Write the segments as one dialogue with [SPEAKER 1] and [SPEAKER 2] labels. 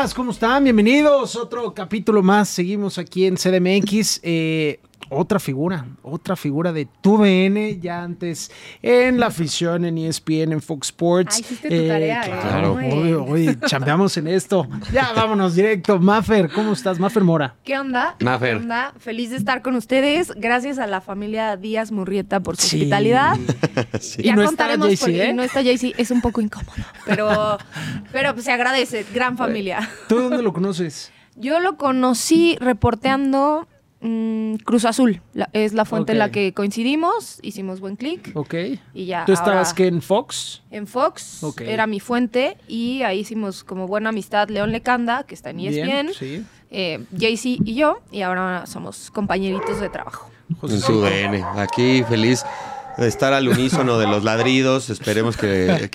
[SPEAKER 1] días, ¿cómo están? Bienvenidos, otro capítulo más, seguimos aquí en CDMX. Otra figura de TUDN, ya antes en la afición, en ESPN, en Fox Sports.
[SPEAKER 2] Hiciste tu tarea,
[SPEAKER 1] claro, hoy chambeamos en esto. Ya, vámonos directo. Mafer, ¿cómo estás? Mafer Mora.
[SPEAKER 2] ¿Qué onda?
[SPEAKER 3] Mafer.
[SPEAKER 2] ¿Qué onda? Feliz de estar con ustedes. Gracias a la familia Díaz Murrieta por su hospitalidad.
[SPEAKER 3] Sí.
[SPEAKER 2] Ya
[SPEAKER 1] Y no
[SPEAKER 2] contaremos
[SPEAKER 1] está Jaycee,
[SPEAKER 2] por qué.
[SPEAKER 1] ¿eh?
[SPEAKER 2] No está Jaycee, es un poco incómodo, pero pues, se agradece. Gran familia.
[SPEAKER 1] ¿Tú dónde lo conoces?
[SPEAKER 2] Yo lo conocí reporteando Cruz Azul. Es la fuente en la que coincidimos. Hicimos buen clic.
[SPEAKER 1] Ok.
[SPEAKER 2] Y ya.
[SPEAKER 1] ¿Tú estabas
[SPEAKER 2] ahora,
[SPEAKER 1] qué, en Fox?
[SPEAKER 2] En Fox.
[SPEAKER 1] Ok.
[SPEAKER 2] Era mi fuente. Y ahí hicimos como buena amistad León Lecanda, que está en ESPN.
[SPEAKER 1] Bien, sí.
[SPEAKER 2] Jaycee y yo. Y ahora somos compañeritos de trabajo.
[SPEAKER 1] José
[SPEAKER 3] En TUDN. Aquí feliz de estar al unísono de los ladridos. Esperemos que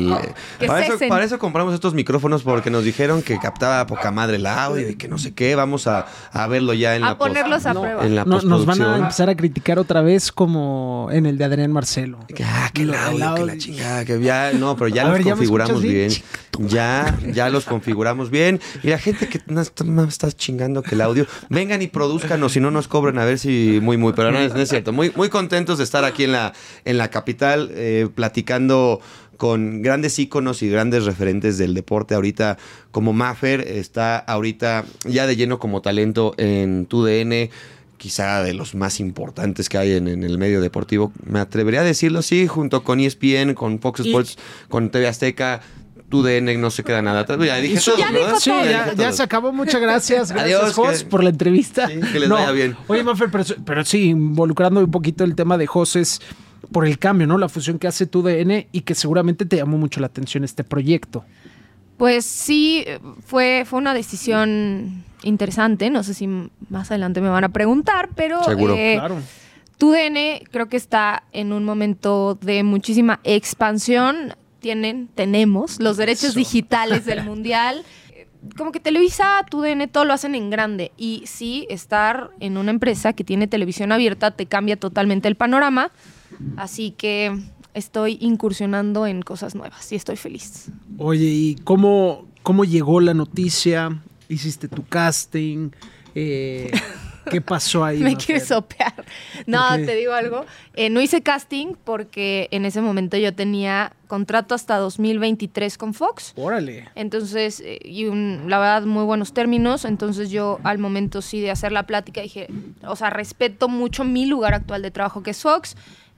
[SPEAKER 2] cesen.
[SPEAKER 3] para eso compramos estos micrófonos, porque nos dijeron que captaba poca madre el audio y que no sé qué. Vamos a verlo ya en
[SPEAKER 2] A
[SPEAKER 3] la
[SPEAKER 2] ponerlos a prueba.
[SPEAKER 3] en la
[SPEAKER 1] Nos van a
[SPEAKER 3] postproducción.
[SPEAKER 1] empezar a criticar otra vez como en el de Adrián Marcelo.
[SPEAKER 3] Que el audio, que la chingada, que ya, no, pero ya
[SPEAKER 1] A
[SPEAKER 3] los
[SPEAKER 1] ver, ¿ya me
[SPEAKER 3] configuramos
[SPEAKER 1] escuchas
[SPEAKER 3] bien. Ya los configuramos bien. Y la gente que no estás chingando que el audio, vengan y produzcanos, si no nos cobran, a ver si pero no es cierto. Muy contentos de estar aquí en la capital, platicando con grandes íconos y grandes referentes del deporte. Ahorita, como Mafer, está ahorita ya de lleno como talento en TUDN, quizá de los más importantes que hay en el medio deportivo. Me atrevería a decirlo así, junto con ESPN, con Fox Sports, con TV Azteca. TUDN no se queda nada atrás. Ya dije todo,
[SPEAKER 2] ya
[SPEAKER 3] ¿verdad?
[SPEAKER 2] dijo
[SPEAKER 1] Sí,
[SPEAKER 2] todo.
[SPEAKER 1] ya se acabó. Muchas gracias. Gracias,
[SPEAKER 3] Adiós,
[SPEAKER 1] Jos,
[SPEAKER 3] que-
[SPEAKER 1] por la entrevista.
[SPEAKER 3] Sí, que les vaya bien.
[SPEAKER 1] Oye, Mafer, pero sí, involucrando un poquito el tema de Jos, es por el cambio, ¿no? La fusión que hace TUDN y que seguramente te llamó mucho la atención este proyecto.
[SPEAKER 2] Pues sí, fue una decisión interesante. No sé si más adelante me van a preguntar, pero
[SPEAKER 3] Seguro.
[SPEAKER 1] Claro.
[SPEAKER 2] TUDN creo que está en un momento de muchísima expansión. Tenemos los derechos
[SPEAKER 1] Eso.
[SPEAKER 2] digitales del Mundial. Como que Televisa, TUDN, todo lo hacen en grande. Y sí, estar en una empresa que tiene televisión abierta te cambia totalmente el panorama. Así que estoy incursionando en cosas nuevas y estoy feliz.
[SPEAKER 1] Oye, ¿y cómo llegó la noticia? ¿Hiciste tu casting? ¿Qué pasó ahí?
[SPEAKER 2] Me
[SPEAKER 1] Mafer?
[SPEAKER 2] quieres sopear. No,
[SPEAKER 1] ¿Por qué?
[SPEAKER 2] te digo algo. No hice casting porque en ese momento yo tenía contrato hasta 2023 con Fox.
[SPEAKER 1] Órale.
[SPEAKER 2] Entonces, la verdad, muy buenos términos. Entonces yo al momento sí de hacer la plática dije, o sea, respeto mucho mi lugar actual de trabajo que es Fox.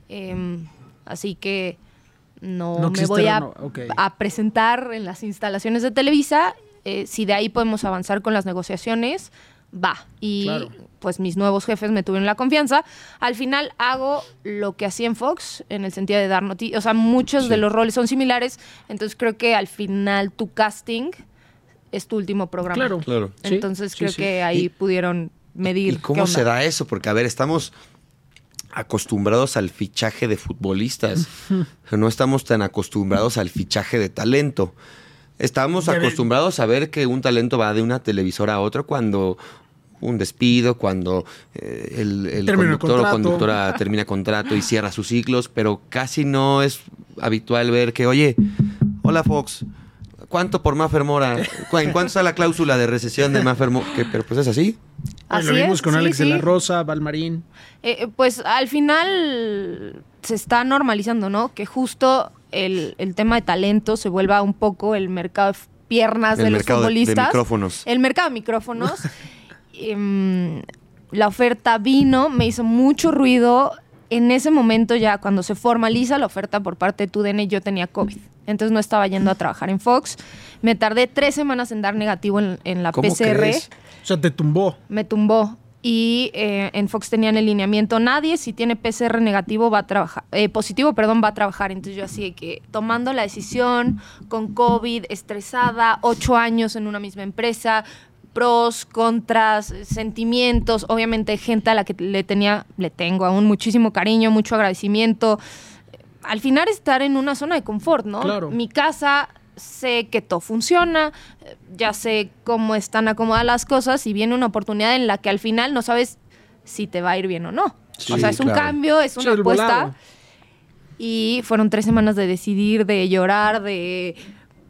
[SPEAKER 2] Así que no me
[SPEAKER 1] quisiste
[SPEAKER 2] voy
[SPEAKER 1] ok.
[SPEAKER 2] a presentar en las instalaciones de Televisa. Si de ahí podemos avanzar con las negociaciones, va. Y
[SPEAKER 1] Claro.
[SPEAKER 2] pues mis nuevos jefes me tuvieron la confianza. Al final hago lo que hacía en Fox, en el sentido de dar noticias. O sea, muchos de los roles son similares. Entonces creo que al final tu casting es tu último programa.
[SPEAKER 1] Claro. Sí,
[SPEAKER 2] Entonces
[SPEAKER 1] sí,
[SPEAKER 2] creo
[SPEAKER 1] sí.
[SPEAKER 2] que ahí pudieron medir.
[SPEAKER 3] ¿Y
[SPEAKER 2] qué
[SPEAKER 3] cómo
[SPEAKER 2] onda.
[SPEAKER 3] se da eso? Porque, a ver, estamos acostumbrados al fichaje de futbolistas. No estamos tan acostumbrados al fichaje de talento. Estamos acostumbrados a ver que un talento va de una televisora a otra cuando un despido, cuando el
[SPEAKER 1] Termina el
[SPEAKER 3] conductor o
[SPEAKER 1] contrato.
[SPEAKER 3] conductora termina contrato y cierra sus ciclos, pero casi no es habitual ver que, oye, hola Fox, ¿cuánto por Mafer Mora? ¿En cuánto está la cláusula de recesión de Mafer Mora? Pero pues es así.
[SPEAKER 2] Así
[SPEAKER 1] Lo vimos
[SPEAKER 2] es,
[SPEAKER 1] con
[SPEAKER 2] sí,
[SPEAKER 1] Alex de
[SPEAKER 2] sí.
[SPEAKER 1] la Rosa, Valmarín.
[SPEAKER 2] Pues al final se está normalizando, ¿no? Que justo el tema de talento se vuelva un poco el mercado de piernas de los futbolistas.
[SPEAKER 3] de micrófonos.
[SPEAKER 2] El mercado de micrófonos. La oferta vino, me hizo mucho ruido. En ese momento ya cuando se formaliza la oferta por parte de TUDN, yo tenía COVID. Entonces no estaba yendo a trabajar en Fox. Me tardé 3 semanas en dar negativo en la
[SPEAKER 3] ¿Cómo
[SPEAKER 2] PCR.
[SPEAKER 3] crees?
[SPEAKER 1] O sea, te tumbó.
[SPEAKER 2] Me tumbó. Y en Fox tenían el lineamiento, nadie si tiene PCR negativo va a trabajar, positivo, perdón, va a trabajar. Entonces yo así de que tomando la decisión, con COVID, estresada, 8 años en una misma empresa, pros, contras, sentimientos, obviamente gente a la que le tengo aún muchísimo cariño, mucho agradecimiento. Al final estar en una zona de confort, ¿no?
[SPEAKER 1] Claro.
[SPEAKER 2] Mi casa, sé que todo funciona, ya sé cómo están acomodadas las cosas y viene una oportunidad en la que al final no sabes si te va a ir bien o no.
[SPEAKER 3] Sí,
[SPEAKER 2] o sea, es un
[SPEAKER 3] claro.
[SPEAKER 2] cambio, es
[SPEAKER 1] Sí,
[SPEAKER 2] una
[SPEAKER 1] el
[SPEAKER 2] apuesta.
[SPEAKER 1] volado.
[SPEAKER 2] Y fueron 3 semanas de decidir, de llorar, de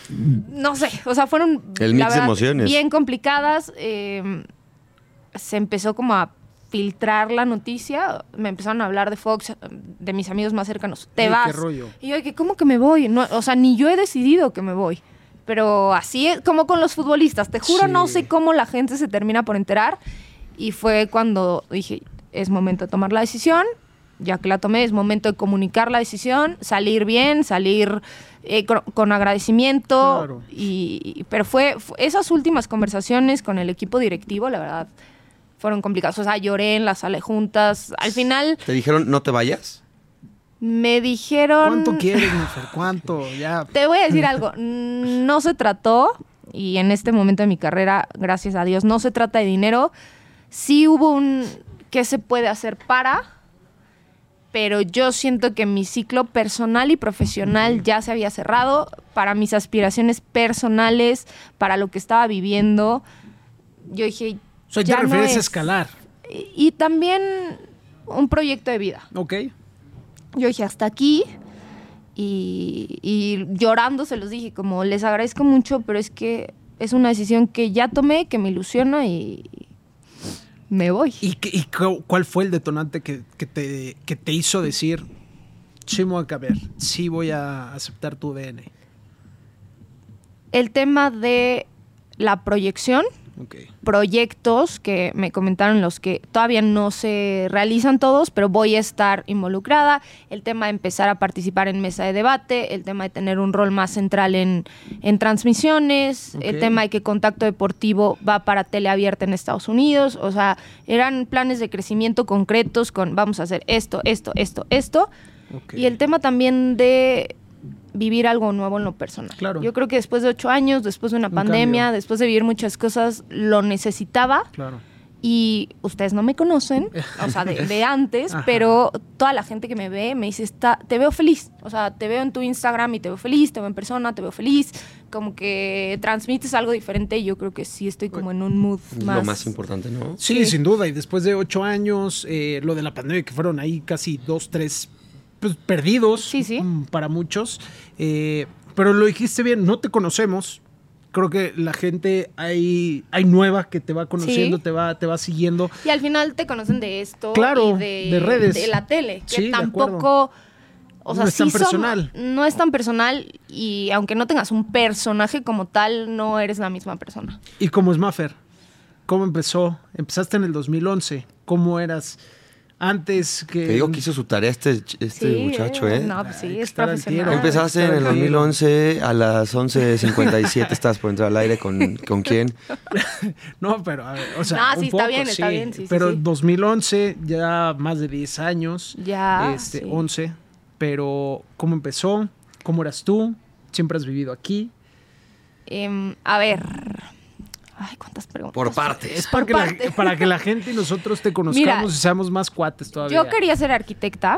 [SPEAKER 2] no sé, o sea, fueron
[SPEAKER 3] el mix de emociones
[SPEAKER 2] bien complicadas. Se empezó como a filtrar la noticia, me empezaron a hablar de Fox, de mis amigos más cercanos, te vas.
[SPEAKER 1] ¿Qué rollo?
[SPEAKER 2] Y yo, ¿cómo que me voy? No, o sea, ni yo he decidido que me voy. Pero así es como con los futbolistas, te juro,
[SPEAKER 1] Sí.
[SPEAKER 2] no sé cómo la gente se termina por enterar. Y fue cuando dije, es momento de tomar la decisión. Ya que la tomé, es momento de comunicar la decisión, salir bien, salir con agradecimiento.
[SPEAKER 1] Claro.
[SPEAKER 2] Pero fue esas últimas conversaciones con el equipo directivo, la verdad, fueron complicadas. O sea, lloré en la sala de juntas. Al final
[SPEAKER 3] te dijeron no te vayas.
[SPEAKER 2] me dijeron...
[SPEAKER 1] ¿Cuánto quieres, Mujer? ¿Cuánto? Ya.
[SPEAKER 2] Te voy a decir algo, no se trató, y en este momento de mi carrera, gracias a Dios, no se trata de dinero. Sí hubo un ¿qué se puede hacer para? Pero yo siento que mi ciclo personal y profesional ya se había cerrado. Para mis aspiraciones personales, para lo que estaba viviendo, yo dije,
[SPEAKER 1] O sea,
[SPEAKER 2] ya
[SPEAKER 1] te
[SPEAKER 2] no
[SPEAKER 1] refieres a
[SPEAKER 2] es.
[SPEAKER 1] escalar.
[SPEAKER 2] Y también un proyecto de vida.
[SPEAKER 1] Ok.
[SPEAKER 2] Yo dije, hasta aquí. Y llorando se los dije, como les agradezco mucho, pero es que es una decisión que ya tomé, que me ilusiona y me voy.
[SPEAKER 1] ¿Cuál fue el detonante que te hizo decir, sí me voy a cambiar, sí voy a aceptar tu DN?
[SPEAKER 2] El tema de la proyección,
[SPEAKER 1] Okay.
[SPEAKER 2] proyectos que me comentaron los que todavía no se realizan todos, pero voy a estar involucrada, el tema de empezar a participar en mesa de debate, el tema de tener un rol más central en transmisiones,
[SPEAKER 1] Okay.
[SPEAKER 2] el tema de que Contacto Deportivo va para tele abierta en Estados Unidos, o sea, eran planes de crecimiento concretos con vamos a hacer esto,
[SPEAKER 1] Okay.
[SPEAKER 2] y el tema también de vivir algo nuevo en lo personal.
[SPEAKER 1] Claro.
[SPEAKER 2] Yo creo que después de 8 años, después de una pandemia,
[SPEAKER 1] cambio.
[SPEAKER 2] después de vivir muchas cosas, lo necesitaba.
[SPEAKER 1] Claro.
[SPEAKER 2] Y ustedes no me conocen, o sea, de antes,
[SPEAKER 1] Ajá.
[SPEAKER 2] pero toda la gente que me ve me dice, te veo feliz. O sea, te veo en tu Instagram y te veo feliz, te veo en persona, te veo feliz. Como que transmites algo diferente y yo creo que sí estoy como en un mood
[SPEAKER 3] Es
[SPEAKER 2] más...
[SPEAKER 3] lo más importante, ¿no?
[SPEAKER 1] Sí,
[SPEAKER 2] Sí.
[SPEAKER 1] sin duda. Y después de 8 años, lo de la pandemia, que fueron ahí casi 2, 3 pues, perdidos
[SPEAKER 2] Sí.
[SPEAKER 1] para muchos. Pero lo dijiste bien, no te conocemos. Creo que la gente hay nueva que te va conociendo,
[SPEAKER 2] Sí.
[SPEAKER 1] te va siguiendo.
[SPEAKER 2] Y al final te conocen de esto
[SPEAKER 1] Claro,
[SPEAKER 2] y
[SPEAKER 1] de redes.
[SPEAKER 2] de la tele, que
[SPEAKER 1] Sí, de
[SPEAKER 2] tampoco... O sea,
[SPEAKER 1] No es tan
[SPEAKER 2] sí
[SPEAKER 1] personal.
[SPEAKER 2] no es tan personal y aunque no tengas un personaje como tal, no eres la misma persona.
[SPEAKER 1] Y como Smaffer, ¿cómo empezó? Empezaste en el 2011. ¿Cómo eras antes que...?
[SPEAKER 3] Te digo que hizo su tarea este
[SPEAKER 2] Sí,
[SPEAKER 3] muchacho, ¿eh?
[SPEAKER 2] No, pues sí,
[SPEAKER 1] Hay que
[SPEAKER 2] es
[SPEAKER 1] estar al
[SPEAKER 2] profesional.
[SPEAKER 1] tiro.
[SPEAKER 3] Empezaste en el
[SPEAKER 1] Claro.
[SPEAKER 3] 2011 a las 11:57 estás por entrar al aire ¿con quién?
[SPEAKER 1] No, pero a ver, o sea,
[SPEAKER 2] No, sí,
[SPEAKER 1] un
[SPEAKER 2] está
[SPEAKER 1] poco,
[SPEAKER 2] bien, está bien, sí,
[SPEAKER 1] pero
[SPEAKER 2] sí.
[SPEAKER 1] 2011, ya más de 10 años.
[SPEAKER 2] Ya, sí.
[SPEAKER 1] 11. Pero, ¿cómo empezó? ¿Cómo eras tú? ¿Siempre has vivido aquí?
[SPEAKER 2] A ver. Ay, cuántas preguntas.
[SPEAKER 3] Por partes.
[SPEAKER 1] Es para, que la,
[SPEAKER 2] parte.
[SPEAKER 1] para que la gente y nosotros te conozcamos
[SPEAKER 2] Mira,
[SPEAKER 1] y seamos más cuates todavía.
[SPEAKER 2] Yo quería ser arquitecta.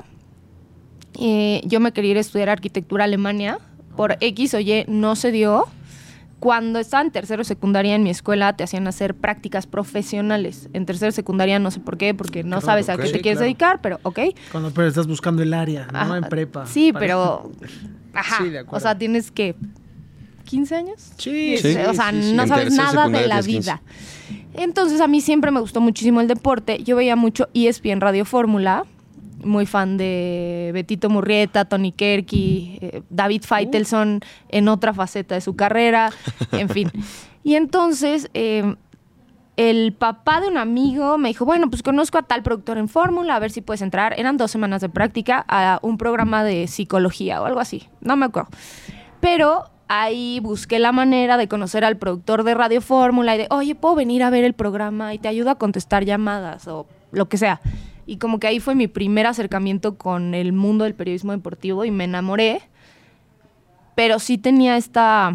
[SPEAKER 2] Yo me quería ir a estudiar arquitectura a Alemania. Por X o Y no se dio. Cuando estaba en tercero de secundaria en mi escuela te hacían hacer prácticas profesionales. En tercero de secundaria no sé por qué, porque no
[SPEAKER 1] Claro,
[SPEAKER 2] sabes a
[SPEAKER 3] ok.
[SPEAKER 2] qué te
[SPEAKER 1] Sí,
[SPEAKER 2] quieres
[SPEAKER 1] claro.
[SPEAKER 2] dedicar, pero ok.
[SPEAKER 1] Pero estás buscando el área, ¿no?
[SPEAKER 2] Ajá.
[SPEAKER 1] En prepa.
[SPEAKER 2] Sí,
[SPEAKER 1] Para-
[SPEAKER 2] pero... Ajá.
[SPEAKER 1] Sí, de acuerdo.
[SPEAKER 2] O sea, tienes que... ¿15 años?
[SPEAKER 1] Sí,
[SPEAKER 3] Sí.
[SPEAKER 2] O sea,
[SPEAKER 3] sí.
[SPEAKER 2] no
[SPEAKER 3] En
[SPEAKER 2] sabes
[SPEAKER 3] tercero de
[SPEAKER 2] nada de
[SPEAKER 3] secundaria
[SPEAKER 2] la
[SPEAKER 3] tienes
[SPEAKER 2] vida. Entonces, a mí siempre me gustó muchísimo el deporte. Yo veía mucho ESPN Radio Fórmula. Muy fan de Betito Murrieta, Tony Kerky, David Feitelson en otra faceta de su carrera, en fin. Y entonces, el papá de un amigo me dijo, bueno, pues conozco a tal productor en Fórmula, a ver si puedes entrar. Eran 2 semanas de práctica a un programa de psicología o algo así, no me acuerdo. Pero ahí busqué la manera de conocer al productor de Radio Fórmula y de, oye, ¿puedo venir a ver el programa? Y te ayudo a contestar llamadas o lo que sea. Y como que ahí fue mi primer acercamiento con el mundo del periodismo deportivo y me enamoré. Pero sí tenía esta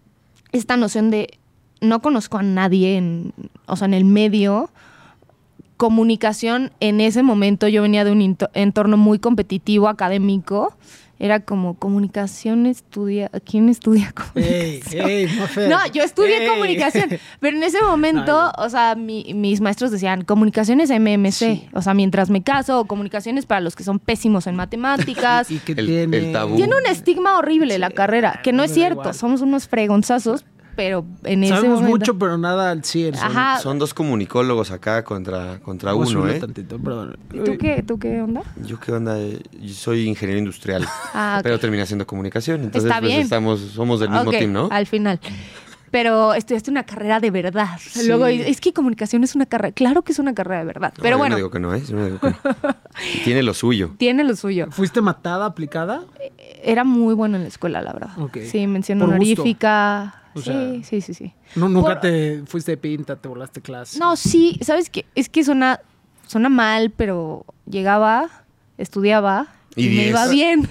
[SPEAKER 2] noción de no conozco a nadie en el medio comunicación en ese momento, yo venía de un entorno muy competitivo, académico. Era como comunicación estudia... ¿Quién estudia comunicación?
[SPEAKER 1] Mafer.
[SPEAKER 2] No, yo estudié comunicación, pero en ese momento, o sea, mis maestros decían comunicaciones MMC,
[SPEAKER 1] Sí.
[SPEAKER 2] o sea, mientras me caso, o comunicaciones para los que son pésimos en matemáticas.
[SPEAKER 1] Y que
[SPEAKER 3] El tabú.
[SPEAKER 2] Tiene un estigma horrible la carrera, que no es
[SPEAKER 1] me da
[SPEAKER 2] cierto,
[SPEAKER 1] igual.
[SPEAKER 2] somos unos fregonzazos, pero en ese
[SPEAKER 1] Sabemos
[SPEAKER 2] momento...
[SPEAKER 1] mucho, pero nada al 100.
[SPEAKER 2] Ajá.
[SPEAKER 3] Son dos comunicólogos acá contra
[SPEAKER 1] Voy a
[SPEAKER 3] uno,
[SPEAKER 1] subirle
[SPEAKER 3] ¿eh?
[SPEAKER 1] tantito, perdón.
[SPEAKER 2] ¿Y tú qué onda?
[SPEAKER 3] Yo qué onda, yo soy ingeniero industrial,
[SPEAKER 2] Ah, ok.
[SPEAKER 3] pero terminé haciendo comunicación, entonces
[SPEAKER 2] Está bien.
[SPEAKER 3] somos del mismo
[SPEAKER 2] Ok,
[SPEAKER 3] team, ¿no?
[SPEAKER 2] al final. Pero estudiaste una carrera de verdad.
[SPEAKER 1] Sí.
[SPEAKER 2] Luego, es que comunicación es una carrera. Claro que es una carrera de verdad.
[SPEAKER 3] No,
[SPEAKER 2] Pero
[SPEAKER 3] yo
[SPEAKER 2] bueno,
[SPEAKER 3] no digo que no, ¿eh? Yo no digo que no. Tiene lo suyo.
[SPEAKER 2] tiene lo suyo.
[SPEAKER 1] ¿Fuiste matada, aplicada?
[SPEAKER 2] Era muy bueno en la escuela, la verdad.
[SPEAKER 1] Ok.
[SPEAKER 2] Sí, mención
[SPEAKER 1] Por gusto.
[SPEAKER 2] honorífica.
[SPEAKER 1] O
[SPEAKER 2] Sí,
[SPEAKER 1] sea,
[SPEAKER 2] sí.
[SPEAKER 1] No, nunca
[SPEAKER 2] Por-
[SPEAKER 1] te fuiste de pinta, te volaste clase.
[SPEAKER 2] No, sí, ¿sabes qué? Es que suena mal, pero llegaba, estudiaba
[SPEAKER 3] Y
[SPEAKER 2] y me
[SPEAKER 3] 10.
[SPEAKER 2] iba bien.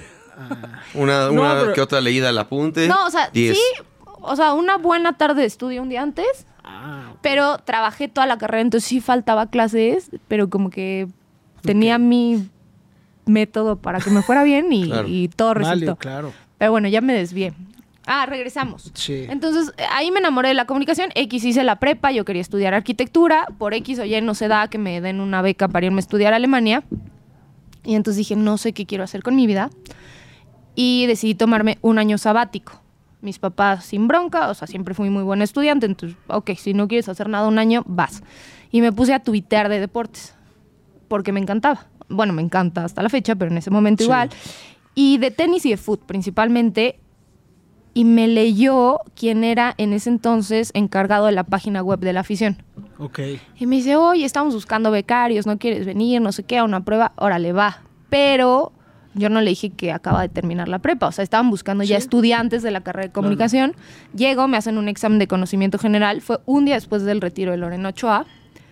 [SPEAKER 3] Una
[SPEAKER 1] No, pero-
[SPEAKER 3] que otra leída al apunte.
[SPEAKER 2] No, o sea,
[SPEAKER 3] 10.
[SPEAKER 2] sí, o sea, una buena tarde de estudio un día antes,
[SPEAKER 1] Ah,
[SPEAKER 2] pero trabajé toda la carrera, entonces sí faltaba clases, pero como que tenía mi método para que me fuera bien y,
[SPEAKER 3] Claro.
[SPEAKER 2] y todo resultó.
[SPEAKER 1] válido, claro.
[SPEAKER 2] Pero bueno, ya me desvié. Regresamos.
[SPEAKER 1] Sí.
[SPEAKER 2] Entonces, ahí me enamoré de la comunicación. X hice la prepa, yo quería estudiar arquitectura. Por X o Y no se da que me den una beca para irme a estudiar a Alemania. Y entonces dije, no sé qué quiero hacer con mi vida. Y decidí tomarme un año sabático. Mis papás sin bronca, o sea, siempre fui muy buena estudiante. Entonces, ok, si no quieres hacer nada un año, vas. Y me puse a tuitear de deportes, porque me encantaba. Bueno, me encanta hasta la fecha, pero en ese momento
[SPEAKER 1] Sí.
[SPEAKER 2] igual. Y de tenis y de fútbol principalmente. Y me leyó quien era en ese entonces encargado de la página web de la afición.
[SPEAKER 1] Ok.
[SPEAKER 2] Y me dice, oye, estamos buscando becarios, ¿no quieres venir? No sé qué, a una prueba. Órale, va. Pero yo no le dije que acaba de terminar la prepa. O sea, estaban buscando ya
[SPEAKER 1] Sí.
[SPEAKER 2] estudiantes de la carrera de comunicación. Llego, me hacen un examen de conocimiento general. Fue un día después del retiro de Lorena Ochoa.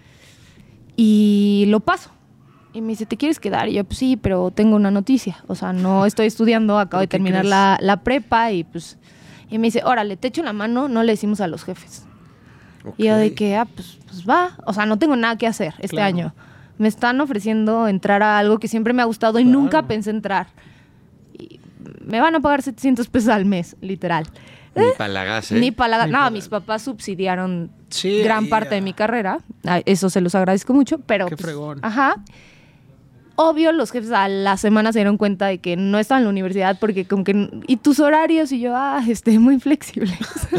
[SPEAKER 2] Y lo paso. Y me dice, ¿te quieres quedar? Y yo, pues sí, pero tengo una noticia. O sea, no estoy estudiando, acabo de
[SPEAKER 1] ¿Pero qué
[SPEAKER 2] terminar
[SPEAKER 1] crees?
[SPEAKER 2] la prepa y pues... Y me dice, órale, te echo la mano, no le decimos a los jefes.
[SPEAKER 3] Ok.
[SPEAKER 2] Y yo de que, pues va. O sea, no tengo nada que hacer este
[SPEAKER 1] Claro.
[SPEAKER 2] año. Me están ofreciendo entrar a algo que siempre me ha gustado y
[SPEAKER 1] Claro.
[SPEAKER 2] nunca pensé entrar. Y me van a pagar 700 pesos al mes, literal.
[SPEAKER 3] Ni palagas, ¿eh?
[SPEAKER 2] Ni para
[SPEAKER 1] Ni
[SPEAKER 2] No,
[SPEAKER 1] para-
[SPEAKER 2] mis papás subsidiaron
[SPEAKER 1] Sí,
[SPEAKER 2] gran
[SPEAKER 1] ahí,
[SPEAKER 2] parte de mi carrera. Eso se los agradezco mucho, pero...
[SPEAKER 1] Qué
[SPEAKER 2] pues,
[SPEAKER 1] fregón.
[SPEAKER 2] Ajá. Obvio, los jefes a la semana se dieron cuenta de que no estaba en la universidad porque como que... ¿Y tus horarios? Y yo, muy flexible.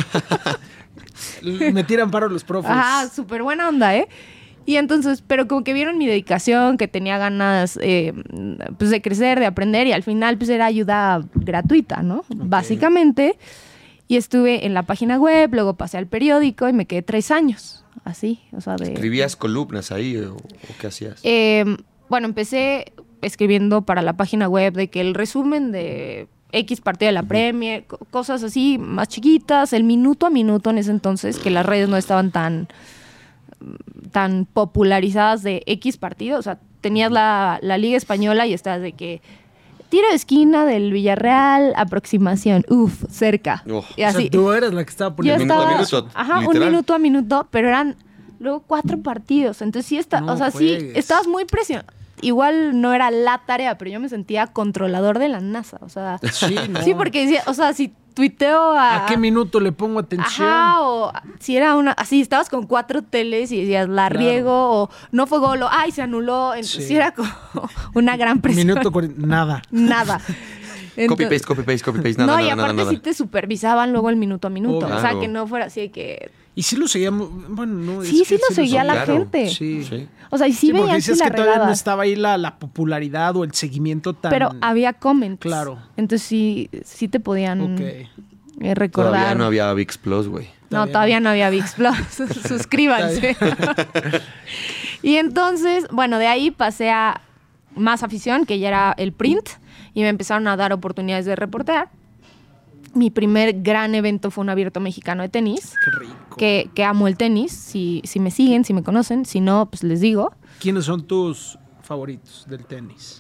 [SPEAKER 1] Me tiran paro los profes.
[SPEAKER 2] Ajá, súper buena onda, ¿eh? Y entonces, pero como que vieron mi dedicación, que tenía ganas pues de crecer, de aprender, y al final pues era ayuda gratuita, ¿no? Básicamente. Y estuve en la página web, luego pasé al periódico y me quedé 3 años, así, o sea, de...
[SPEAKER 3] ¿Escribías columnas ahí o qué hacías?
[SPEAKER 2] Bueno, empecé escribiendo para la página web de que el resumen de X partido de la Premier, cosas así más chiquitas, el minuto a minuto en ese entonces, que las redes no estaban tan popularizadas de X partido. O sea, tenías la Liga Española y estabas de que tiro de esquina del Villarreal, aproximación, cerca.
[SPEAKER 3] Oh.
[SPEAKER 2] Y
[SPEAKER 1] O
[SPEAKER 2] así.
[SPEAKER 1] sea, tú eres la que estaba
[SPEAKER 2] Yo
[SPEAKER 1] poniendo.
[SPEAKER 3] Minuto a
[SPEAKER 2] estaba,
[SPEAKER 3] minuto,
[SPEAKER 2] ajá, un
[SPEAKER 3] literal.
[SPEAKER 2] minuto a minuto, pero eran luego 4 partidos. Entonces sí,
[SPEAKER 1] No
[SPEAKER 2] o sea, sí,
[SPEAKER 1] juegues.
[SPEAKER 2] estabas muy presionado. Igual no era la tarea, pero yo me sentía controlador de la NASA. O sea,
[SPEAKER 1] Sí, no.
[SPEAKER 2] sí, porque decía, o sea, si tuiteo
[SPEAKER 1] ¿A qué minuto le pongo atención?
[SPEAKER 2] Ajá, o si era así, estabas con 4 teles y decías, la
[SPEAKER 1] Claro.
[SPEAKER 2] riego, o no fue gol, o ay, se anuló. Entonces
[SPEAKER 1] Sí.
[SPEAKER 2] sí era como una gran presión.
[SPEAKER 1] Minuto 40, nada.
[SPEAKER 2] Nada. Entonces-
[SPEAKER 3] Copy-paste, nada,
[SPEAKER 2] no, y
[SPEAKER 3] nada,
[SPEAKER 2] aparte
[SPEAKER 3] nada.
[SPEAKER 2] sí te supervisaban luego el minuto a minuto.
[SPEAKER 1] Obvio.
[SPEAKER 2] O sea,
[SPEAKER 3] Claro.
[SPEAKER 2] que no fuera así de que...
[SPEAKER 1] Y sí lo seguíamos. Bueno, no.
[SPEAKER 2] Sí,
[SPEAKER 1] es
[SPEAKER 2] sí
[SPEAKER 1] que
[SPEAKER 2] lo seguía la
[SPEAKER 3] claro.
[SPEAKER 2] gente.
[SPEAKER 1] Sí.
[SPEAKER 3] Sí.
[SPEAKER 2] O sea, y sí,
[SPEAKER 1] Sí, porque
[SPEAKER 2] veían si
[SPEAKER 1] decías
[SPEAKER 2] la
[SPEAKER 1] que todavía no
[SPEAKER 2] regabas.
[SPEAKER 1] estaba ahí la popularidad o el seguimiento tan.
[SPEAKER 2] Pero había comments.
[SPEAKER 1] Claro.
[SPEAKER 2] Entonces sí te podían
[SPEAKER 1] Ok.
[SPEAKER 2] recordar.
[SPEAKER 3] Todavía no había VIX Plus, güey.
[SPEAKER 2] No, todavía no había VIX Plus. Suscríbanse. Y entonces, bueno, de ahí pasé a más afición, que ya era el print, y me empezaron a dar oportunidades de reportear. Mi primer gran evento fue un abierto mexicano de tenis,
[SPEAKER 1] Qué rico.
[SPEAKER 2] que amo el tenis, si me siguen, si me conocen, si no, pues les digo.
[SPEAKER 1] ¿Quiénes son tus favoritos del tenis?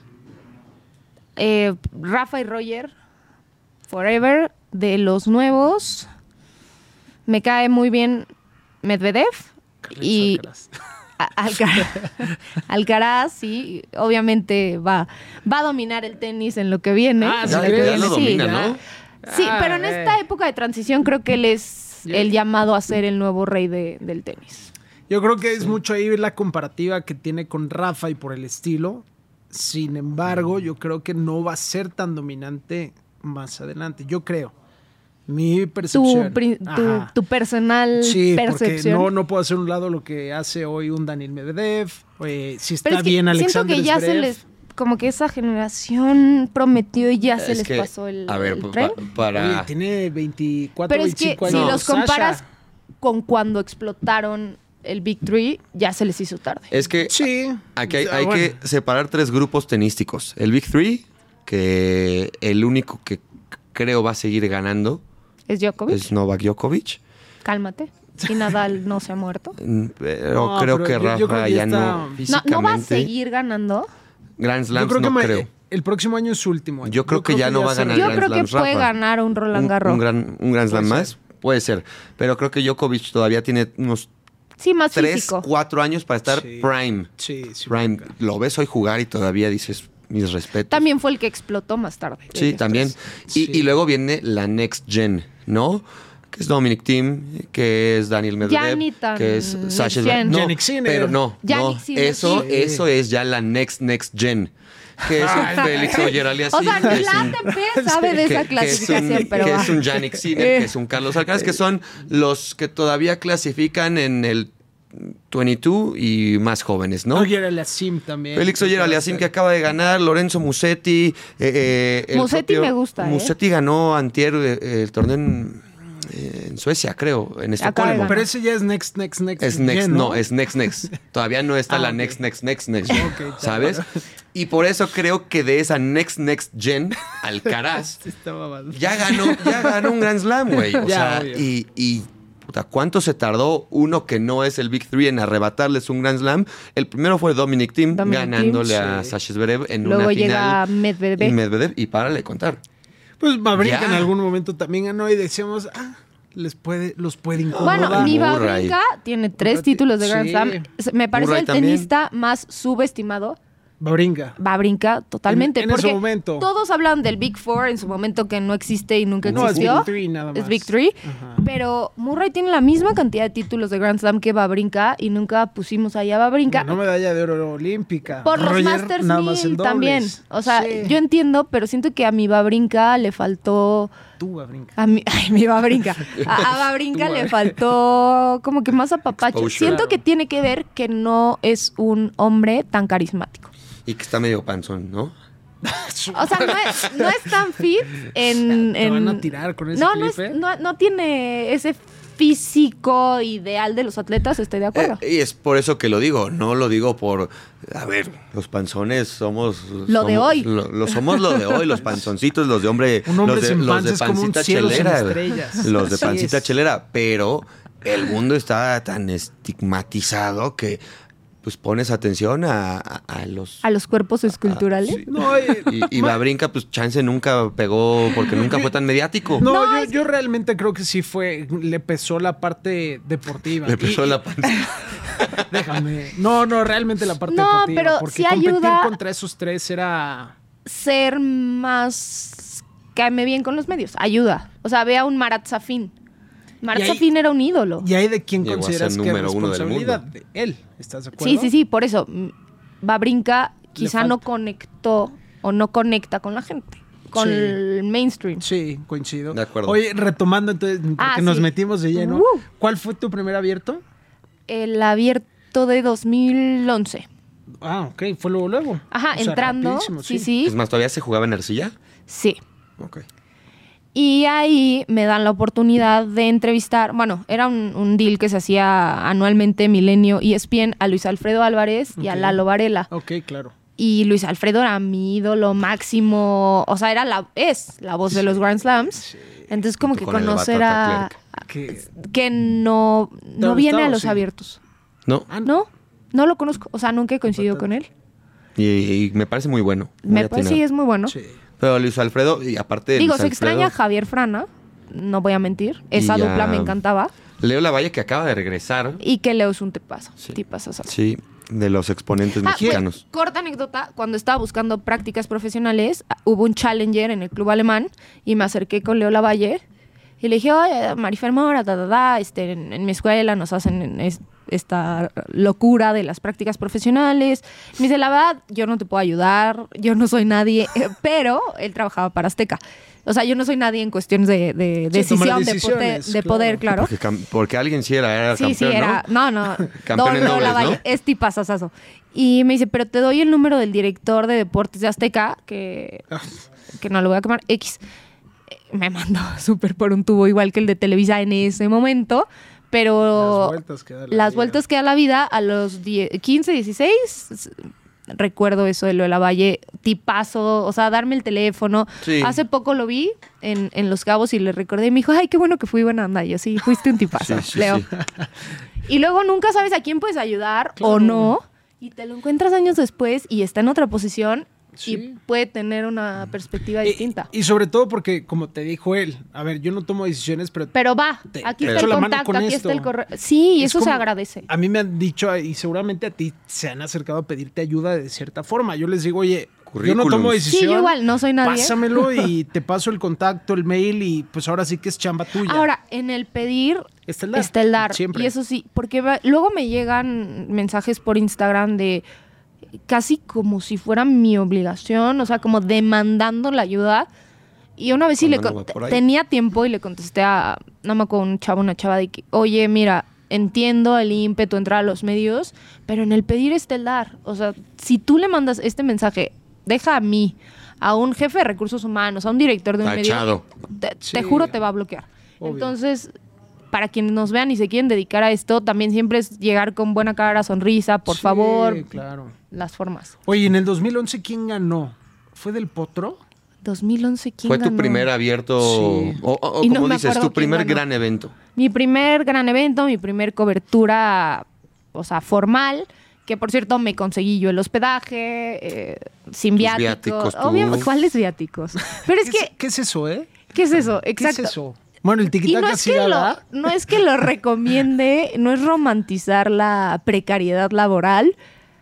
[SPEAKER 2] Rafa y Roger, forever. De los nuevos, me cae muy bien Medvedev.
[SPEAKER 1] Carlitos
[SPEAKER 2] Y
[SPEAKER 1] Alcaraz.
[SPEAKER 2] Alcaraz, sí, obviamente va a dominar el tenis en lo que viene.
[SPEAKER 1] Ah,
[SPEAKER 2] en
[SPEAKER 1] sí,
[SPEAKER 2] lo que
[SPEAKER 1] ya
[SPEAKER 2] viene,
[SPEAKER 3] lo
[SPEAKER 2] sí.
[SPEAKER 3] domina, ¿no?
[SPEAKER 2] Sí, pero en esta época de transición creo que él es el llamado a ser el nuevo rey del tenis.
[SPEAKER 1] Yo creo que es mucho ahí la comparativa que tiene con Rafa y por el estilo. Sin embargo, yo creo que no va a ser tan dominante más adelante. Yo creo. Mi percepción.
[SPEAKER 2] Tu personal percepción.
[SPEAKER 1] Porque no puedo hacer un lado lo que hace hoy un Daniil Medvedev. Si está
[SPEAKER 2] Pero es que
[SPEAKER 1] bien Alexander
[SPEAKER 2] siento que ya
[SPEAKER 1] Zverev.
[SPEAKER 2] como que esa generación prometió y ya se
[SPEAKER 3] Es
[SPEAKER 2] les
[SPEAKER 3] que,
[SPEAKER 2] pasó el
[SPEAKER 3] a ver,
[SPEAKER 2] el tren.
[SPEAKER 3] para...
[SPEAKER 1] Oye, tiene 24,
[SPEAKER 2] Pero es que
[SPEAKER 1] 25
[SPEAKER 2] si
[SPEAKER 1] años.
[SPEAKER 2] los
[SPEAKER 1] Sasha.
[SPEAKER 2] comparas con cuando explotaron el Big Three, ya se les hizo tarde.
[SPEAKER 3] Es que
[SPEAKER 1] Sí.
[SPEAKER 3] aquí
[SPEAKER 1] Ah,
[SPEAKER 3] hay
[SPEAKER 1] bueno.
[SPEAKER 3] que separar 3 grupos tenísticos. El Big Three, que el único que creo va a seguir ganando
[SPEAKER 2] ¿Es Djokovic?
[SPEAKER 3] es Novak Djokovic.
[SPEAKER 2] Cálmate. Y Nadal no se ha muerto.
[SPEAKER 3] Pero
[SPEAKER 1] No,
[SPEAKER 3] creo
[SPEAKER 1] pero
[SPEAKER 3] que
[SPEAKER 1] yo
[SPEAKER 3] Rafa
[SPEAKER 1] creo que
[SPEAKER 3] ya
[SPEAKER 1] está-
[SPEAKER 3] no
[SPEAKER 2] No,
[SPEAKER 3] físicamente.
[SPEAKER 2] no va a seguir ganando.
[SPEAKER 3] Grand
[SPEAKER 1] Yo
[SPEAKER 3] Slams
[SPEAKER 1] creo que
[SPEAKER 3] no creo.
[SPEAKER 1] el próximo año es su último año.
[SPEAKER 3] Yo creo que ya no va a
[SPEAKER 1] se
[SPEAKER 3] ganar
[SPEAKER 2] Yo
[SPEAKER 3] Grand
[SPEAKER 2] creo que
[SPEAKER 3] Slams,
[SPEAKER 2] puede
[SPEAKER 3] Rafa.
[SPEAKER 2] ganar un Roland Garros.
[SPEAKER 3] Un Grand Slam
[SPEAKER 1] Puede
[SPEAKER 3] más, puede ser. Pero creo que Djokovic todavía tiene unos
[SPEAKER 2] Sí, más
[SPEAKER 3] 3,
[SPEAKER 2] físico.
[SPEAKER 3] 4 años para estar
[SPEAKER 1] Sí.
[SPEAKER 3] prime.
[SPEAKER 1] Sí, sí.
[SPEAKER 3] Prime. Lo ves hoy jugar y todavía dices mis respetos.
[SPEAKER 2] También fue el que explotó más tarde.
[SPEAKER 3] Sí, también.
[SPEAKER 1] Sí.
[SPEAKER 3] Y luego viene la next gen, ¿no? Que es Dominic Thiem, que es Daniel
[SPEAKER 2] Ya
[SPEAKER 3] Medvedev,
[SPEAKER 2] ni tan
[SPEAKER 3] que es
[SPEAKER 2] next
[SPEAKER 3] Sasha
[SPEAKER 2] gen.
[SPEAKER 3] Zverev. No,
[SPEAKER 1] Jannik Sinner.
[SPEAKER 3] pero no.
[SPEAKER 2] Jannik Sinner,
[SPEAKER 3] Eso,
[SPEAKER 1] sí.
[SPEAKER 3] eso es ya la next gen. Que es un Félix Oyer-Aliassime.
[SPEAKER 2] O sea,
[SPEAKER 3] que
[SPEAKER 2] ni
[SPEAKER 3] es
[SPEAKER 2] la
[SPEAKER 3] un-
[SPEAKER 2] ATP sabe de esa clasificación, pero
[SPEAKER 3] que
[SPEAKER 2] va.
[SPEAKER 3] es un Jannik Sinner, que es un Carlos Alcaraz, que son los que todavía clasifican en el 22 y más jóvenes, ¿no?
[SPEAKER 1] Oye, la Sim también.
[SPEAKER 3] Félix Oyer-Aliassime, que acaba de ganar, Lorenzo Musetti. El
[SPEAKER 2] Musetti me gusta, ¿eh?
[SPEAKER 3] Musetti ganó antier el torneo en Suecia, creo, en
[SPEAKER 2] Acaba de
[SPEAKER 3] Estocolmo.
[SPEAKER 2] ganar.
[SPEAKER 1] Pero ese ya es next.
[SPEAKER 3] Es next,
[SPEAKER 1] gen,
[SPEAKER 3] no, es next. Todavía no está la
[SPEAKER 1] ok.
[SPEAKER 3] next,
[SPEAKER 1] Ok,
[SPEAKER 3] ¿sabes? Y por eso creo que de esa next gen, Alcaraz
[SPEAKER 1] Sí, estaba mal.
[SPEAKER 3] ya ganó un Grand Slam, güey. O
[SPEAKER 1] Ya,
[SPEAKER 3] sea,
[SPEAKER 1] obvio.
[SPEAKER 3] y puta, ¿cuánto se tardó uno que no es el Big Three en arrebatarles un Grand Slam? El primero fue Dominic Thiem
[SPEAKER 2] Dominic
[SPEAKER 3] ganándole
[SPEAKER 1] Thiem,
[SPEAKER 3] a
[SPEAKER 1] sí.
[SPEAKER 3] Sasha Zverev en
[SPEAKER 2] Luego
[SPEAKER 3] una
[SPEAKER 2] llega
[SPEAKER 3] final.
[SPEAKER 2] Medvedev.
[SPEAKER 3] Medvedev, y párale de contar.
[SPEAKER 1] Pues Mavrinka
[SPEAKER 3] Ya.
[SPEAKER 1] en algún momento también ganó y decíamos, los puede incomodar.
[SPEAKER 2] Bueno, mi
[SPEAKER 3] Murray.
[SPEAKER 2] Wawrinka tiene 3 títulos de Grand
[SPEAKER 1] Sí.
[SPEAKER 2] Slam. Me parece
[SPEAKER 3] Murray
[SPEAKER 2] el
[SPEAKER 3] también.
[SPEAKER 2] tenista más subestimado.
[SPEAKER 1] Wawrinka.
[SPEAKER 2] Wawrinka, totalmente.
[SPEAKER 1] En ese
[SPEAKER 2] porque
[SPEAKER 1] momento.
[SPEAKER 2] todos hablan del Big Four en su momento que no existe y nunca
[SPEAKER 1] No, es
[SPEAKER 2] existió.
[SPEAKER 1] Big Three nada más.
[SPEAKER 2] Es Big Three.
[SPEAKER 1] Ajá.
[SPEAKER 2] Pero Murray tiene la misma cantidad de títulos de Grand Slam que Wawrinka y nunca pusimos ahí a Wawrinka.
[SPEAKER 1] Ganó medalla de oro olímpica.
[SPEAKER 2] Por los
[SPEAKER 1] Roger,
[SPEAKER 2] Masters
[SPEAKER 1] nada más en
[SPEAKER 2] 1000
[SPEAKER 1] dobles.
[SPEAKER 2] también. O sea,
[SPEAKER 1] Sí.
[SPEAKER 2] yo entiendo, pero siento que a mi Wawrinka le faltó...
[SPEAKER 1] Tú, Wawrinka.
[SPEAKER 2] Mi Wawrinka. A Wawrinka
[SPEAKER 1] Tú,
[SPEAKER 2] le
[SPEAKER 1] Wawrinka.
[SPEAKER 2] faltó como que más apapacho.
[SPEAKER 3] Exposure.
[SPEAKER 2] Siento
[SPEAKER 1] Claro.
[SPEAKER 2] que tiene que ver que no es un hombre tan carismático.
[SPEAKER 3] Y que está medio panzón, ¿no?
[SPEAKER 2] O sea, no es tan fit en...
[SPEAKER 1] Te van
[SPEAKER 2] en-
[SPEAKER 1] a tirar con ese
[SPEAKER 2] no,
[SPEAKER 1] clip, ¿eh?
[SPEAKER 2] no tiene ese físico ideal de los atletas, estoy de acuerdo.
[SPEAKER 3] Y es por eso que lo digo, no lo digo por... A ver, los panzones somos...
[SPEAKER 2] Lo de hoy.
[SPEAKER 3] Somos lo de hoy, los panzoncitos, los de hombre...
[SPEAKER 1] Un hombre
[SPEAKER 3] los de,
[SPEAKER 1] sin
[SPEAKER 3] los
[SPEAKER 1] panza
[SPEAKER 3] de
[SPEAKER 1] es como un
[SPEAKER 3] pancita
[SPEAKER 1] cielo sin
[SPEAKER 3] chelera.
[SPEAKER 1] estrellas.
[SPEAKER 3] Los de
[SPEAKER 1] Así
[SPEAKER 3] pancita
[SPEAKER 1] es.
[SPEAKER 3] chelera, pero el mundo está tan estigmatizado que pues pones atención a los...
[SPEAKER 2] A los cuerpos esculturales.
[SPEAKER 3] sí.
[SPEAKER 1] No,
[SPEAKER 3] Y Wawrinka, pues chance nunca pegó porque nunca fue tan mediático.
[SPEAKER 1] no,
[SPEAKER 2] No,
[SPEAKER 1] yo realmente creo que sí le pesó la parte deportiva.
[SPEAKER 3] Le pesó
[SPEAKER 1] Y-
[SPEAKER 3] la panza.
[SPEAKER 1] Déjame. No, realmente la parte
[SPEAKER 2] No,
[SPEAKER 1] deportiva.
[SPEAKER 2] pero
[SPEAKER 1] porque
[SPEAKER 2] sí
[SPEAKER 1] competir
[SPEAKER 2] ayuda-
[SPEAKER 1] contra esos tres era...
[SPEAKER 2] Ser más... Caeme bien con los medios. Ayuda. O sea, ve a un Marat Safin. Marat
[SPEAKER 1] Y ahí-
[SPEAKER 2] Safin era un ídolo.
[SPEAKER 1] ¿Y ahí de quién
[SPEAKER 3] Llegó a
[SPEAKER 1] consideras
[SPEAKER 3] ser
[SPEAKER 1] que es
[SPEAKER 3] número uno del
[SPEAKER 1] responsabilidad?
[SPEAKER 3] mundo.
[SPEAKER 1] De él. ¿Estás de acuerdo?
[SPEAKER 2] Sí, por eso. Wawrinka quizá
[SPEAKER 1] falta.
[SPEAKER 2] no conectó o no conecta con la gente. Con
[SPEAKER 1] Sí.
[SPEAKER 2] el mainstream.
[SPEAKER 1] Sí, coincido.
[SPEAKER 3] De acuerdo.
[SPEAKER 1] Oye, retomando entonces, porque
[SPEAKER 2] Ah,
[SPEAKER 1] nos
[SPEAKER 2] sí.
[SPEAKER 1] metimos de lleno.
[SPEAKER 2] Uh.
[SPEAKER 1] ¿Cuál fue tu primer abierto?
[SPEAKER 2] El abierto de 2011.
[SPEAKER 1] Ah, ok, fue luego.
[SPEAKER 2] Ajá,
[SPEAKER 1] O sea,
[SPEAKER 2] entrando.
[SPEAKER 1] rapidísimo,
[SPEAKER 2] Sí.
[SPEAKER 3] Es más, ¿todavía se jugaba en arcilla?
[SPEAKER 2] Sí.
[SPEAKER 3] Ok.
[SPEAKER 2] Y ahí me dan la oportunidad de entrevistar, bueno, era un deal que se hacía anualmente Milenio ESPN a Luis Alfredo Álvarez y a
[SPEAKER 1] Ok.
[SPEAKER 2] Lalo Varela.
[SPEAKER 1] Ok, claro.
[SPEAKER 2] Y Luis Alfredo era mi ídolo máximo, o sea, es la voz de los Grand Slams. Entonces como que
[SPEAKER 3] Con el
[SPEAKER 2] conocer
[SPEAKER 3] Batata
[SPEAKER 2] a...
[SPEAKER 1] Que-
[SPEAKER 2] que no
[SPEAKER 1] ¿Te ha
[SPEAKER 2] viene a
[SPEAKER 1] gustado?
[SPEAKER 2] los
[SPEAKER 1] Sí.
[SPEAKER 2] abiertos.
[SPEAKER 3] No,
[SPEAKER 2] No lo conozco, o sea, nunca he coincidido con él.
[SPEAKER 3] y me parece muy bueno. muy
[SPEAKER 2] Me parece
[SPEAKER 3] atinado.
[SPEAKER 2] sí, es muy bueno.
[SPEAKER 1] Sí.
[SPEAKER 3] Pero Luis Alfredo, y aparte de
[SPEAKER 2] Digo,
[SPEAKER 3] Luis
[SPEAKER 2] se
[SPEAKER 3] Alfredo,
[SPEAKER 2] extraña a Javier Frana, no voy a mentir. Esa
[SPEAKER 3] Y ya-
[SPEAKER 2] dupla me encantaba.
[SPEAKER 3] Leo Lavalle, que acaba de regresar.
[SPEAKER 2] Y que Leo es un tipazo.
[SPEAKER 3] Sí.
[SPEAKER 2] Tipazazo.
[SPEAKER 3] Sí, de los exponentes mexicanos.
[SPEAKER 2] Corta anécdota, cuando estaba buscando prácticas profesionales, hubo un challenger en el club alemán y me acerqué con Leo Lavalle y le dije, oye, Marifer Mora, en mi escuela nos hacen esta locura de las prácticas profesionales. Me dice, la verdad, yo no te puedo ayudar, yo no soy nadie, pero él trabajaba para Azteca. O sea, yo no soy nadie en cuestiones de decisión, de poder, claro.
[SPEAKER 3] Porque alguien sí era campeón,
[SPEAKER 2] sí, era. No.
[SPEAKER 3] Campeón en dobles,
[SPEAKER 2] Lavalle,
[SPEAKER 3] ¿no?
[SPEAKER 2] es tipazazazo. Y me dice, pero te doy el número del director de deportes de Azteca, que no lo voy a quemar, X. Me mandó súper por un tubo, igual que el de Televisa en ese momento. Pero las vueltas que da la vida a los 15, 16... Recuerdo eso de lo de Lavalle, tipazo, o sea, darme el teléfono.
[SPEAKER 3] Sí.
[SPEAKER 2] Hace poco lo vi en Los Cabos y le recordé y me dijo, ay, qué bueno que fui, buena onda. Y yo, sí, fuiste un tipazo,
[SPEAKER 3] Sí.
[SPEAKER 2] Leo. Y luego nunca sabes a quién puedes ayudar o no, y te lo encuentras años después y está en otra posición y puede tener una perspectiva distinta.
[SPEAKER 1] Y sobre todo porque, como te dijo él, a ver, yo no tomo decisiones, pero
[SPEAKER 2] va, aquí está el
[SPEAKER 1] echo la mano
[SPEAKER 2] contacto,
[SPEAKER 1] con
[SPEAKER 2] aquí
[SPEAKER 1] esto.
[SPEAKER 2] está el correo. Sí,
[SPEAKER 1] Es
[SPEAKER 2] eso se
[SPEAKER 1] como-
[SPEAKER 2] agradece.
[SPEAKER 1] A mí me han dicho, y seguramente a ti se han acercado a pedirte ayuda de cierta forma. Yo les digo, oye, yo no tomo
[SPEAKER 3] Currículums.
[SPEAKER 1] decisión.
[SPEAKER 2] Sí, yo igual, no soy nadie.
[SPEAKER 1] Pásamelo y te paso el contacto, el mail, y pues ahora sí que es chamba tuya.
[SPEAKER 2] Ahora, en el pedir
[SPEAKER 1] Está
[SPEAKER 2] el dar.
[SPEAKER 1] Siempre.
[SPEAKER 2] Y eso sí, porque luego me llegan mensajes por Instagram de casi como si fuera mi obligación, o sea, como demandando la ayuda. Y una vez sí
[SPEAKER 3] Cuando no va por ahí.
[SPEAKER 2] tenía tiempo y le contesté a, no me acuerdo, una chava de que, oye, mira, entiendo el ímpetu entrar a los medios, pero en el pedir está el dar. O sea, si tú le mandas este mensaje, deja a mí, a un jefe de recursos humanos, a un director de un
[SPEAKER 3] Tachado.
[SPEAKER 2] medio,
[SPEAKER 1] Sí.
[SPEAKER 2] te juro te va a bloquear.
[SPEAKER 1] Obvio.
[SPEAKER 2] Entonces, para quienes nos vean y se quieren dedicar a esto, también siempre es llegar con buena cara, sonrisa, por
[SPEAKER 1] Sí,
[SPEAKER 2] favor,
[SPEAKER 1] claro.
[SPEAKER 2] las formas.
[SPEAKER 1] Oye, en el 2011, ¿quién ganó? ¿Fue Del Potro?
[SPEAKER 2] 2011, ¿quién
[SPEAKER 3] Fue tu
[SPEAKER 2] ganó?
[SPEAKER 3] primer abierto,
[SPEAKER 1] Sí.
[SPEAKER 3] o
[SPEAKER 2] Y no
[SPEAKER 3] como
[SPEAKER 2] me
[SPEAKER 3] dices,
[SPEAKER 2] acuerdo
[SPEAKER 3] tu primer
[SPEAKER 2] quién ganó.
[SPEAKER 3] gran evento.
[SPEAKER 2] Mi primer gran evento, mi primer cobertura, o sea, formal, que por cierto me conseguí yo el hospedaje, sin
[SPEAKER 3] Tus
[SPEAKER 2] viáticos.
[SPEAKER 3] viáticos, tú.
[SPEAKER 2] Obviamente, ¿cuáles viáticos? Pero es que,
[SPEAKER 1] ¿Qué es eso,
[SPEAKER 2] ¿qué es eso?
[SPEAKER 1] ¿Qué
[SPEAKER 2] Exacto.
[SPEAKER 1] es eso? Bueno, el
[SPEAKER 2] Y
[SPEAKER 1] tiquitaca
[SPEAKER 2] no es,
[SPEAKER 1] sí
[SPEAKER 2] que
[SPEAKER 1] da,
[SPEAKER 2] lo,
[SPEAKER 1] ¿verdad?
[SPEAKER 2] no es que lo recomiende, no es romantizar la precariedad laboral,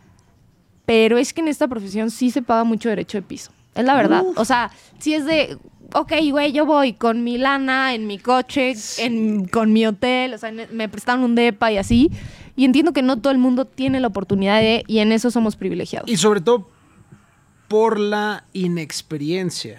[SPEAKER 2] pero es que en esta profesión sí se paga mucho derecho de piso. Es la verdad. O sea, sí es de, ok, güey, yo voy con mi lana, en mi coche, con mi hotel, o sea, me prestaron un depa y así. Y entiendo que no todo el mundo tiene la oportunidad de, y en eso somos privilegiados.
[SPEAKER 1] Y sobre todo por la inexperiencia.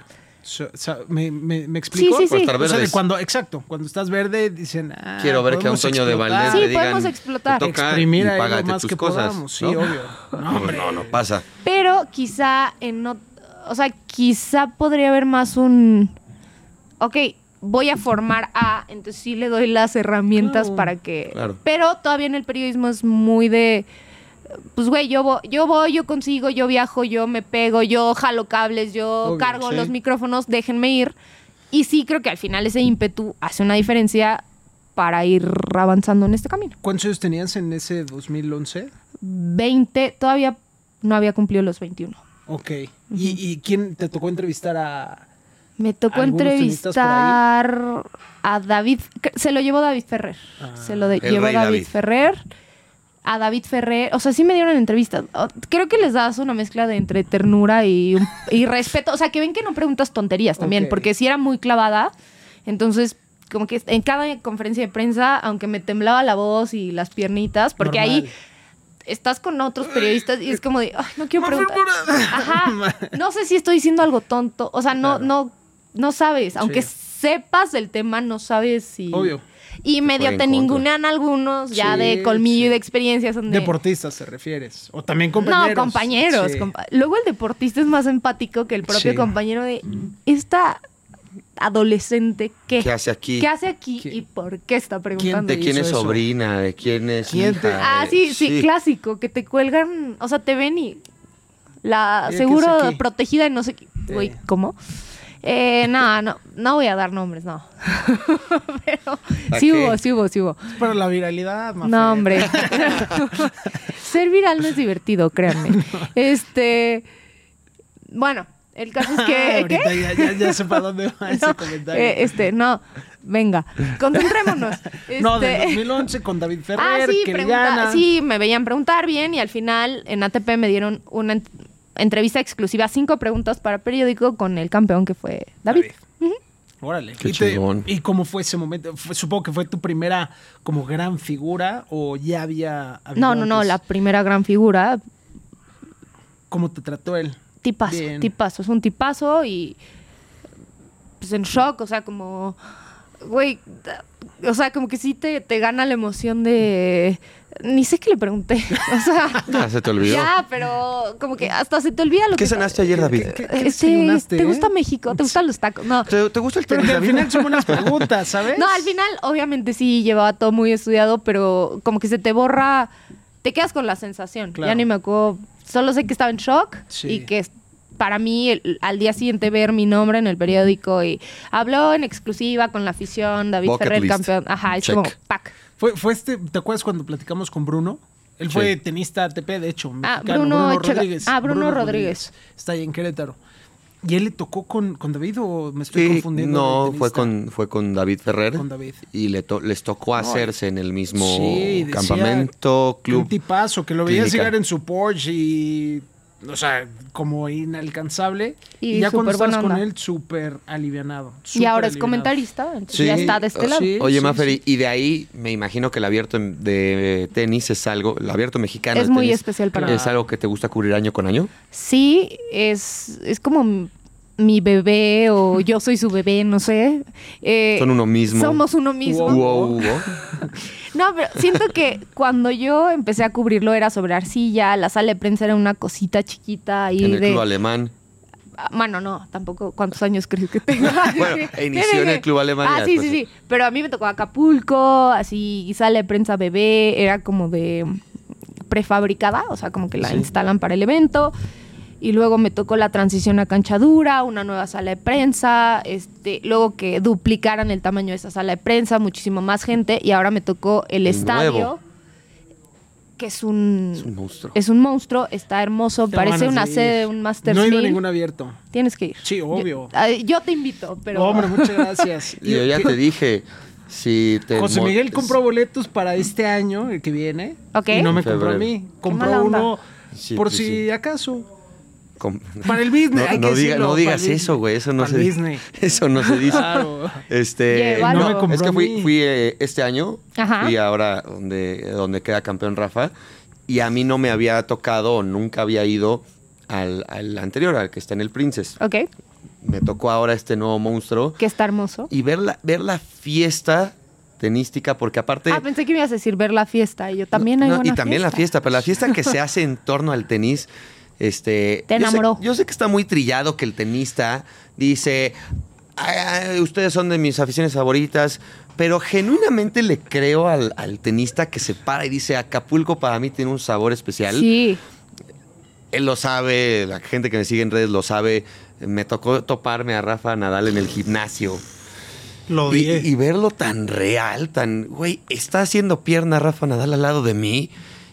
[SPEAKER 1] ¿Me explico?
[SPEAKER 2] Sí, sí,
[SPEAKER 3] Por
[SPEAKER 2] sí.
[SPEAKER 3] estar
[SPEAKER 1] O sea,
[SPEAKER 3] verdes.
[SPEAKER 1] cuando estás verde dicen,
[SPEAKER 3] Quiero ver que a un
[SPEAKER 1] podemos
[SPEAKER 3] Toño de
[SPEAKER 1] explotar,
[SPEAKER 3] Valdés
[SPEAKER 2] Sí,
[SPEAKER 3] le digan,
[SPEAKER 2] podemos explotar.
[SPEAKER 3] te toca
[SPEAKER 1] exprimir
[SPEAKER 3] y
[SPEAKER 1] ahí lo
[SPEAKER 3] págate
[SPEAKER 1] más
[SPEAKER 3] tus
[SPEAKER 1] que
[SPEAKER 3] cosas.
[SPEAKER 1] podamos. Sí,
[SPEAKER 3] ¿no?
[SPEAKER 1] obvio. No, hombre.
[SPEAKER 3] No pasa.
[SPEAKER 2] Pero quizá o sea, quizá podría haber más un, ok, voy a formar a, entonces sí le doy las herramientas
[SPEAKER 1] Claro.
[SPEAKER 2] para que,
[SPEAKER 3] Claro.
[SPEAKER 2] pero todavía en el periodismo es muy de, pues güey, yo voy, yo consigo, yo viajo, yo me pego, yo jalo cables, yo
[SPEAKER 1] Obvio,
[SPEAKER 2] cargo
[SPEAKER 1] sí.
[SPEAKER 2] los micrófonos, déjenme ir. Y sí creo que al final ese ímpetu hace una diferencia para ir avanzando en este camino.
[SPEAKER 1] ¿Cuántos años tenías en ese 2011?
[SPEAKER 2] 20, todavía no había cumplido los 21.
[SPEAKER 1] Ok. ¿Y quién te tocó entrevistar a...?
[SPEAKER 2] Me tocó
[SPEAKER 1] ¿Algunos tenistas por
[SPEAKER 2] entrevistar a David, se lo llevó David Ferrer. Se lo
[SPEAKER 3] el
[SPEAKER 2] llevó
[SPEAKER 3] rey
[SPEAKER 2] David
[SPEAKER 3] David.
[SPEAKER 2] Ferrer. A David Ferrer, o sea, sí me dieron entrevistas. Creo que les das una mezcla de entre ternura y respeto. O sea, que ven que no preguntas tonterías también,
[SPEAKER 1] Ok.
[SPEAKER 2] porque sí era muy clavada. Entonces, como que en cada conferencia de prensa, aunque me temblaba la voz y las piernitas, porque
[SPEAKER 1] Normal.
[SPEAKER 2] ahí estás con otros periodistas y es como de, ay, no quiero preguntar. Ajá. No sé si estoy diciendo algo tonto. O sea, no sabes. Aunque
[SPEAKER 1] Sí.
[SPEAKER 2] sepas del tema, no sabes si.
[SPEAKER 1] Obvio.
[SPEAKER 2] Y medio
[SPEAKER 3] pueden
[SPEAKER 2] te
[SPEAKER 3] contra.
[SPEAKER 2] ningunean algunos ya
[SPEAKER 1] Sí,
[SPEAKER 2] de colmillo
[SPEAKER 1] sí.
[SPEAKER 2] y de experiencia. Son de,
[SPEAKER 1] Deportistas te refieres. O también compañeros.
[SPEAKER 2] no, compañeros.
[SPEAKER 1] Sí.
[SPEAKER 2] Luego el deportista es más empático que el propio
[SPEAKER 1] Sí.
[SPEAKER 2] compañero de esta adolescente que
[SPEAKER 3] ¿Qué hace aquí?
[SPEAKER 2] ¿Qué hace aquí
[SPEAKER 1] ¿Qué-
[SPEAKER 2] y por qué está preguntando?
[SPEAKER 3] ¿De quién
[SPEAKER 1] hizo
[SPEAKER 3] es
[SPEAKER 1] eso?
[SPEAKER 3] sobrina? ¿De quién es
[SPEAKER 1] ¿Quién te-
[SPEAKER 3] hija?
[SPEAKER 2] Ah, sí, clásico, que te cuelgan, o sea, te ven y la
[SPEAKER 1] Mira, ¿qué
[SPEAKER 2] seguro
[SPEAKER 1] hace aquí?
[SPEAKER 2] protegida y no sé qué. Güey, ¿cómo? No voy a dar nombres, no. Pero
[SPEAKER 3] ¿A
[SPEAKER 2] sí
[SPEAKER 3] qué?
[SPEAKER 2] hubo.
[SPEAKER 1] Es para la viralidad, Mafer.
[SPEAKER 2] No, hombre. Ser viral no es divertido, créanme. Bueno, El caso es que...
[SPEAKER 1] Ahorita ya sé para dónde va ese comentario.
[SPEAKER 2] No, venga, concentrémonos.
[SPEAKER 1] No, del 2011 con David Ferrer,
[SPEAKER 2] sí,
[SPEAKER 1] que le gana.
[SPEAKER 2] Sí, me veían preguntar bien y al final en ATP me dieron una entrevista exclusiva, 5 preguntas para periódico con el campeón que fue David.
[SPEAKER 1] Órale.
[SPEAKER 3] Qué chingón.
[SPEAKER 1] ¿Y cómo fue ese momento? Supongo que fue tu primera como gran figura o ya había habido
[SPEAKER 2] No,
[SPEAKER 1] antes?
[SPEAKER 2] la primera gran figura.
[SPEAKER 1] ¿Cómo te trató él?
[SPEAKER 2] Tipazo, es un tipazo y pues en shock, o sea, como, güey, o sea, como que sí te gana la emoción de, ni sé qué le pregunté, o sea.
[SPEAKER 3] Ya se te olvidó.
[SPEAKER 2] Ya, pero como que hasta se te olvida lo
[SPEAKER 3] ¿Qué
[SPEAKER 2] que...
[SPEAKER 3] cenaste ayer, David?
[SPEAKER 1] ¿Qué desayunaste,
[SPEAKER 2] ¿Te gusta México? ¿Te gustan los tacos? No.
[SPEAKER 3] ¿Te gusta el
[SPEAKER 1] Pero
[SPEAKER 3] tenis,
[SPEAKER 1] que al
[SPEAKER 3] David?
[SPEAKER 1] final son buenas preguntas, ¿sabes?
[SPEAKER 2] No, al final, obviamente sí llevaba todo muy estudiado, pero como que se te borra, te quedas con la sensación.
[SPEAKER 1] Claro.
[SPEAKER 2] Ya ni me acuerdo, solo sé que estaba en shock
[SPEAKER 1] Sí.
[SPEAKER 2] y que para mí al día siguiente ver mi nombre en el periódico y habló en exclusiva con la afición, David
[SPEAKER 3] Bucket
[SPEAKER 2] Ferrer,
[SPEAKER 3] list.
[SPEAKER 2] campeón. Ajá, es
[SPEAKER 3] Check.
[SPEAKER 2] como, pack.
[SPEAKER 1] Fue ¿te acuerdas cuando platicamos con Bruno? Él fue tenista ATP, de hecho, mexicano,
[SPEAKER 2] Bruno
[SPEAKER 1] Rodríguez.
[SPEAKER 2] Bruno Rodríguez.
[SPEAKER 1] Está ahí en Querétaro. ¿Y él le tocó con David o me estoy
[SPEAKER 3] Sí,
[SPEAKER 1] confundiendo?
[SPEAKER 3] no,
[SPEAKER 1] de
[SPEAKER 3] fue
[SPEAKER 1] tenista?
[SPEAKER 3] con David Ferrer.
[SPEAKER 1] Con David.
[SPEAKER 3] Y les tocó hacerse en el mismo
[SPEAKER 1] Sí, decía
[SPEAKER 3] campamento,
[SPEAKER 1] que un
[SPEAKER 3] club.
[SPEAKER 1] tipazo, que lo veías
[SPEAKER 3] clínica.
[SPEAKER 1] llegar en su Porsche y... O sea, como inalcanzable.
[SPEAKER 2] Y
[SPEAKER 1] Y ya cuando
[SPEAKER 2] súper
[SPEAKER 1] estás
[SPEAKER 2] buena
[SPEAKER 1] con
[SPEAKER 2] onda.
[SPEAKER 1] él, súper alivianado.
[SPEAKER 2] Y ahora es
[SPEAKER 1] súper alivianado.
[SPEAKER 2] comentarista, entonces
[SPEAKER 3] Sí,
[SPEAKER 2] ya está de este lado.
[SPEAKER 1] sí.
[SPEAKER 3] Oye, Maferi, y de ahí me imagino que el abierto de tenis es algo, el abierto mexicano
[SPEAKER 2] Es
[SPEAKER 3] de
[SPEAKER 2] muy
[SPEAKER 3] tenis
[SPEAKER 2] especial para
[SPEAKER 3] ¿Es
[SPEAKER 2] mí.
[SPEAKER 3] algo que te gusta cubrir año con año?
[SPEAKER 2] Sí, es como mi bebé o yo soy su bebé, no sé.
[SPEAKER 3] Son uno mismo.
[SPEAKER 2] Somos uno mismo.
[SPEAKER 3] Wow.
[SPEAKER 2] No, pero siento que cuando yo empecé a cubrirlo era sobre arcilla, la sala de prensa era una cosita chiquita ahí
[SPEAKER 3] En el
[SPEAKER 2] de...
[SPEAKER 3] club alemán.
[SPEAKER 2] Bueno, no, tampoco. ¿Cuántos años crees que tengo?
[SPEAKER 3] Bueno, inició en el club alemán. y
[SPEAKER 2] Sí,
[SPEAKER 3] después-
[SPEAKER 2] sí. Pero a mí me tocó Acapulco, así, y sala de prensa bebé, era como de prefabricada, o sea, como que la instalan para el evento. Y luego me tocó la transición a cancha dura, una nueva sala de prensa, luego que duplicaran el tamaño de esa sala de prensa, muchísimo más gente, y ahora me tocó el estadio,
[SPEAKER 3] nuevo.
[SPEAKER 2] que es un
[SPEAKER 3] monstruo.
[SPEAKER 2] Es un monstruo, está hermoso,
[SPEAKER 1] Te
[SPEAKER 2] parece
[SPEAKER 1] ganas
[SPEAKER 2] una
[SPEAKER 1] de ir.
[SPEAKER 2] sede de un Masters
[SPEAKER 1] No he ido a
[SPEAKER 2] 1000.
[SPEAKER 1] ningún abierto.
[SPEAKER 2] Tienes que ir.
[SPEAKER 1] Sí, obvio.
[SPEAKER 2] Yo te invito, pero...
[SPEAKER 1] Hombre, muchas gracias.
[SPEAKER 3] Y yo ya te dije, si te...
[SPEAKER 1] José Miguel compró boletos para este año, el que viene.
[SPEAKER 2] Ok.
[SPEAKER 1] Y no me compró a
[SPEAKER 3] Febrero.
[SPEAKER 1] mí. Compró
[SPEAKER 2] mala onda.
[SPEAKER 1] uno
[SPEAKER 3] Sí,
[SPEAKER 1] por
[SPEAKER 3] sí,
[SPEAKER 1] si
[SPEAKER 3] sí.
[SPEAKER 1] acaso.
[SPEAKER 3] Com-
[SPEAKER 1] Para el business. hay que decirlo,
[SPEAKER 3] no
[SPEAKER 1] para
[SPEAKER 3] digas
[SPEAKER 1] el
[SPEAKER 3] eso, güey. Eso no
[SPEAKER 1] para
[SPEAKER 3] se
[SPEAKER 1] el
[SPEAKER 3] dice.
[SPEAKER 1] Disney.
[SPEAKER 3] Eso no se dice.
[SPEAKER 1] Claro.
[SPEAKER 2] Llévalo.
[SPEAKER 1] No me compró
[SPEAKER 3] Es que
[SPEAKER 1] a mí.
[SPEAKER 3] fui este año,
[SPEAKER 2] Ajá.
[SPEAKER 3] fui ahora donde queda campeón Rafa, y a mí no me había tocado, o nunca había ido al anterior, al que está en el Princess.
[SPEAKER 2] Ok,
[SPEAKER 3] Me tocó ahora este nuevo monstruo
[SPEAKER 2] que está hermoso.
[SPEAKER 3] y ver la fiesta tenística, porque aparte...
[SPEAKER 2] Pensé que me ibas a decir ver la fiesta, y yo también hay
[SPEAKER 3] No,
[SPEAKER 2] buena
[SPEAKER 3] y también la fiesta, pero la fiesta que se hace en torno al tenis,
[SPEAKER 2] Te enamoró.
[SPEAKER 3] Yo sé que está muy trillado que el tenista dice, "Ay, ustedes son de mis aficiones favoritas", pero genuinamente le creo al tenista que se para y dice, Acapulco para mí tiene un sabor especial.
[SPEAKER 2] Sí,
[SPEAKER 3] Él lo sabe, la gente que me sigue en redes lo sabe. Me tocó toparme a Rafa Nadal en el gimnasio.
[SPEAKER 1] Lo odié.
[SPEAKER 3] Y verlo tan real, güey, está haciendo pierna Rafa Nadal al lado de mí.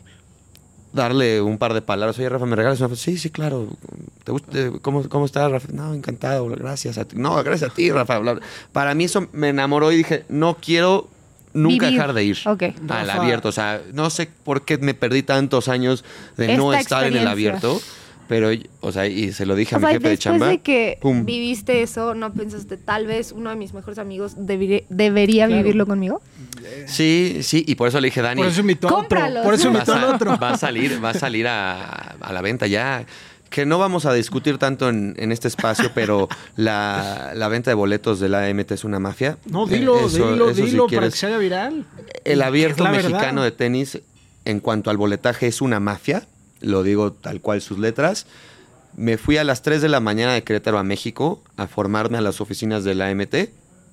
[SPEAKER 3] Darle un par de palabras. Oye, Rafa, ¿me regalas una foto? Sí, claro. ¿Te gusta? ¿Cómo estás, Rafa? No, encantado. Gracias a ti. No, gracias a ti, Rafa. Para mí eso me enamoró y dije, no quiero nunca
[SPEAKER 2] Vivir.
[SPEAKER 3] dejar de ir
[SPEAKER 2] Ok.
[SPEAKER 3] al
[SPEAKER 1] Rafa.
[SPEAKER 3] abierto. O sea, no sé por qué me perdí tantos años de no
[SPEAKER 2] Esta
[SPEAKER 3] estar en el
[SPEAKER 2] experiencia.
[SPEAKER 3] abierto. Pero, o sea, y se lo dije a
[SPEAKER 2] o
[SPEAKER 3] mi
[SPEAKER 2] sea,
[SPEAKER 3] jefe de
[SPEAKER 2] después
[SPEAKER 3] chamba.
[SPEAKER 2] de que
[SPEAKER 3] pum.
[SPEAKER 2] viviste eso, ¿no pensaste tal vez uno de mis mejores amigos debería
[SPEAKER 1] Claro.
[SPEAKER 2] vivirlo conmigo?
[SPEAKER 3] Sí, y por eso le dije, Dani,
[SPEAKER 1] Por eso invitó a otro.
[SPEAKER 2] Cómpralos.
[SPEAKER 1] Por eso
[SPEAKER 3] va
[SPEAKER 1] invitó al otro.
[SPEAKER 3] a salir a la venta ya. Que no vamos a discutir tanto en este espacio, pero la venta de boletos de la AMT es una mafia.
[SPEAKER 1] No, dilo,
[SPEAKER 3] Eso
[SPEAKER 1] dilo
[SPEAKER 3] si
[SPEAKER 1] para que
[SPEAKER 3] quieres.
[SPEAKER 1] se haga viral.
[SPEAKER 3] El abierto
[SPEAKER 1] Es la
[SPEAKER 3] mexicano
[SPEAKER 1] verdad.
[SPEAKER 3] de tenis, en cuanto al boletaje, es una mafia. Lo digo tal cual sus letras. Me fui a las 3 de la mañana de Querétaro a México a formarme a las oficinas de la AMT.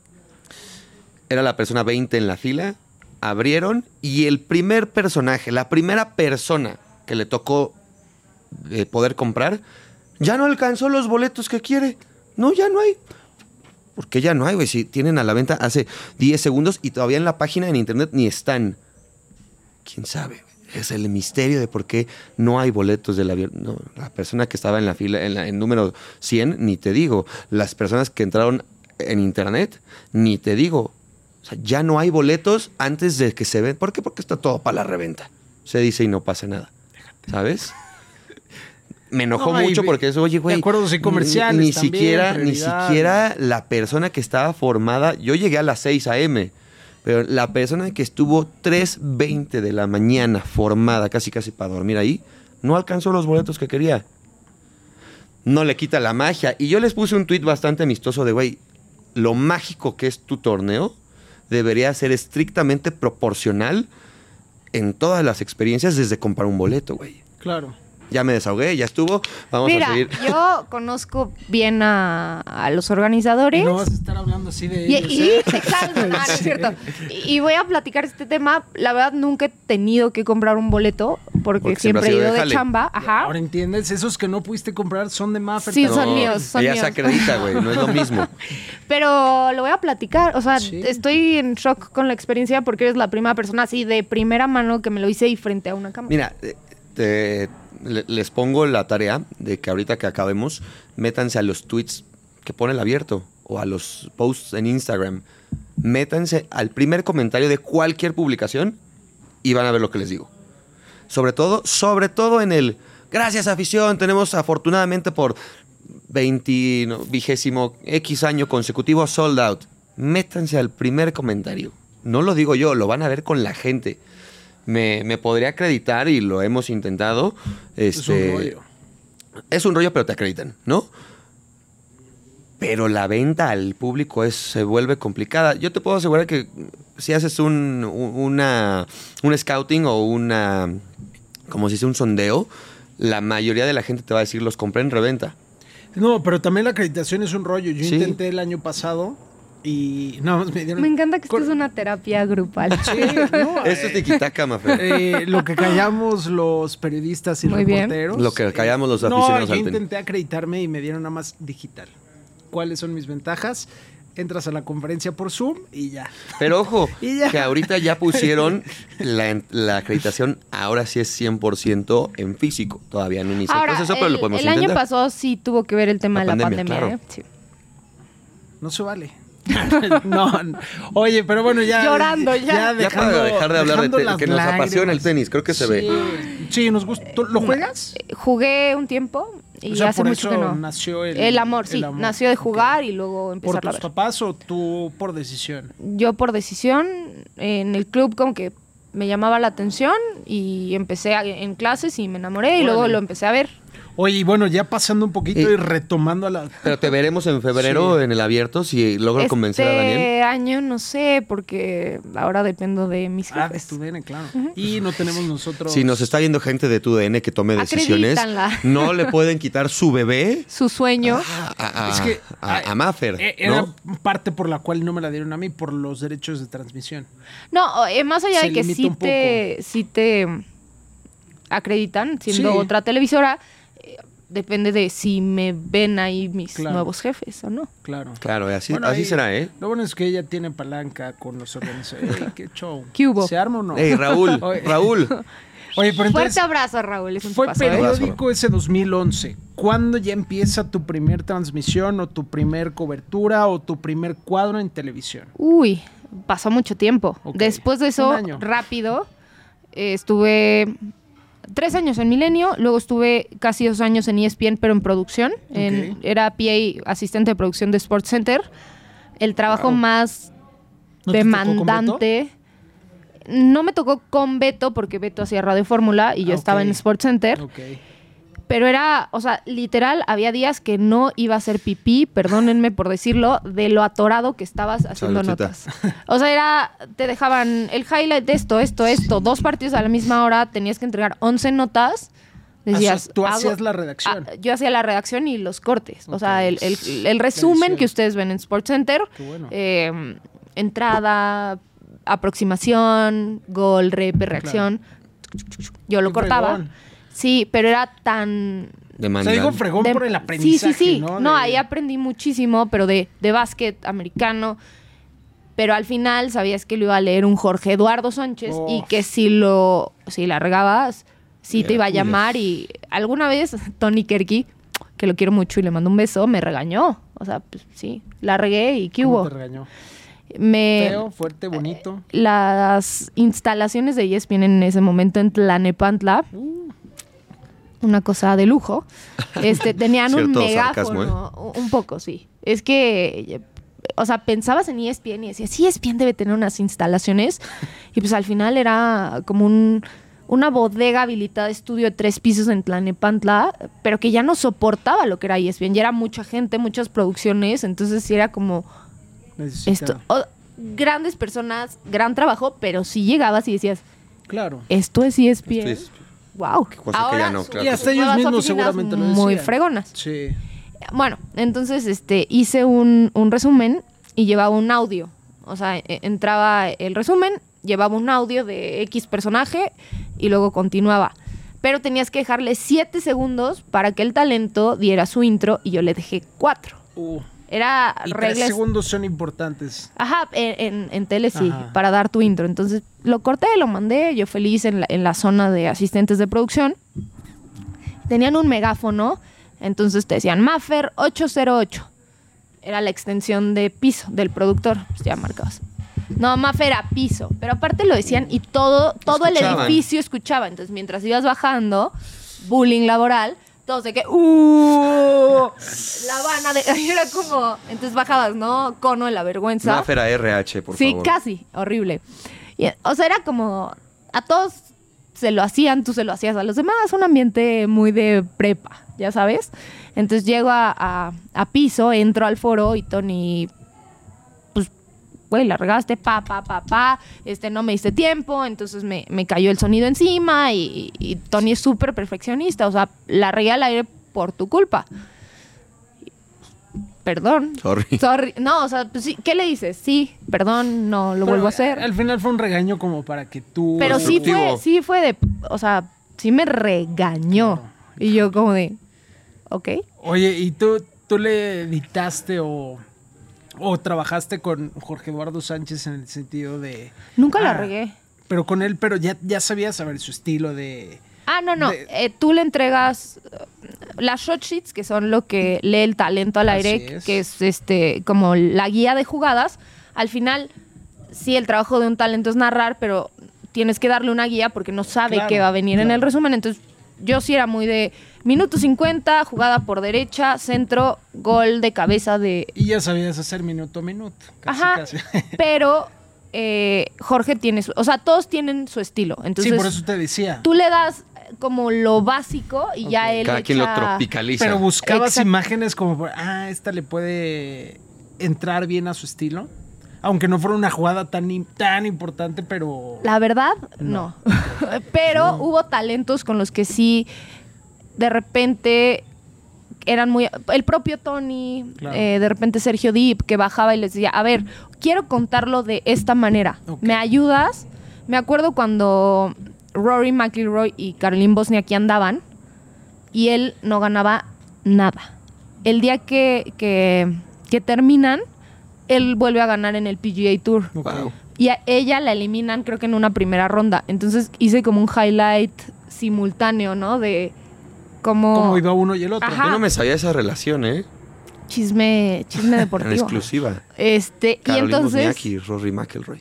[SPEAKER 3] Era la persona 20 en la fila. Abrieron y el primer personaje, la primera persona que le tocó poder comprar, ya no alcanzó los boletos que quiere. No, ya no hay. ¿Por qué ya no hay, güey? Si tienen a la venta hace 10 segundos y todavía en la página en internet ni están. ¿Quién sabe? es el misterio de por qué no hay boletos del avión. No, la persona que estaba en la fila, en número 100, ni te digo. Las personas que entraron en internet, ni te digo. O sea, ya no hay boletos antes de que se ven. ¿Por qué? Porque está todo para la reventa. Se dice y no pasa nada. ¿Sabes? Me enojó mucho porque eso, oye, güey.
[SPEAKER 1] De acuerdos y comerciales
[SPEAKER 3] ni
[SPEAKER 1] también,
[SPEAKER 3] siquiera la persona que estaba formada. Yo llegué a las 6 a.m., pero la persona que estuvo 3:20 de la mañana formada, casi para dormir ahí, no alcanzó los boletos que quería. No le quita la magia. Y yo les puse un tuit bastante amistoso de, güey, lo mágico que es tu torneo debería ser estrictamente proporcional en todas las experiencias desde comprar un boleto, güey.
[SPEAKER 1] Claro.
[SPEAKER 3] Ya me desahogué, ya estuvo. Vamos a seguir.
[SPEAKER 2] Yo conozco bien a los organizadores.
[SPEAKER 1] No vas a estar hablando así de ellos.
[SPEAKER 2] Se calma, no es cierto. Y voy a platicar este tema. La verdad, nunca he tenido que comprar un boleto porque siempre he ido de chamba. Ajá.
[SPEAKER 1] Ahora entiendes, esos que no pudiste comprar son de Maffer.
[SPEAKER 2] Sí, son míos.
[SPEAKER 3] Ella se acredita, güey, no es lo mismo.
[SPEAKER 2] Pero lo voy a platicar. O sea, estoy en shock con la experiencia porque eres la primera persona así de primera mano que me lo hice y frente a una cámara.
[SPEAKER 3] Mira, les pongo la tarea de que ahorita que acabemos, métanse a los tweets que pone el abierto o a los posts en Instagram. Métanse al primer comentario de cualquier publicación y van a ver lo que les digo. Sobre todo en el gracias afición, tenemos afortunadamente por 20º X año consecutivo sold out. Métanse al primer comentario. No lo digo yo, lo van a ver con la gente. Me podría acreditar y lo hemos intentado.
[SPEAKER 1] Es un rollo.
[SPEAKER 3] Es un rollo, pero te acreditan, ¿no? Pero la venta al público se vuelve complicada. Yo te puedo asegurar que si haces un scouting o como si dice, un sondeo, la mayoría de la gente te va a decir los compré en reventa.
[SPEAKER 1] No, pero también la acreditación es un rollo. Yo intenté el año pasado y nada más me dieron...
[SPEAKER 2] Me encanta que esto es una terapia grupal.
[SPEAKER 1] Sí, no,
[SPEAKER 3] esto es tiquitaca, Mafer.
[SPEAKER 1] lo que callamos los periodistas y reporteros.
[SPEAKER 3] Lo que callamos los aficionados
[SPEAKER 1] yo
[SPEAKER 3] al tenis.
[SPEAKER 1] intenté acreditarme y me dieron nada más digital. ¿Cuáles son mis ventajas? Entras a la conferencia por Zoom y ya.
[SPEAKER 3] Pero ojo, que ahorita ya pusieron la acreditación, ahora sí es 100% en físico. Todavía no inicia el proceso, pero lo podemos intentar.
[SPEAKER 2] El año pasado sí tuvo que ver el tema de la pandemia.
[SPEAKER 3] Claro.
[SPEAKER 2] Sí.
[SPEAKER 1] No se vale. No. Oye, pero bueno, ya.
[SPEAKER 2] Llorando, ya.
[SPEAKER 3] Ya para dejar de hablar de tenis, que nos apasiona el tenis, creo que se ve.
[SPEAKER 1] Sí, nos gusta. ¿Lo juegas?
[SPEAKER 2] Jugué un tiempo y hace mucho que no.
[SPEAKER 1] Nació
[SPEAKER 2] el amor, sí. Nació de jugar y luego empezar a ver.
[SPEAKER 1] ¿Por tus papás o tú por decisión?
[SPEAKER 2] Yo por decisión. En el club como que me llamaba la atención y empecé en clases y me enamoré y luego lo empecé a ver.
[SPEAKER 1] Oye, y bueno, ya pasando un poquito y retomando a la...
[SPEAKER 3] Pero te veremos en febrero en el abierto si logro convencer a Daniel.
[SPEAKER 2] Este año no sé, porque ahora dependo de mis jefes.
[SPEAKER 1] De tu DN, claro. Y no tenemos nosotros...
[SPEAKER 3] Si nos está viendo gente de tu DN que tome decisiones, no le pueden quitar su bebé...
[SPEAKER 2] Su sueño.
[SPEAKER 3] A Maffer,
[SPEAKER 1] Era parte por la cual no me la dieron a mí, por los derechos de transmisión.
[SPEAKER 2] No, más allá de que sí te acreditan, siendo otra televisora... Depende de si me ven ahí mis nuevos jefes o no.
[SPEAKER 1] Claro.
[SPEAKER 3] Claro, así será, ¿eh?
[SPEAKER 1] Lo bueno es que ella tiene palanca con los organizadores. ¡Qué show!
[SPEAKER 2] ¿Qué hubo?
[SPEAKER 1] ¿Se arma o no?
[SPEAKER 3] ¡Ey, Raúl! ¡Raúl!
[SPEAKER 1] Oye, pero entonces,
[SPEAKER 2] fuerte abrazo, Raúl.
[SPEAKER 1] Fue periódico ese 2011. ¿Cuándo ya empieza tu primer transmisión o tu primer cobertura o tu primer cuadro en televisión?
[SPEAKER 2] Uy, pasó mucho tiempo. Después de eso, rápido, estuve... 3 años en Milenio, luego estuve casi 2 años en ESPN, pero en producción. Era PA, asistente de producción de SportsCenter. El trabajo más demandante. No me tocó con Beto, porque Beto hacía Radio Fórmula y yo estaba en SportsCenter. Pero era, o sea, literal, había días que no iba a hacer pipí, perdónenme por decirlo, de lo atorado que estabas haciendo notas. O sea, te dejaban el highlight de esto, 2 partidos a la misma hora, tenías que entregar 11 notas. Decías,
[SPEAKER 1] tú hacías la redacción.
[SPEAKER 2] Yo hacía la redacción y los cortes. O sea, el resumen que ustedes ven en SportsCenter, entrada, aproximación, gol, reacción. Yo lo cortaba. Sí, pero era tan...
[SPEAKER 1] demandante. O sea, digo fregón por el aprendizaje,
[SPEAKER 2] sí.
[SPEAKER 1] ¿no?
[SPEAKER 2] No, ahí aprendí muchísimo, pero de básquet americano. pero al final sabías que lo iba a leer un Jorge Eduardo Sánchez y que si la regabas, sí te iba a llamar. Y alguna vez Tony Kerky, que lo quiero mucho y le mando un beso, me regañó. O sea, pues sí, la regué y ¿qué hubo?
[SPEAKER 1] ¿Cómo te regañó? Feo, fuerte, bonito.
[SPEAKER 2] Las instalaciones de ESPN en ese momento en Tlalnepantla, una cosa de lujo, tenían un megáfono, un poco, sí. Es que, o sea, pensabas en ESPN y decías, sí, ESPN debe tener unas instalaciones, y pues al final era como una bodega habilitada de estudio de 3 pisos en Tlalnepantla, pero que ya no soportaba lo que era ESPN, ya era mucha gente, muchas producciones, entonces sí era como... grandes personas, gran trabajo, pero sí llegabas y decías,
[SPEAKER 1] claro,
[SPEAKER 2] esto es ESPN. Wow.
[SPEAKER 3] Cosa ahora que ya no, claro.
[SPEAKER 1] Y hasta ellos mismos seguramente lo decían.
[SPEAKER 2] Muy fregonas.
[SPEAKER 1] Sí.
[SPEAKER 2] Bueno, entonces hice un resumen y llevaba un audio. O sea, entraba el resumen, llevaba un audio de X personaje y luego continuaba. Pero tenías que dejarle 7 segundos para que el talento diera su intro y yo le dejé 4. Era
[SPEAKER 1] y
[SPEAKER 2] reglas.
[SPEAKER 1] 3 segundos son importantes.
[SPEAKER 2] Ajá, en tele sí, para dar tu intro. Entonces lo corté, lo mandé, yo feliz en la zona de asistentes de producción. Tenían un megáfono, entonces te decían Maffer 808. Era la extensión de piso del productor, pues ya marcabas. No, Maffer era piso, pero aparte lo decían y todo el edificio escuchaba. Entonces mientras ibas bajando, bullying laboral, todos de que La Habana era como, entonces bajabas, ¿no? Cono de la vergüenza.
[SPEAKER 3] Maffer a RH, por favor.
[SPEAKER 2] Sí, casi, horrible. Y, o sea, era como a todos se lo hacían, tú se lo hacías a los demás, un ambiente muy de prepa, ya sabes. Entonces llego a piso, entro al foro y Tony, pues, güey, la regaste, no me diste tiempo, entonces me cayó el sonido encima y Tony es súper perfeccionista, o sea, la regué al aire por tu culpa. Perdón. Sorry. No, o sea, pues sí, ¿qué le dices? Sí, perdón, no lo vuelvo a hacer.
[SPEAKER 1] Al final fue un regaño como para que tú...
[SPEAKER 2] Pero sí fue de... O sea, sí me regañó. Claro. Y yo como de... Ok.
[SPEAKER 1] Oye, ¿y tú le editaste o trabajaste con Jorge Eduardo Sánchez en el sentido de...
[SPEAKER 2] Nunca la regué.
[SPEAKER 1] Pero con él, pero ya sabías saber su estilo de...
[SPEAKER 2] No. Tú le entregas las shot sheets, que son lo que lee el talento al aire, que es como la guía de jugadas. Al final, sí, el trabajo de un talento es narrar, pero tienes que darle una guía porque no sabe qué va a venir en el resumen. Entonces, yo sí era muy de minuto 50, jugada por derecha, centro, gol de cabeza de...
[SPEAKER 1] Y ya sabías hacer minuto a minuto. Casi.
[SPEAKER 2] Pero... Jorge tiene o sea, todos tienen su estilo. Entonces,
[SPEAKER 1] sí, por eso te decía.
[SPEAKER 2] Tú le das como lo básico y ya él
[SPEAKER 3] cada quien lo tropicaliza.
[SPEAKER 1] Pero buscabas imágenes como, esta le puede entrar bien a su estilo. Aunque no fuera una jugada tan importante, pero...
[SPEAKER 2] La verdad, no. Pero hubo talentos con los que sí, de repente... eran muy... El propio Tony, claro. De repente Sergio Dip, que bajaba y les decía, a ver, quiero contarlo de esta manera. Okay. ¿Me ayudas? Me acuerdo cuando Rory McIlroy y Caroline Wozniacki andaban y él no ganaba nada. El día que terminan, él vuelve a ganar en el PGA Tour.
[SPEAKER 3] Wow.
[SPEAKER 2] Y a ella la eliminan, creo que en una primera ronda. Entonces hice como un highlight simultáneo, ¿no? De... Como
[SPEAKER 1] iba uno y el otro.
[SPEAKER 2] Ajá.
[SPEAKER 3] Yo no me sabía esa relación, ¿eh?
[SPEAKER 2] Chisme deportivo.
[SPEAKER 3] En exclusiva.
[SPEAKER 2] Y entonces...
[SPEAKER 3] Wozniacki, Rory McIlroy.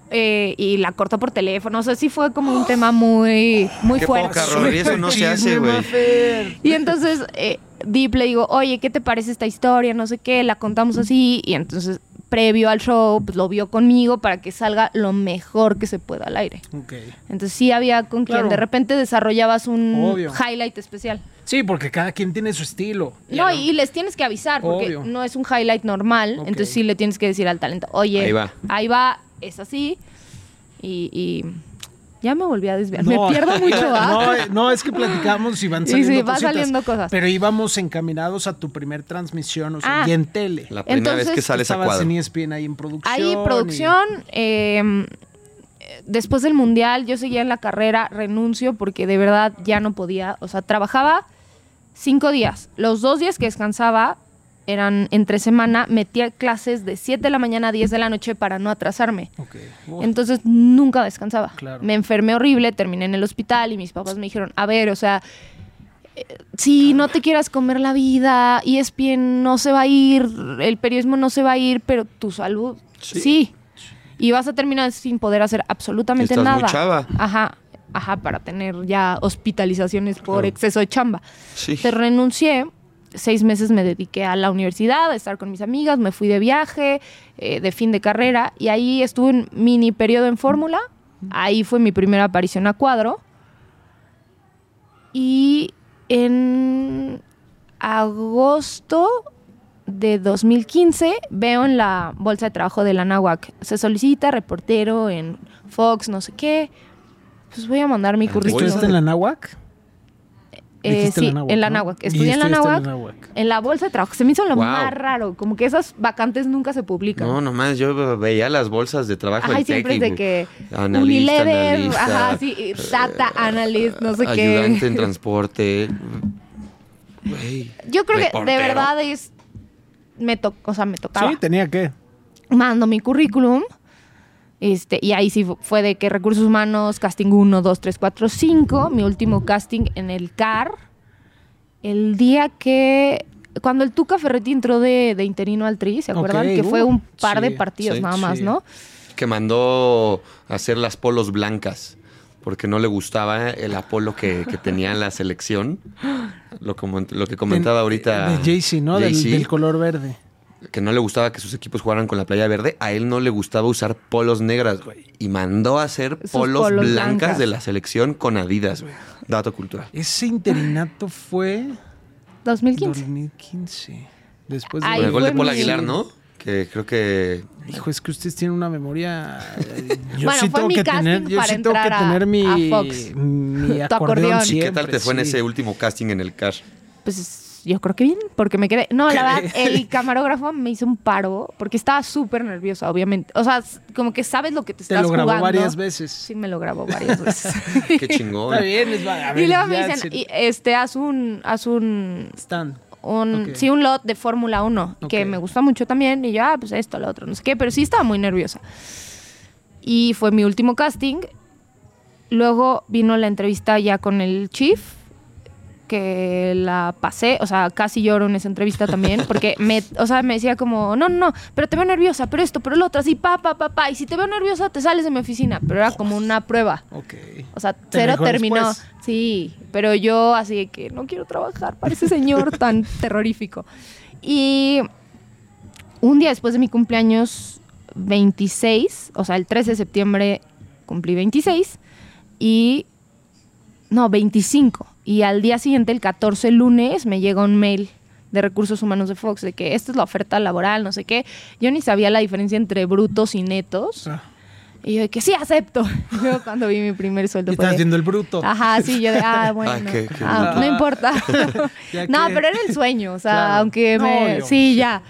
[SPEAKER 2] Y la cortó por teléfono. O sea, sí fue como un tema muy
[SPEAKER 3] qué
[SPEAKER 2] fuerte.
[SPEAKER 3] Poca, Rory, eso no se hace, güey.
[SPEAKER 2] Y entonces, Deep le digo, oye, ¿qué te parece esta historia? No sé qué, la contamos así. Y entonces, previo al show, pues lo vio conmigo para que salga lo mejor que se pueda al aire.
[SPEAKER 1] Okay.
[SPEAKER 2] Entonces sí había con quien de repente desarrollabas un highlight especial.
[SPEAKER 1] Sí, porque cada quien tiene su estilo.
[SPEAKER 2] No, y les tienes que avisar, porque no es un highlight normal. Okay. Entonces sí le tienes que decir al talento, oye, ahí va, es así. Y ya me volví a desviar. Me pierdo mucho,
[SPEAKER 1] No, es que platicamos y van saliendo
[SPEAKER 2] cositas. Sí, va saliendo cosas.
[SPEAKER 1] Pero íbamos encaminados a tu primer transmisión, o sea, y en tele.
[SPEAKER 3] La primera vez que sales a cuadro.
[SPEAKER 1] Estabas en ESPN ahí en producción.
[SPEAKER 2] Ahí producción, después del Mundial yo seguía en la carrera, renuncio porque de verdad ya no podía. O sea, trabajaba 5 días. Los 2 días que descansaba eran entre semana, metía clases de 7 de la mañana a 10 de la noche para no atrasarme.
[SPEAKER 1] Okay.
[SPEAKER 2] Entonces nunca descansaba.
[SPEAKER 1] Claro.
[SPEAKER 2] Me enfermé horrible, terminé en el hospital y mis papás me dijeron, a ver, o sea, si no te quieras comer la vida, ESPN no se va a ir, el periodismo no se va a ir, pero tu salud sí. Y vas a terminar sin poder hacer absolutamente
[SPEAKER 3] Estás
[SPEAKER 2] nada.
[SPEAKER 3] muy chava.
[SPEAKER 2] Ajá, para tener ya hospitalizaciones por exceso de chamba.
[SPEAKER 3] Sí.
[SPEAKER 2] Te renuncié. 6 meses me dediqué a la universidad, a estar con mis amigas, me fui de viaje, de fin de carrera, y ahí estuve un mini periodo en Fórmula. Ahí fue mi primera aparición a cuadro. Y en agosto de 2015 veo en la bolsa de trabajo de la Anáhuac, se solicita reportero en Fox, no sé qué. Pues voy a mandar mi currículum.
[SPEAKER 1] ¿Estuviste en la Anáhuac?
[SPEAKER 2] Sí, en la Anáhuac. Estudié en la Anáhuac, en la bolsa de trabajo. Se me hizo lo más raro, como que esas vacantes nunca se publican.
[SPEAKER 3] No, nomás yo veía las bolsas de trabajo
[SPEAKER 2] y siempre es de que Unilever, data analyst, no sé qué.
[SPEAKER 3] Ayudante en transporte. Wey,
[SPEAKER 2] yo creo
[SPEAKER 3] reportero.
[SPEAKER 2] Que de verdad me tocaba.
[SPEAKER 1] Sí, tenía que.
[SPEAKER 2] Mando mi currículum. Y ahí sí fue de que recursos humanos, casting 1, 2, 3, 4, 5. Mi último casting en el CAR. El día cuando el Tuca Ferretti entró de interino al Tri, ¿se acuerdan? Que fue un par de partidos nada más, ¿no?
[SPEAKER 3] Que mandó a hacer las polos blancas porque no le gustaba el Apolo que tenía la selección. Lo que comentaba ahorita.
[SPEAKER 1] De Jay-Z, ¿no? Del color verde.
[SPEAKER 3] Que no le gustaba que sus equipos jugaran con la playa verde. A él no le gustaba usar polos negras, güey. Y mandó a hacer polos blancas de la selección con Adidas, güey. Dato cultural.
[SPEAKER 1] Ese interinato fue...
[SPEAKER 2] 2015.
[SPEAKER 1] Después
[SPEAKER 3] de... Con el gol de Paul Aguilar, ¿no? Que creo que...
[SPEAKER 1] Hijo, es que ustedes tienen una memoria...
[SPEAKER 2] Yo sí tengo que tener
[SPEAKER 1] mi acordeón
[SPEAKER 3] siempre. ¿Y qué tal te fue en ese último casting en el CAR?
[SPEAKER 2] Pues... Yo creo que bien, porque me quedé... No, la verdad, el camarógrafo me hizo un paro, porque estaba súper nerviosa, obviamente. O sea, como que sabes lo que te estás jugando.
[SPEAKER 1] Te lo grabó varias veces.
[SPEAKER 2] Sí, me lo grabó varias veces.
[SPEAKER 3] Qué chingón.
[SPEAKER 1] Está bien, a ver,
[SPEAKER 2] y luego me dicen, haz un...
[SPEAKER 1] Stand.
[SPEAKER 2] Sí, un lot de Fórmula 1, que me gusta mucho también. Y yo, pues esto, lo otro, no sé qué. Pero sí estaba muy nerviosa. Y fue mi último casting. Luego vino la entrevista ya con el chief, que la pasé, o sea, casi lloro en esa entrevista también, porque me decía como, no, pero te veo nerviosa, pero esto, pero lo otro, así, pa, y si te veo nerviosa, te sales de mi oficina, pero era como una prueba. O sea, cero terminó. Después. Sí, pero yo así de que no quiero trabajar para ese señor tan terrorífico. Y un día después de mi cumpleaños 26, o sea, el 13 de septiembre cumplí 26, y... No, 25. Y al día siguiente, el 14, lunes, me llega un mail de Recursos Humanos de Fox de que esta es la oferta laboral, no sé qué. Yo ni sabía la diferencia entre brutos y netos. Y yo de que sí, acepto. Y luego cuando vi mi primer sueldo
[SPEAKER 1] fue estás viendo el bruto.
[SPEAKER 2] Ajá, sí, yo de, bueno. No importa. No, pero era el sueño, o sea, claro. Aunque sí, ya.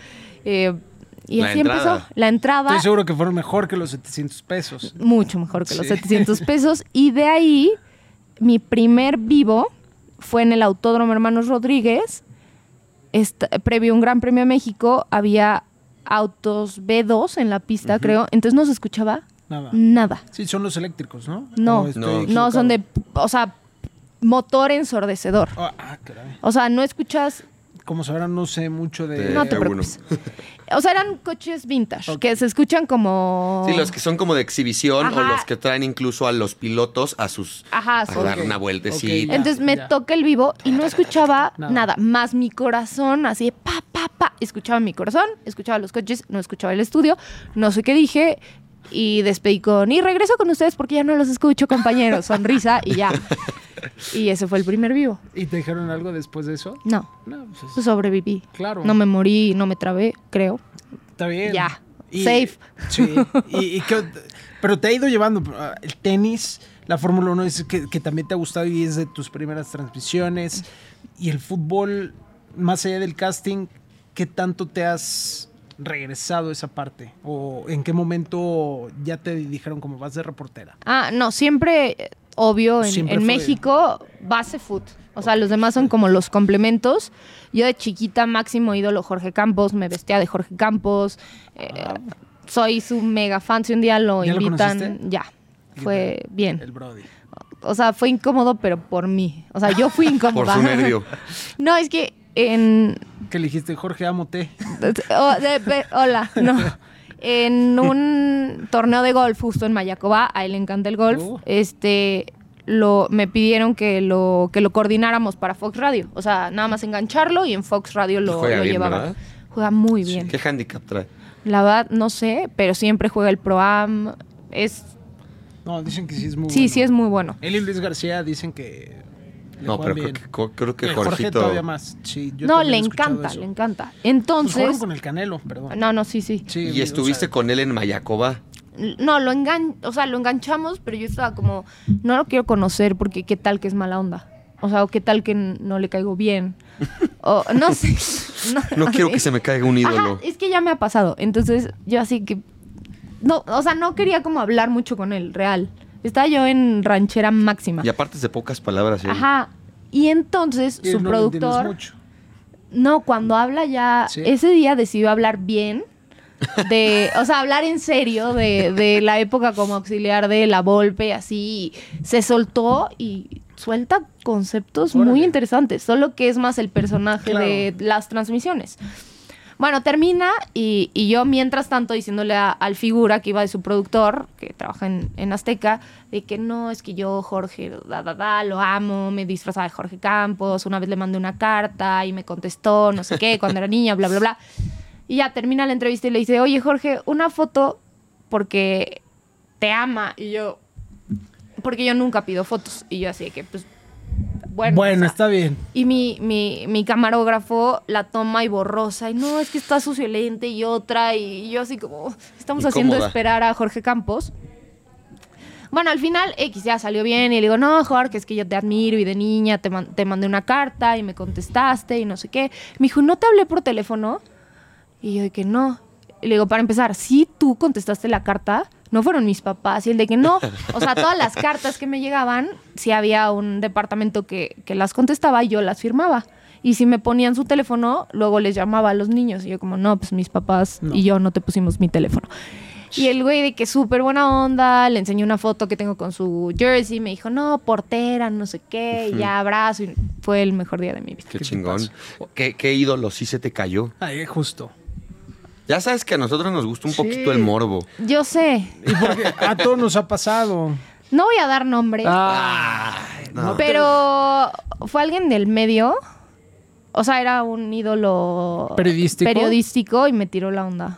[SPEAKER 2] Y así empezó la entrada.
[SPEAKER 1] Estoy seguro que fueron mejor que los 700 pesos.
[SPEAKER 2] Mucho mejor que los 700 pesos. Y de ahí... Mi primer vivo fue en el Autódromo Hermanos Rodríguez. Previo a un Gran Premio de México, había autos B2 en la pista, creo. Entonces no se escuchaba nada.
[SPEAKER 1] Sí, son los eléctricos, ¿no?
[SPEAKER 2] No, son de... O sea, motor ensordecedor.
[SPEAKER 1] Caray.
[SPEAKER 2] O sea, no escuchas...
[SPEAKER 1] Como sabrán, no sé mucho de...
[SPEAKER 2] No te preocupes. O sea, eran coches vintage, que se escuchan como...
[SPEAKER 3] Sí, los que son como de exhibición o los que traen incluso a los pilotos a dar una vueltecita.
[SPEAKER 2] Entonces me toca el vivo y no escuchaba nada, más mi corazón, así de pa. Escuchaba mi corazón, escuchaba los coches, no escuchaba el estudio, no sé qué dije... Y despedí y regreso con ustedes porque ya no los escucho, compañeros. Sonrisa y ya. Y ese fue el primer vivo.
[SPEAKER 1] ¿Y te dijeron algo después de eso?
[SPEAKER 2] No. Pues sobreviví.
[SPEAKER 1] Claro.
[SPEAKER 2] No me morí, no me trabé, creo.
[SPEAKER 1] Está bien.
[SPEAKER 2] Ya. Safe.
[SPEAKER 1] Sí. Pero te ha ido llevando el tenis, la Fórmula 1 es que también te ha gustado y es de tus primeras transmisiones. Y el fútbol, más allá del casting, ¿qué tanto te has regresado esa parte? ¿O en qué momento ya te dijeron como vas de reportera?
[SPEAKER 2] No, siempre obvio,
[SPEAKER 1] Siempre
[SPEAKER 2] en
[SPEAKER 1] fue.
[SPEAKER 2] México, base food. O sea, los demás son como los complementos. Yo de chiquita, máximo ídolo Jorge Campos, me vestía de Jorge Campos. Soy su mega fan. Si un día lo
[SPEAKER 1] ¿Ya lo
[SPEAKER 2] invitan,
[SPEAKER 1] conociste?
[SPEAKER 2] ya. Fue bien.
[SPEAKER 1] El Brody.
[SPEAKER 2] O sea, fue incómodo, pero por mí. O sea, yo fui
[SPEAKER 3] Por
[SPEAKER 2] incómoda.
[SPEAKER 3] su nervio.
[SPEAKER 2] No, es que en...
[SPEAKER 1] ¿Qué le dijiste? Jorge, ámote.
[SPEAKER 2] Hola, no. En un torneo de golf justo en Mayacoba, a él le encanta el golf, me pidieron que lo coordináramos para Fox Radio. O sea, nada más engancharlo y en Fox Radio lo
[SPEAKER 3] Juega bien,
[SPEAKER 2] llevaban.
[SPEAKER 3] ¿verdad?
[SPEAKER 2] Juega muy bien.
[SPEAKER 3] ¿Qué handicap trae?
[SPEAKER 2] La verdad, no sé, pero siempre juega el Pro-Am.
[SPEAKER 1] No, dicen que sí es muy
[SPEAKER 2] Sí,
[SPEAKER 1] bueno.
[SPEAKER 2] sí es muy bueno.
[SPEAKER 1] Él y Luis García dicen que le
[SPEAKER 3] No,
[SPEAKER 1] juegan
[SPEAKER 3] pero
[SPEAKER 1] bien.
[SPEAKER 3] creo que
[SPEAKER 1] Jorge
[SPEAKER 3] Jorgito...
[SPEAKER 1] todavía más. Sí, yo
[SPEAKER 2] No,
[SPEAKER 1] también
[SPEAKER 2] le
[SPEAKER 1] he escuchado
[SPEAKER 2] encanta,
[SPEAKER 1] eso.
[SPEAKER 2] le encanta.
[SPEAKER 1] Pues
[SPEAKER 2] Entonces...
[SPEAKER 1] jugaron con el Canelo, perdón.
[SPEAKER 2] No, sí.
[SPEAKER 1] Sí,
[SPEAKER 3] ¿Y estuviste con él en Mayacoba?
[SPEAKER 2] No, lo enganchamos, pero yo estaba como, no lo quiero conocer porque qué tal que es mala onda. O sea, o qué tal que no le caigo bien. O no sé.
[SPEAKER 3] No quiero que se me caiga un ídolo.
[SPEAKER 2] Ajá, es que ya me ha pasado. Entonces, yo así que... No, o sea, no quería como hablar mucho con él, real. Estaba yo en ranchera máxima.
[SPEAKER 3] Y aparte es de pocas palabras. ¿eh?
[SPEAKER 2] Ajá. Y entonces,
[SPEAKER 1] Y
[SPEAKER 2] su
[SPEAKER 1] no lo entiendes
[SPEAKER 2] productor...
[SPEAKER 1] mucho.
[SPEAKER 2] No, cuando habla ya...
[SPEAKER 1] ¿Sí?
[SPEAKER 2] Ese día decidió hablar bien. O sea, hablar en serio de la época como auxiliar de La Volpe, así. Se soltó y suelta conceptos muy
[SPEAKER 1] Órale.
[SPEAKER 2] interesantes. Solo que es más el personaje
[SPEAKER 1] Claro.
[SPEAKER 2] de las transmisiones. Bueno, termina y yo mientras tanto diciéndole al figura que iba de su productor, que trabaja en Azteca, de que no, es que yo, Jorge, lo amo, me disfrazaba de Jorge Campos, una vez le mandé una carta y me contestó, no sé qué, cuando era niña, bla, bla, bla. Y ya termina la entrevista y le dice, oye, Jorge, una foto porque te ama. Y yo, porque yo nunca pido fotos. Y yo así de que, pues, bueno.
[SPEAKER 1] Bueno,
[SPEAKER 2] o sea,
[SPEAKER 1] está bien.
[SPEAKER 2] y mi camarógrafo la toma y borrosa. Y no, es que está sucio el lente y otra. Y yo así como, estamos haciendo
[SPEAKER 3] Incómoda.
[SPEAKER 2] esperar a Jorge Campos. Bueno, al final X ya salió bien y le digo, no, Jorge, es que yo te admiro y de niña te mandé una carta y me contestaste y no sé qué. Me dijo, ¿no te hablé por teléfono? Y yo de que no. Y le digo, para empezar, si tú contestaste la carta, no fueron mis papás. Y el de que no. O sea, todas las cartas que me llegaban, si había un departamento que las contestaba y yo las firmaba. Y si me ponían su teléfono, luego les llamaba a los niños. Y yo como, no, pues mis papás
[SPEAKER 1] No.
[SPEAKER 2] y yo no te pusimos mi teléfono. Y el güey de que súper buena onda, le enseñé una foto que tengo con su jersey, me dijo, no, portera, no sé qué, y ya abrazo. Y fue el mejor día de mi vida.
[SPEAKER 3] Qué
[SPEAKER 1] ¿Qué te
[SPEAKER 3] chingón. ¿Qué ídolo sí se te cayó?
[SPEAKER 1] Ahí, justo.
[SPEAKER 3] Ya sabes que a nosotros nos gusta un
[SPEAKER 1] Sí.
[SPEAKER 3] poquito el morbo.
[SPEAKER 2] Yo sé,
[SPEAKER 1] Y porque a todos nos ha pasado.
[SPEAKER 2] no voy a dar nombre,
[SPEAKER 3] No.
[SPEAKER 2] pero fue alguien del medio. O sea, era un ídolo
[SPEAKER 1] ¿Periodístico?
[SPEAKER 2] y me tiró la onda.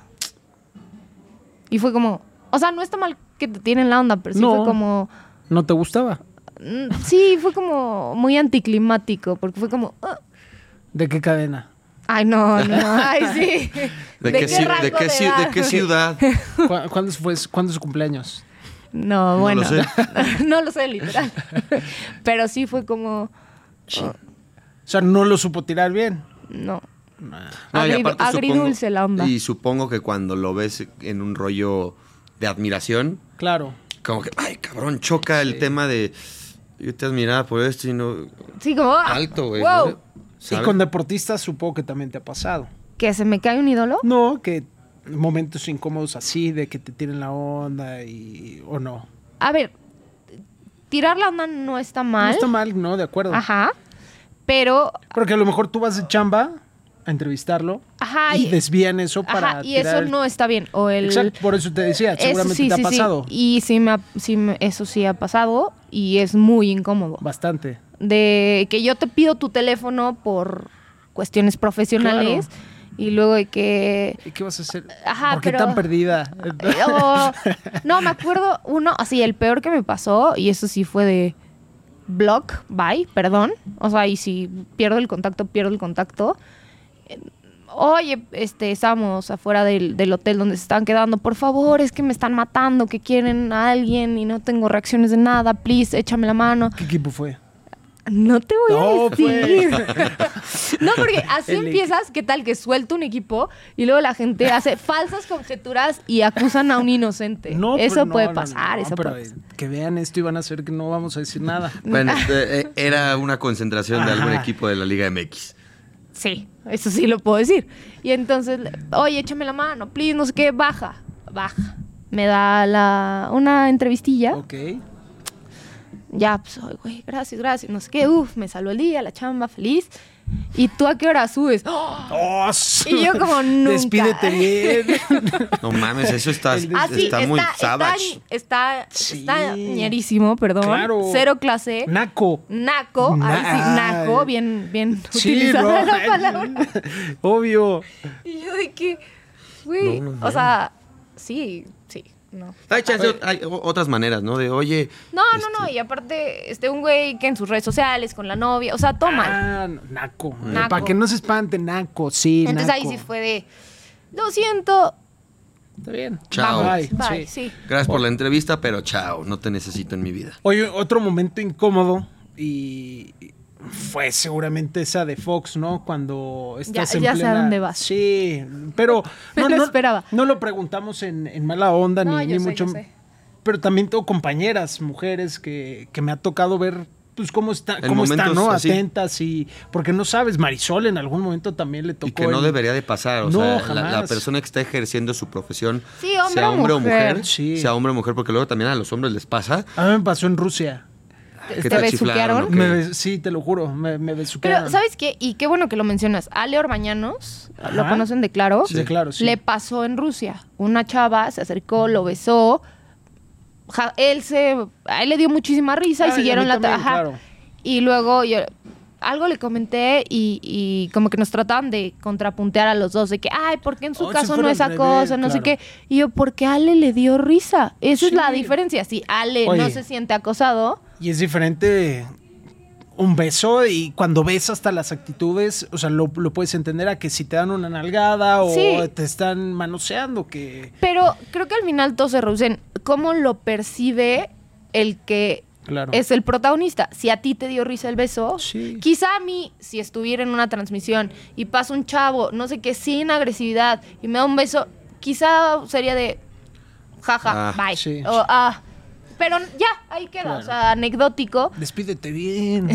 [SPEAKER 2] Y fue como, o sea, no está mal que te tiren la onda, pero sí
[SPEAKER 1] No.
[SPEAKER 2] fue como,
[SPEAKER 1] ¿No te gustaba?
[SPEAKER 2] sí, fue como muy anticlimático, porque fue como,
[SPEAKER 1] ¿De qué cadena?
[SPEAKER 2] ay, no, ay, sí.
[SPEAKER 3] ¿De qué
[SPEAKER 2] rango de edad?
[SPEAKER 3] ¿De qué ciudad?
[SPEAKER 1] ¿Cuándo es su cumpleaños?
[SPEAKER 2] No, bueno.
[SPEAKER 3] lo sé.
[SPEAKER 2] No lo sé, literal. Pero sí fue como,
[SPEAKER 1] O sea, no lo supo tirar bien.
[SPEAKER 2] no.
[SPEAKER 3] No, y aparte
[SPEAKER 2] Agridulce la onda.
[SPEAKER 3] Y supongo que cuando lo ves en un rollo de admiración,
[SPEAKER 1] Claro.
[SPEAKER 3] como que, ay, cabrón, choca el tema de yo te admiraba por esto y no...
[SPEAKER 2] Sí, como,
[SPEAKER 3] Alto, güey.
[SPEAKER 2] wow.
[SPEAKER 3] ¿no?
[SPEAKER 1] Y
[SPEAKER 3] ¿Sabes?
[SPEAKER 1] con deportistas supongo que también te ha pasado.
[SPEAKER 2] ¿Que se me cae un ídolo?
[SPEAKER 1] No, que momentos incómodos así, de que te tiren la onda o no.
[SPEAKER 2] A ver, tirar la onda no está mal.
[SPEAKER 1] No está mal, no, de acuerdo.
[SPEAKER 2] Ajá. Pero,
[SPEAKER 1] Porque a lo mejor tú vas de chamba a entrevistarlo
[SPEAKER 2] ajá.
[SPEAKER 1] y desvían eso para
[SPEAKER 2] Ajá, y eso
[SPEAKER 1] tirar-
[SPEAKER 2] no está bien. O el...
[SPEAKER 1] Exacto, por eso te decía,
[SPEAKER 2] Eso
[SPEAKER 1] seguramente
[SPEAKER 2] sí,
[SPEAKER 1] te ha
[SPEAKER 2] sí, sí.
[SPEAKER 1] pasado
[SPEAKER 2] Y eso sí ha pasado y es muy incómodo.
[SPEAKER 1] bastante.
[SPEAKER 2] De que yo te pido tu teléfono por cuestiones profesionales y luego de que...
[SPEAKER 1] ¿Y qué vas a hacer?
[SPEAKER 2] Ajá,
[SPEAKER 1] ¿Por qué
[SPEAKER 2] pero-
[SPEAKER 1] tan perdida?
[SPEAKER 2] No, me acuerdo uno, así, el peor que me pasó, y eso sí fue de block, bye, perdón. O sea, y si pierdo el contacto, pierdo el contacto. Oye, estábamos afuera del hotel donde se estaban quedando. Por favor, es que me están matando, que quieren a alguien y no tengo reacciones de nada. Please, échame la mano.
[SPEAKER 1] ¿Qué equipo fue?
[SPEAKER 2] No te voy a decir.
[SPEAKER 1] Pues.
[SPEAKER 2] No, porque así empiezas, ¿qué tal? Que suelta un equipo y luego la gente hace falsas conjeturas y acusan a un inocente.
[SPEAKER 1] No,
[SPEAKER 2] eso
[SPEAKER 1] pues,
[SPEAKER 2] puede pasar, eso
[SPEAKER 1] pero
[SPEAKER 2] puede pasar.
[SPEAKER 1] que vean esto y van a hacer que no vamos a decir nada.
[SPEAKER 3] Bueno, era una concentración de algún
[SPEAKER 1] Ajá.
[SPEAKER 3] equipo de la Liga MX.
[SPEAKER 2] Sí, eso sí lo puedo decir. Y entonces, oye, échame la mano, please, no sé qué, baja. Me da una entrevistilla.
[SPEAKER 1] Ok.
[SPEAKER 2] Ya, pues, ay, güey, gracias, no sé qué, me salvó el día, la chamba, feliz. ¿Y tú a qué hora subes? ¡Oh!
[SPEAKER 1] Oh,
[SPEAKER 2] Y yo como nunca.
[SPEAKER 1] Despídete bien.
[SPEAKER 3] No mames, eso está
[SPEAKER 2] Así,
[SPEAKER 3] muy savage.
[SPEAKER 2] Está
[SPEAKER 1] Sí.
[SPEAKER 2] ñerísimo, perdón.
[SPEAKER 1] Claro.
[SPEAKER 2] Cero clase.
[SPEAKER 1] Naco.
[SPEAKER 2] Naco, ahí sí, naco, bien
[SPEAKER 1] Sí,
[SPEAKER 2] utilizada
[SPEAKER 1] no,
[SPEAKER 2] la palabra.
[SPEAKER 1] obvio.
[SPEAKER 2] Y yo de que, güey,
[SPEAKER 3] No,
[SPEAKER 2] o sea, sí, no.
[SPEAKER 3] Hay chance, hay otras maneras, ¿no? De, oye...
[SPEAKER 2] No, y aparte, un güey que en sus redes sociales con la novia, o sea, toma.
[SPEAKER 1] Naco.
[SPEAKER 2] Naco.
[SPEAKER 1] Para que no se espante, naco, sí,
[SPEAKER 2] Entonces
[SPEAKER 1] naco.
[SPEAKER 2] ahí sí fue de, lo siento,
[SPEAKER 1] Está bien.
[SPEAKER 3] Chao.
[SPEAKER 1] Bye.
[SPEAKER 2] bye,
[SPEAKER 1] Sí.
[SPEAKER 2] sí.
[SPEAKER 3] Gracias por la entrevista, pero chao, no te necesito en mi vida.
[SPEAKER 1] Oye, otro momento incómodo y fue seguramente esa de Fox, ¿no? Cuando estás en
[SPEAKER 2] ya sé
[SPEAKER 1] plena...
[SPEAKER 2] a dónde vas.
[SPEAKER 1] Sí, pero
[SPEAKER 2] Me lo esperaba.
[SPEAKER 1] No lo preguntamos en mala onda
[SPEAKER 2] No,
[SPEAKER 1] ni
[SPEAKER 2] yo sé,
[SPEAKER 1] mucho.
[SPEAKER 2] yo sé.
[SPEAKER 1] Pero también tengo compañeras, mujeres que me ha tocado ver pues cómo están,
[SPEAKER 3] momentos
[SPEAKER 1] ¿no?
[SPEAKER 3] así.
[SPEAKER 1] Atentas y porque no sabes, Marisol en algún momento también le tocó
[SPEAKER 3] Y que no debería de pasar. O
[SPEAKER 1] No,
[SPEAKER 3] sea,
[SPEAKER 1] jamás.
[SPEAKER 3] la persona que está ejerciendo su profesión,
[SPEAKER 2] Sí, hombre
[SPEAKER 3] sea
[SPEAKER 2] o
[SPEAKER 3] hombre o
[SPEAKER 2] mujer.
[SPEAKER 3] mujer,
[SPEAKER 1] Sí.
[SPEAKER 3] sea hombre o mujer, porque luego también a los hombres les pasa.
[SPEAKER 1] A mí me pasó en Rusia.
[SPEAKER 3] que
[SPEAKER 2] ¿Te besuquearon?
[SPEAKER 3] chiflaron, ¿o qué?
[SPEAKER 1] Sí, te lo juro, me besuquearon.
[SPEAKER 2] Pero, ¿sabes qué? Y qué bueno que lo mencionas. Ale Orbañanos, ¿lo
[SPEAKER 1] Ajá.
[SPEAKER 2] conocen de Claro?
[SPEAKER 1] Sí, claro, sí.
[SPEAKER 2] Le pasó en Rusia. Una chava se acercó, lo besó. A él le dio muchísima risa y
[SPEAKER 1] Ah, y a
[SPEAKER 2] siguieron
[SPEAKER 1] mí
[SPEAKER 2] la...
[SPEAKER 1] también,
[SPEAKER 2] Ajá.
[SPEAKER 1] claro.
[SPEAKER 2] Y luego yo algo le comenté y como que nos trataban de contrapuntear a los dos, de que, ay, ¿por qué en su
[SPEAKER 1] Oh,
[SPEAKER 2] caso
[SPEAKER 1] se
[SPEAKER 2] no
[SPEAKER 1] fueron
[SPEAKER 2] esa
[SPEAKER 1] al
[SPEAKER 2] cosa?
[SPEAKER 1] revés,
[SPEAKER 2] No sé
[SPEAKER 1] claro.
[SPEAKER 2] qué. Y yo, porque Ale le dio risa. Esa es
[SPEAKER 1] Sí.
[SPEAKER 2] la diferencia. Si Ale
[SPEAKER 1] Oye.
[SPEAKER 2] no se siente acosado...
[SPEAKER 1] Y es diferente un beso y cuando ves hasta las actitudes, o sea, lo puedes entender a que si te dan una nalgada o
[SPEAKER 2] Sí.
[SPEAKER 1] te están manoseando, que...
[SPEAKER 2] Pero creo que al final todo se reduce en cómo lo percibe el que
[SPEAKER 1] Claro.
[SPEAKER 2] es el protagonista. Si a ti te dio risa el beso,
[SPEAKER 1] Sí.
[SPEAKER 2] quizá a mí, si estuviera en una transmisión y pasa un chavo, no sé qué, sin agresividad y me da un beso, quizá sería de jaja,
[SPEAKER 3] Ah,
[SPEAKER 2] bye.
[SPEAKER 1] sí.
[SPEAKER 2] O, pero ya, ahí queda,
[SPEAKER 1] Claro.
[SPEAKER 2] o sea, anecdótico.
[SPEAKER 1] Despídete bien.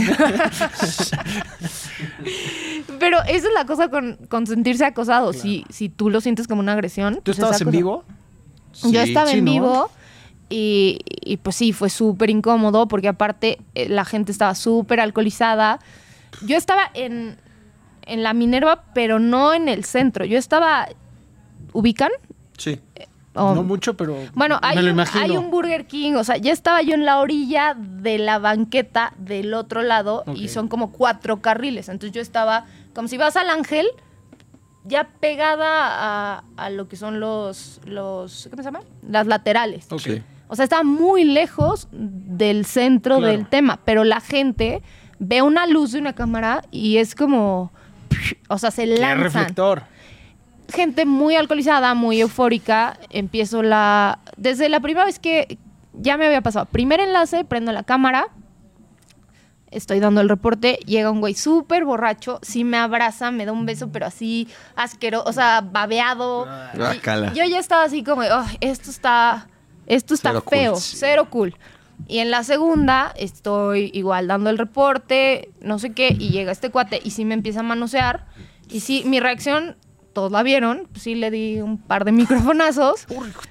[SPEAKER 2] Pero esa es la cosa con sentirse acosado. Si tú lo sientes como una agresión.
[SPEAKER 1] ¿Tú
[SPEAKER 2] pues es
[SPEAKER 1] estabas en
[SPEAKER 2] acoso.
[SPEAKER 1] vivo?
[SPEAKER 2] Yo
[SPEAKER 3] Sí.
[SPEAKER 2] estaba
[SPEAKER 1] Sí,
[SPEAKER 2] en
[SPEAKER 1] ¿no?
[SPEAKER 2] vivo y pues sí, fue súper incómodo porque aparte la gente estaba súper alcoholizada. Yo estaba en la Minerva, pero no en el centro. Yo estaba... ¿Ubican?
[SPEAKER 3] Sí.
[SPEAKER 2] O-
[SPEAKER 1] No mucho, pero
[SPEAKER 2] bueno,
[SPEAKER 1] me lo imagino.
[SPEAKER 2] hay un Burger King, o sea, ya estaba yo en la orilla de la banqueta del otro lado y
[SPEAKER 1] Ok.
[SPEAKER 2] son como 4 carriles. Entonces yo estaba, como si vas al Ángel, ya pegada a lo que son los ¿cómo se llama? Las laterales.
[SPEAKER 1] Ok.
[SPEAKER 3] Sí.
[SPEAKER 2] O sea, estaba muy lejos del centro
[SPEAKER 1] Claro.
[SPEAKER 2] del tema, pero la gente ve una luz de una cámara y es como, o sea, se
[SPEAKER 1] Qué
[SPEAKER 2] lanzan.
[SPEAKER 1] reflector.
[SPEAKER 2] Gente muy alcoholizada, muy eufórica. Empiezo desde la primera vez que ya me había pasado. Primer enlace, prendo la cámara. Estoy dando el reporte. Llega un güey súper borracho. Sí me abraza, me da un beso, pero así asqueroso, o sea, babeado.
[SPEAKER 3] Guácala.
[SPEAKER 2] Y yo ya estaba así como, "Ay, esto está
[SPEAKER 3] Cero cool,
[SPEAKER 2] feo,
[SPEAKER 3] sí.
[SPEAKER 2] cero cool". Y en la segunda estoy igual dando el reporte, no sé qué, y llega este cuate y sí me empieza a manosear. Y sí, mi reacción, todos la vieron, pues sí le di un par de microfonazos.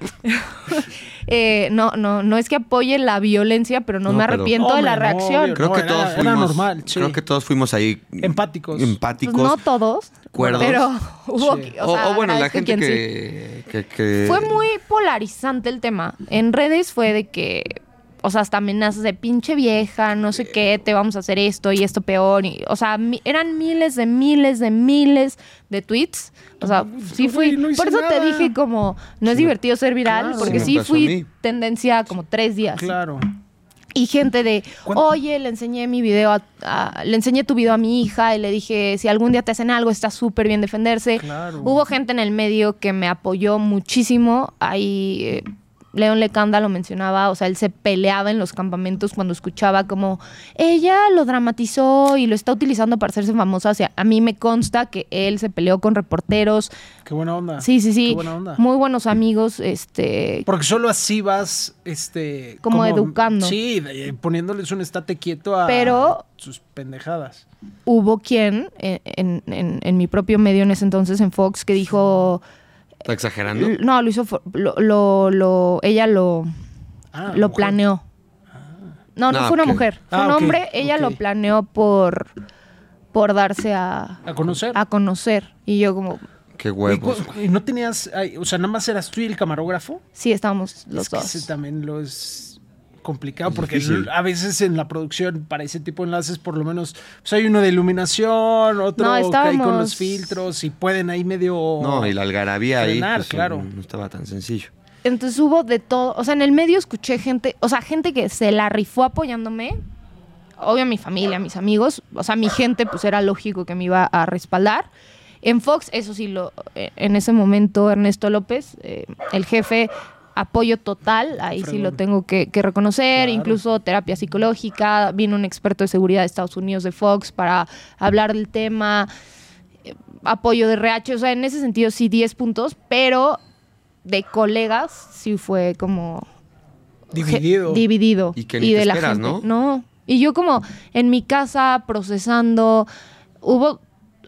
[SPEAKER 2] No es que apoye la violencia, pero no
[SPEAKER 3] No,
[SPEAKER 2] me
[SPEAKER 3] pero-
[SPEAKER 2] arrepiento de la
[SPEAKER 1] Hombre, no,
[SPEAKER 2] reacción.
[SPEAKER 1] obvio.
[SPEAKER 3] Creo
[SPEAKER 1] No,
[SPEAKER 3] que
[SPEAKER 1] era-
[SPEAKER 3] todos
[SPEAKER 1] era
[SPEAKER 3] fuimos...
[SPEAKER 1] normal, sí.
[SPEAKER 3] Creo que todos fuimos ahí...
[SPEAKER 1] Empáticos.
[SPEAKER 3] Empáticos.
[SPEAKER 2] Pues no todos,
[SPEAKER 3] Cuerdos.
[SPEAKER 2] pero hubo
[SPEAKER 1] Sí.
[SPEAKER 2] que, o sea,
[SPEAKER 3] o bueno, la
[SPEAKER 2] agradezco
[SPEAKER 3] gente
[SPEAKER 2] quien sí.
[SPEAKER 3] que...
[SPEAKER 2] Fue muy polarizante el tema. En redes fue de que, o sea, hasta amenazas de pinche vieja, no sé qué, te vamos a hacer esto y esto peor. O sea, eran miles de tweets. O sea, sí
[SPEAKER 1] Güey,
[SPEAKER 2] fui.
[SPEAKER 1] no hice
[SPEAKER 2] Por eso te
[SPEAKER 1] nada.
[SPEAKER 2] dije como, no es divertido ser viral,
[SPEAKER 1] Claro.
[SPEAKER 2] porque
[SPEAKER 3] Sí,
[SPEAKER 2] sí
[SPEAKER 3] me pasó a
[SPEAKER 2] fui
[SPEAKER 3] mí.
[SPEAKER 2] tendencia como 3 días.
[SPEAKER 1] Claro.
[SPEAKER 2] Y gente de,
[SPEAKER 1] ¿Cuánto?
[SPEAKER 2] oye, le enseñé mi video, le enseñé tu video a mi hija y le dije, si algún día te hacen algo, está súper bien defenderse.
[SPEAKER 1] Claro.
[SPEAKER 2] Hubo gente en el medio que me apoyó muchísimo. Ahí León Lecanda lo mencionaba, o sea, él se peleaba en los campamentos cuando escuchaba como ella lo dramatizó y lo está utilizando para hacerse famosa. O sea, a mí me consta que él se peleó con reporteros.
[SPEAKER 1] Qué buena onda.
[SPEAKER 2] Sí.
[SPEAKER 1] Qué buena onda.
[SPEAKER 2] Muy buenos amigos,
[SPEAKER 1] Porque solo así vas,
[SPEAKER 2] como educando.
[SPEAKER 1] Sí, poniéndoles un estate quieto a sus pendejadas.
[SPEAKER 2] Hubo quien en mi propio medio en ese entonces, en Fox, que dijo...
[SPEAKER 3] ¿Está exagerando?
[SPEAKER 2] No, lo hizo... ella lo
[SPEAKER 1] mujer.
[SPEAKER 2] planeó. No fue una mujer. Fue un hombre. Ella lo planeó por darse a
[SPEAKER 1] conocer.
[SPEAKER 2] A conocer. Y yo como...
[SPEAKER 3] Qué huevos.
[SPEAKER 1] ¿Y no tenías... o sea, nada más eras tú y el camarógrafo?
[SPEAKER 2] Sí, estábamos los dos.
[SPEAKER 1] Ese también lo es complicado porque
[SPEAKER 3] difícil.
[SPEAKER 1] a veces en la producción para ese tipo de enlaces por lo menos pues hay uno de iluminación, otro que hay con los filtros y pueden ahí medio...
[SPEAKER 3] No, y la algarabía
[SPEAKER 1] frenar,
[SPEAKER 3] ahí pues,
[SPEAKER 1] claro.
[SPEAKER 3] no estaba tan sencillo.
[SPEAKER 2] Entonces hubo de todo. O sea, en el medio escuché gente que se la rifó apoyándome. Obvio, mi familia, mis amigos. O sea, mi gente, pues era lógico que me iba a respaldar. En Fox, eso sí, en ese momento, Ernesto López, el jefe, apoyo total. Ahí sí lo tengo que reconocer.
[SPEAKER 1] Claro.
[SPEAKER 2] Incluso terapia psicológica. Vino un experto de seguridad de Estados Unidos de Fox para hablar del tema. Apoyo de RH. O sea, en ese sentido sí 10 puntos, pero... de colegas sí fue como dividido
[SPEAKER 3] y que ni te
[SPEAKER 2] de la
[SPEAKER 3] esperas,
[SPEAKER 2] gente,
[SPEAKER 3] ¿no?
[SPEAKER 2] Y yo como en mi casa procesando, hubo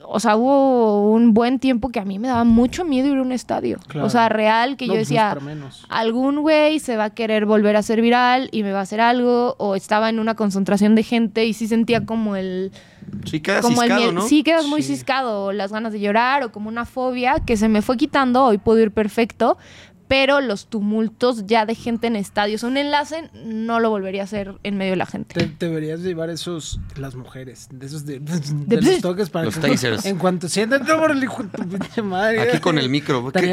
[SPEAKER 2] un buen tiempo que a mí me daba mucho miedo ir a un estadio.
[SPEAKER 1] Claro.
[SPEAKER 2] O sea, real, que yo
[SPEAKER 1] pues
[SPEAKER 2] decía,
[SPEAKER 1] no es para menos.
[SPEAKER 2] algún güey se va a querer volver a hacer viral y me va a hacer algo, o estaba en una concentración de gente y sí sentía como el...
[SPEAKER 3] Sí, quedas
[SPEAKER 2] como
[SPEAKER 3] ciscado,
[SPEAKER 2] miedo.
[SPEAKER 3] ¿no?
[SPEAKER 2] Sí, quedas muy
[SPEAKER 1] Sí.
[SPEAKER 2] ciscado, o las ganas de llorar, o como una fobia que se me fue quitando. Hoy puedo ir perfecto, pero los tumultos ya de gente en estadios, un enlace, no lo volvería a hacer en medio de la gente.
[SPEAKER 1] Te deberías llevar las mujeres, de esos de los toques para
[SPEAKER 3] Los
[SPEAKER 1] que
[SPEAKER 3] tasers.
[SPEAKER 1] en cuanto sientan, no, por el hijo de tu pinche madre.
[SPEAKER 3] Aquí con el micro. Y que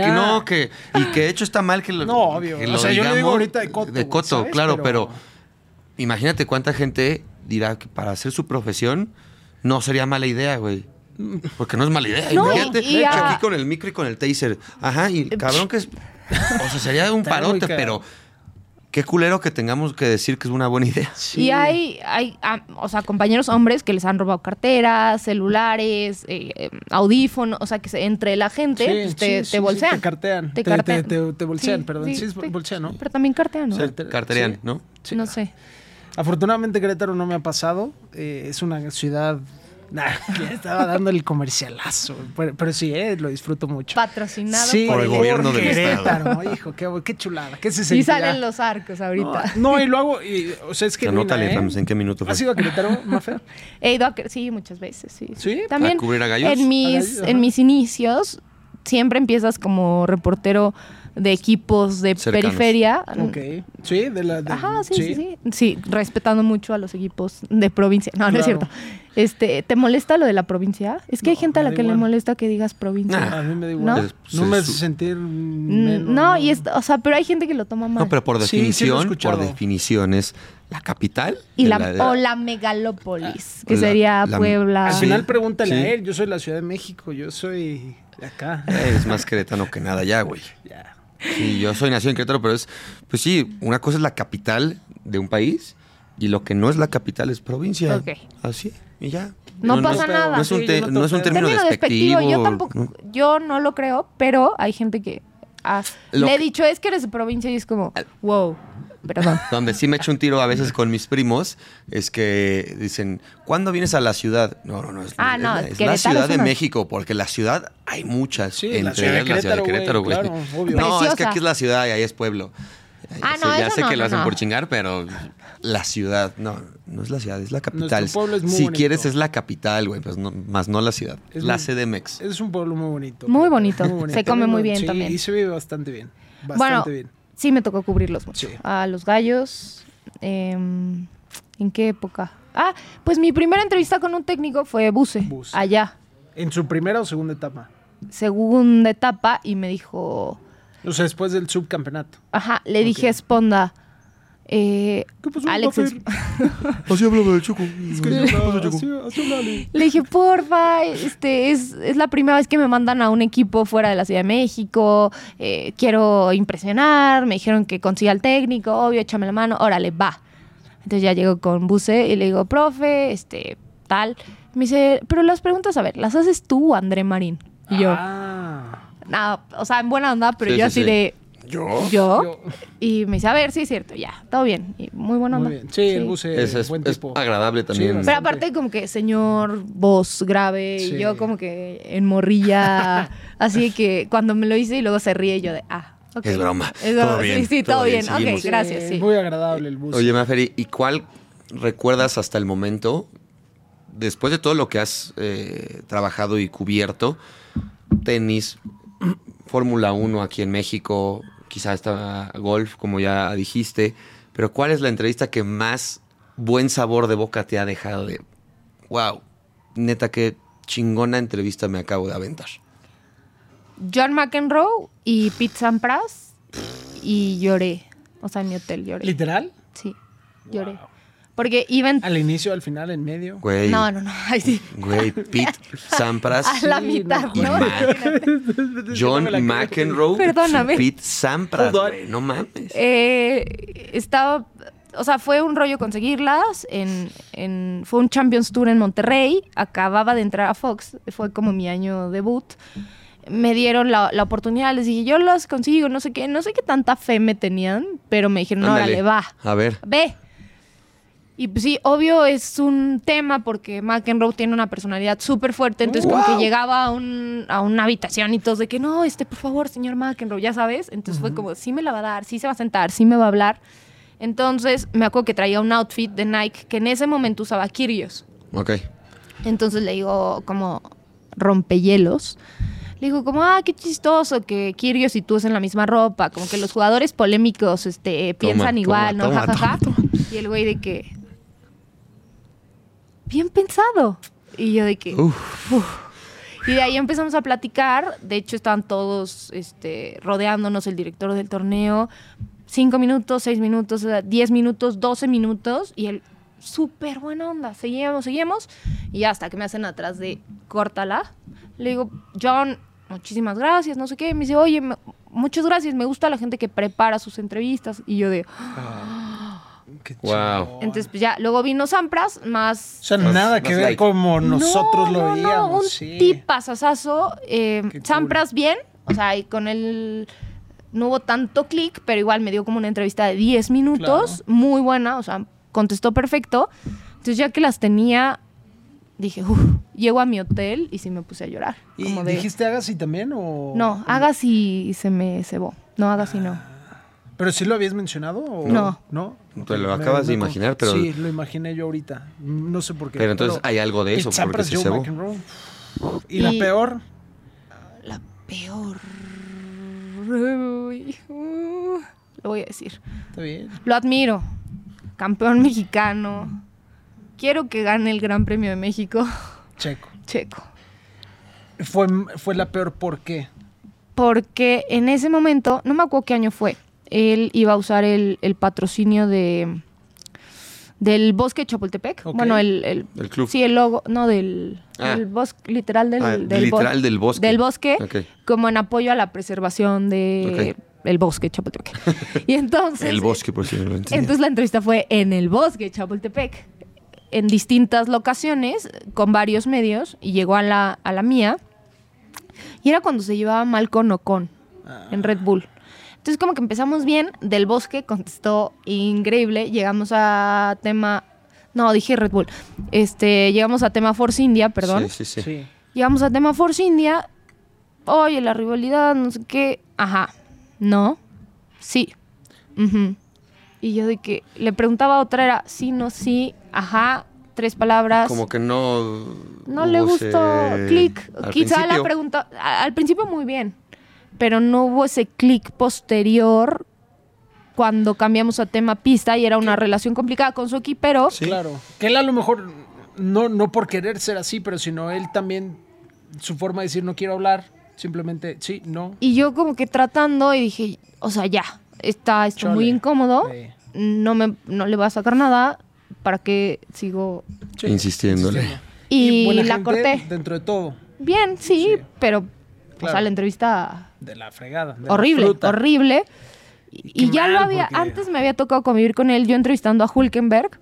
[SPEAKER 3] de hecho está mal que lo
[SPEAKER 1] No, obvio.
[SPEAKER 3] que
[SPEAKER 1] O sea, yo le digo ahorita de coto,
[SPEAKER 3] De coto,
[SPEAKER 1] ¿sabes?
[SPEAKER 3] claro, pero imagínate cuánta gente dirá que para hacer su profesión no sería mala idea, güey. Porque no es mala idea.
[SPEAKER 2] No,
[SPEAKER 3] Imagínate,
[SPEAKER 2] y
[SPEAKER 3] aquí con el micro y con el taser. Ajá, y cabrón que es... O sea, sería un
[SPEAKER 1] Está muy
[SPEAKER 3] parote,
[SPEAKER 1] cagado.
[SPEAKER 3] pero... Qué culero que tengamos que decir que es una buena idea.
[SPEAKER 1] Sí.
[SPEAKER 2] Y hay compañeros hombres que les han robado carteras, celulares, audífonos, o sea, que entre la gente pues, te bolsean.
[SPEAKER 1] Te cartean.
[SPEAKER 2] Te cartean.
[SPEAKER 1] Te bolsean,
[SPEAKER 2] Sí,
[SPEAKER 1] perdón.
[SPEAKER 2] sí,
[SPEAKER 1] Sí, es
[SPEAKER 2] sí.
[SPEAKER 1] bolsean, ¿no?
[SPEAKER 2] Pero también cartean, ¿no?
[SPEAKER 3] Sí, carterían, ¿no?
[SPEAKER 1] Sí.
[SPEAKER 2] No sé.
[SPEAKER 1] Afortunadamente Querétaro no me ha pasado. Es una ciudad... ya estaba dando el comercialazo. Pero sí, lo disfruto mucho.
[SPEAKER 2] Patrocinado
[SPEAKER 1] Sí,
[SPEAKER 3] por el gobierno del
[SPEAKER 1] Querétaro, hijo, qué chulada. ¿Qué se
[SPEAKER 2] Y
[SPEAKER 1] sentirá?
[SPEAKER 2] salen los arcos ahorita.
[SPEAKER 1] No, y lo hago... o sea, es que...
[SPEAKER 3] Anótale, Ramos, ¿en qué minuto fue?
[SPEAKER 1] ¿Has ido a Querétaro, Mafer?
[SPEAKER 2] He ido sí, muchas veces, sí.
[SPEAKER 1] ¿Sí?
[SPEAKER 2] También
[SPEAKER 3] ¿A cubrir a gallos?
[SPEAKER 2] En mis,
[SPEAKER 1] A gallos,
[SPEAKER 2] en mis inicios siempre empiezas como reportero de equipos de
[SPEAKER 3] Cercanos.
[SPEAKER 2] periferia.
[SPEAKER 1] Ok. Sí,
[SPEAKER 2] Ajá, sí. Sí, respetando mucho a los equipos de provincia. No, no es
[SPEAKER 1] Claro.
[SPEAKER 2] cierto. ¿Te molesta lo de la provincia? Es que hay
[SPEAKER 1] No,
[SPEAKER 2] gente a
[SPEAKER 1] me
[SPEAKER 2] la
[SPEAKER 1] da
[SPEAKER 2] que le
[SPEAKER 1] igual.
[SPEAKER 2] molesta que digas provincia.
[SPEAKER 3] Nah.
[SPEAKER 1] A mí me da
[SPEAKER 2] ¿No?
[SPEAKER 1] igual. No, me hace
[SPEAKER 3] Su-
[SPEAKER 1] sentir menos.
[SPEAKER 2] No, pero hay gente que lo toma mal.
[SPEAKER 3] No, pero por
[SPEAKER 1] Sí, sí lo he
[SPEAKER 3] definición,
[SPEAKER 1] escuchado.
[SPEAKER 3] es la capital.
[SPEAKER 2] Y
[SPEAKER 3] de
[SPEAKER 2] la megalópolis, que
[SPEAKER 3] La-
[SPEAKER 2] sería
[SPEAKER 3] la-
[SPEAKER 2] Puebla.
[SPEAKER 1] Al
[SPEAKER 3] Sí,
[SPEAKER 1] final pregúntale
[SPEAKER 3] sí.
[SPEAKER 1] a él. Yo soy la Ciudad de México. Yo soy de acá.
[SPEAKER 3] Es más queretano que nada ya, güey.
[SPEAKER 1] Ya.
[SPEAKER 3] Sí, yo soy nacido en Querétaro, pero pues sí, una cosa es la capital de un país y lo que no es la capital es provincia.
[SPEAKER 2] Ok.
[SPEAKER 3] Así, y ya.
[SPEAKER 2] No pasa
[SPEAKER 1] no,
[SPEAKER 2] nada.
[SPEAKER 3] No es un,
[SPEAKER 1] Sí,
[SPEAKER 3] te-
[SPEAKER 1] yo no
[SPEAKER 3] no es un
[SPEAKER 1] topo.
[SPEAKER 3] término despectivo.
[SPEAKER 2] Yo tampoco,
[SPEAKER 3] ¿no?
[SPEAKER 2] yo no lo creo, pero hay gente que
[SPEAKER 3] Lo
[SPEAKER 2] le he
[SPEAKER 3] que-
[SPEAKER 2] dicho, es que eres de provincia y es como, wow, perdón.
[SPEAKER 3] Donde sí me echo un tiro a veces con mis primos es que dicen, ¿cuándo vienes a la ciudad? No, es la
[SPEAKER 2] Querétaro
[SPEAKER 3] Ciudad
[SPEAKER 2] es
[SPEAKER 3] de
[SPEAKER 2] una-
[SPEAKER 3] México, porque la ciudad hay muchas.
[SPEAKER 1] Sí, la
[SPEAKER 3] entre
[SPEAKER 1] ciudad de
[SPEAKER 3] ellas la ciudad de
[SPEAKER 1] Querétaro,
[SPEAKER 3] Querétaro,
[SPEAKER 1] güey,
[SPEAKER 3] güey.
[SPEAKER 1] claro, obvio.
[SPEAKER 3] No, es que
[SPEAKER 2] Preciosa.
[SPEAKER 3] aquí es la ciudad y ahí es pueblo. Ya
[SPEAKER 2] Eso
[SPEAKER 3] sé
[SPEAKER 2] no,
[SPEAKER 3] que lo
[SPEAKER 2] no,
[SPEAKER 3] hacen
[SPEAKER 2] no.
[SPEAKER 3] por chingar, pero la ciudad, no es la ciudad, es la capital.
[SPEAKER 1] Nuestro pueblo es muy
[SPEAKER 3] si
[SPEAKER 1] bonito.
[SPEAKER 3] quieres es la capital, güey, pues no, más no la ciudad.
[SPEAKER 1] Es
[SPEAKER 3] la
[SPEAKER 1] muy-
[SPEAKER 3] CDMX.
[SPEAKER 1] Es un pueblo muy bonito.
[SPEAKER 2] Muy bonito. Se come muy bien
[SPEAKER 1] Sí,
[SPEAKER 2] también.
[SPEAKER 1] y se vive bastante bien.
[SPEAKER 2] Bueno,
[SPEAKER 1] Bastante bien.
[SPEAKER 2] sí me tocó cubrirlos mucho.
[SPEAKER 1] Sí.
[SPEAKER 2] A los gallos, ¿en qué época? Pues mi primera entrevista con un técnico fue Buse,
[SPEAKER 1] Buse.
[SPEAKER 2] allá,
[SPEAKER 1] ¿En su primera o segunda etapa?
[SPEAKER 2] segunda etapa, y me dijo...
[SPEAKER 1] O sea, después del subcampeonato.
[SPEAKER 2] Le dije a Sponda,
[SPEAKER 1] ¿Qué pasó,
[SPEAKER 2] Alex
[SPEAKER 1] Maffer?
[SPEAKER 3] Así hablaba del Choco.
[SPEAKER 1] Es que así háblale.
[SPEAKER 2] Le dije, porfa, es la primera vez que me mandan a un equipo fuera de la Ciudad de México, quiero impresionar, me dijeron que consiga al técnico, obvio, échame la mano, órale, va. Entonces ya llego con Buse y le digo, profe, tal. Me dice, pero las preguntas, a ver, ¿las haces tú o André Marín? Y yo, nada, o sea, en buena onda, pero
[SPEAKER 3] Sí,
[SPEAKER 2] yo
[SPEAKER 3] sí,
[SPEAKER 2] así
[SPEAKER 3] sí.
[SPEAKER 2] de...
[SPEAKER 1] ¿Yo?
[SPEAKER 2] ¿Yo? Y me dice, a ver, sí es cierto, ya, todo bien. Y muy buena onda.
[SPEAKER 1] Muy bien. Sí, el Buse es buen
[SPEAKER 3] Es
[SPEAKER 1] tipo.
[SPEAKER 3] agradable también.
[SPEAKER 1] Sí,
[SPEAKER 2] Pero aparte como que señor, voz grave,
[SPEAKER 1] Sí.
[SPEAKER 2] y yo como que en morrilla, así que cuando me lo hice y luego se ríe y yo de, ok.
[SPEAKER 3] Es broma.
[SPEAKER 2] Es
[SPEAKER 3] Todo
[SPEAKER 2] broma.
[SPEAKER 3] bien,
[SPEAKER 2] Sí, todo
[SPEAKER 3] todo bien,
[SPEAKER 2] bien. Ok,
[SPEAKER 3] seguimos.
[SPEAKER 2] gracias, sí.
[SPEAKER 1] Muy agradable el Buse.
[SPEAKER 3] Oye, Maffer, ¿y cuál recuerdas hasta el momento, después de todo lo que has trabajado y cubierto, tenis, Fórmula 1 aquí en México, quizá hasta golf, como ya dijiste, pero cuál es la entrevista que más buen sabor de boca te ha dejado de, wow, neta, qué chingona entrevista me acabo de aventar?
[SPEAKER 2] John McEnroe y Pete Sampras y lloré. O sea, en mi hotel lloré.
[SPEAKER 1] ¿Literal?
[SPEAKER 2] Sí, lloré. Porque iban...
[SPEAKER 1] ¿Al inicio, al final, en medio?
[SPEAKER 3] Güey,
[SPEAKER 2] No, ay sí.
[SPEAKER 3] güey, Pete Sampras,
[SPEAKER 2] A la
[SPEAKER 1] Sí,
[SPEAKER 2] mitad,
[SPEAKER 3] y
[SPEAKER 2] ¿no?
[SPEAKER 3] Matt. John McEnroe,
[SPEAKER 2] Perdóname.
[SPEAKER 3] Pete Sampras,
[SPEAKER 1] Hold on.
[SPEAKER 3] güey, no mames.
[SPEAKER 2] Estaba, o sea, fue un rollo conseguirlas. Fue un Champions Tour en Monterrey. Acababa de entrar a Fox. Fue como mi año debut. Me dieron la oportunidad. Les dije, yo las consigo. No sé qué tanta fe me tenían. Pero me dijeron, no,
[SPEAKER 3] Ándale.
[SPEAKER 2] órale, va.
[SPEAKER 3] A ver.
[SPEAKER 2] Ve. Y pues sí, obvio es un tema porque McEnroe tiene una personalidad súper fuerte. Entonces como que llegaba a una habitación y todos de que no, por favor, señor McEnroe, ya sabes. Entonces fue como, sí me la va a dar, sí se va a sentar, sí me va a hablar. Entonces me acuerdo que traía un outfit de Nike que en ese momento usaba Kyrgios.
[SPEAKER 3] Ok.
[SPEAKER 2] Entonces le digo como rompehielos. Le digo como, qué chistoso que Kyrgios y tú usen la misma ropa. Como que los jugadores polémicos piensan igual, ¿no?
[SPEAKER 3] toma,
[SPEAKER 2] Ja, ja, ja.
[SPEAKER 3] toma.
[SPEAKER 2] Y el güey de que... Bien pensado. Y yo de que...
[SPEAKER 3] Uf.
[SPEAKER 2] Y de ahí empezamos a platicar. De hecho, estaban todos rodeándonos, el director del torneo. 5 minutos, 6 minutos, 10 minutos, 12 minutos. Y él, súper buena onda. Seguíamos. Y hasta que me hacen atrás de, córtala. Le digo, John, muchísimas gracias, no sé qué. Me dice, oye, muchas gracias. Me gusta la gente que prepara sus entrevistas. Y yo de...
[SPEAKER 1] Qué
[SPEAKER 3] Wow.
[SPEAKER 1] chingón.
[SPEAKER 2] Entonces, pues ya, luego vino Sampras, más...
[SPEAKER 1] O sea, nada que
[SPEAKER 3] más
[SPEAKER 1] ver
[SPEAKER 3] light.
[SPEAKER 1] como nosotros lo
[SPEAKER 2] No,
[SPEAKER 1] veíamos.
[SPEAKER 2] un
[SPEAKER 1] Sí.
[SPEAKER 2] tipazazazo.
[SPEAKER 1] cool.
[SPEAKER 2] Sampras bien, o sea, y con él no hubo tanto clic, pero igual me dio como una entrevista de 10 minutos, muy buena, o sea, contestó perfecto. Entonces ya que las tenía, dije, llego a mi hotel y sí me puse a llorar.
[SPEAKER 1] ¿Y
[SPEAKER 2] Como de,
[SPEAKER 1] dijiste Agassi también o...?
[SPEAKER 2] no, Agassi se me cebó. No, Agassi no.
[SPEAKER 1] ¿Pero sí lo habías mencionado o...?
[SPEAKER 2] No.
[SPEAKER 1] ¿No?
[SPEAKER 3] Te lo acabas de imaginar, pero...
[SPEAKER 1] Sí, lo imaginé yo ahorita. No sé por qué.
[SPEAKER 3] Pero entonces hay algo de eso,
[SPEAKER 1] Pete
[SPEAKER 3] porque
[SPEAKER 1] Sampras,
[SPEAKER 3] se
[SPEAKER 1] Joe
[SPEAKER 3] cebó.
[SPEAKER 1] McEnroe. ¿Y la
[SPEAKER 2] Y-
[SPEAKER 1] peor?
[SPEAKER 2] La peor... Uy, lo voy a decir.
[SPEAKER 1] Está bien.
[SPEAKER 2] Lo admiro. Campeón mexicano. Quiero que gane el Gran Premio de México.
[SPEAKER 1] Checo.
[SPEAKER 2] Checo.
[SPEAKER 1] Fue la peor, ¿por qué?
[SPEAKER 2] Porque en ese momento, no me acuerdo qué año fue, él iba a usar el patrocinio del Bosque de Chapultepec.
[SPEAKER 1] Ok.
[SPEAKER 2] Bueno, el
[SPEAKER 3] Del club.
[SPEAKER 2] Sí, el logo, no, del bosque, literal
[SPEAKER 3] Literal del bosque.
[SPEAKER 2] Del bosque,
[SPEAKER 3] Ok.
[SPEAKER 2] como en apoyo a la preservación de el bosque de Chapultepec. Y entonces...
[SPEAKER 3] El bosque, por si no lo entendía.
[SPEAKER 2] Entonces la entrevista fue en el bosque de Chapultepec, en distintas locaciones, con varios medios, y llegó a la mía. Y era cuando se llevaba mal con Ocon, en Red Bull. Entonces como que empezamos bien, del bosque contestó increíble, llegamos a tema... No, dije Red Bull. Llegamos a tema Force India, perdón.
[SPEAKER 3] Sí.
[SPEAKER 1] Sí.
[SPEAKER 2] Llegamos a tema Force India. Oye, la rivalidad, no sé qué. Ajá. No. Sí. Ujú. Y yo de que le preguntaba a otra, era sí, no, sí, ajá, 3 palabras.
[SPEAKER 3] Como que no...
[SPEAKER 2] No le
[SPEAKER 3] hubo
[SPEAKER 2] gustó
[SPEAKER 3] ese-
[SPEAKER 2] clic.
[SPEAKER 3] al
[SPEAKER 2] Quizá la
[SPEAKER 3] principio.
[SPEAKER 2] pregunta, al principio muy bien, pero no hubo ese clic posterior cuando cambiamos a tema pista y era una relación complicada con su equipero.
[SPEAKER 3] Sí.
[SPEAKER 1] Claro. Que él a lo mejor, no por querer ser así, pero sino él también, su forma de decir no quiero hablar, simplemente sí, no.
[SPEAKER 2] Y yo como que tratando y dije, o sea, ya, está
[SPEAKER 1] Chole.
[SPEAKER 2] muy incómodo.
[SPEAKER 1] Sí.
[SPEAKER 2] no le voy a sacar nada, ¿para qué sigo?
[SPEAKER 1] Sí.
[SPEAKER 3] Insistiéndole.
[SPEAKER 2] Y
[SPEAKER 1] buena
[SPEAKER 2] la
[SPEAKER 1] gente
[SPEAKER 2] corté.
[SPEAKER 1] Dentro de todo.
[SPEAKER 2] Bien, sí,
[SPEAKER 1] Sí.
[SPEAKER 2] pero,
[SPEAKER 1] Claro.
[SPEAKER 2] o sea, la entrevista
[SPEAKER 1] De la fregada. de la
[SPEAKER 2] horrible,
[SPEAKER 1] fruta.
[SPEAKER 2] horrible.
[SPEAKER 1] Y
[SPEAKER 2] Y
[SPEAKER 1] qué
[SPEAKER 2] ya
[SPEAKER 1] mal,
[SPEAKER 2] lo había,
[SPEAKER 1] porque-
[SPEAKER 2] antes me había tocado convivir con él, yo entrevistando a Hulkenberg.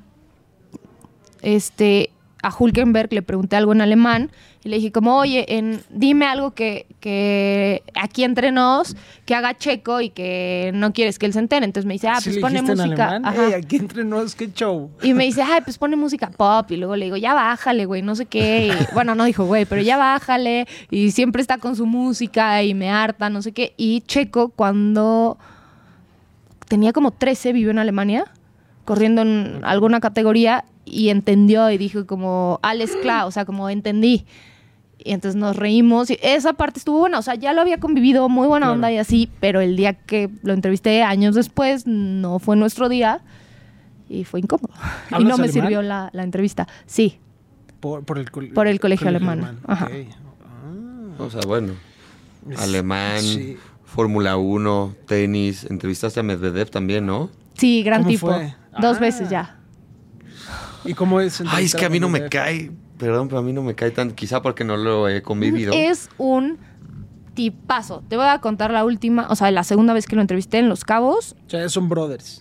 [SPEAKER 2] A Hulkenberg le pregunté algo en alemán y le dije como, oye, dime algo que aquí entre nos, que haga Checo y que no quieres que él se entere. Entonces me dice,
[SPEAKER 1] ¿Sí
[SPEAKER 2] pues
[SPEAKER 1] le
[SPEAKER 2] pone
[SPEAKER 1] dijiste en
[SPEAKER 2] música.
[SPEAKER 1] alemán?
[SPEAKER 2] Ajá.
[SPEAKER 1] Ey, aquí entre nos, qué show.
[SPEAKER 2] Y me dice, pues pone música pop. Y luego le digo, ya bájale, güey, no sé qué. Y, bueno, no dijo, güey, pero ya bájale. Y siempre está con su música y me harta, no sé qué. Y Checo, cuando tenía como 13, vivió en Alemania, corriendo en alguna categoría y entendió y dijo como, alles klar, o sea, como entendí. Y entonces nos reímos. Y esa parte estuvo buena, o sea, ya lo había convivido, muy buena
[SPEAKER 1] Claro.
[SPEAKER 2] onda y así, pero el día que lo entrevisté años después, no fue nuestro día. Y fue incómodo. Y
[SPEAKER 1] ¿Hablas
[SPEAKER 2] no me
[SPEAKER 1] alemán?
[SPEAKER 2] sirvió la entrevista. Sí,
[SPEAKER 1] Por el,
[SPEAKER 2] Por el colegio alemán. Ajá.
[SPEAKER 1] Ok.
[SPEAKER 3] O sea, bueno. Alemán,
[SPEAKER 1] Sí.
[SPEAKER 3] Fórmula 1, tenis. Entrevistaste a Medvedev también, ¿no?
[SPEAKER 2] sí, gran
[SPEAKER 1] ¿Cómo
[SPEAKER 2] tipo.
[SPEAKER 1] fue?
[SPEAKER 2] 2
[SPEAKER 1] Ah.
[SPEAKER 2] veces ya.
[SPEAKER 1] ¿Y cómo es?
[SPEAKER 3] Ay, es que a mí no me
[SPEAKER 1] entrevistar a
[SPEAKER 3] cae. Perdón, pero a mí no me cae tan. Quizá porque no lo he convivido.
[SPEAKER 2] Es un tipazo. Te voy a contar la última, o sea, la segunda vez que lo entrevisté en Los Cabos.
[SPEAKER 1] O sea, son brothers.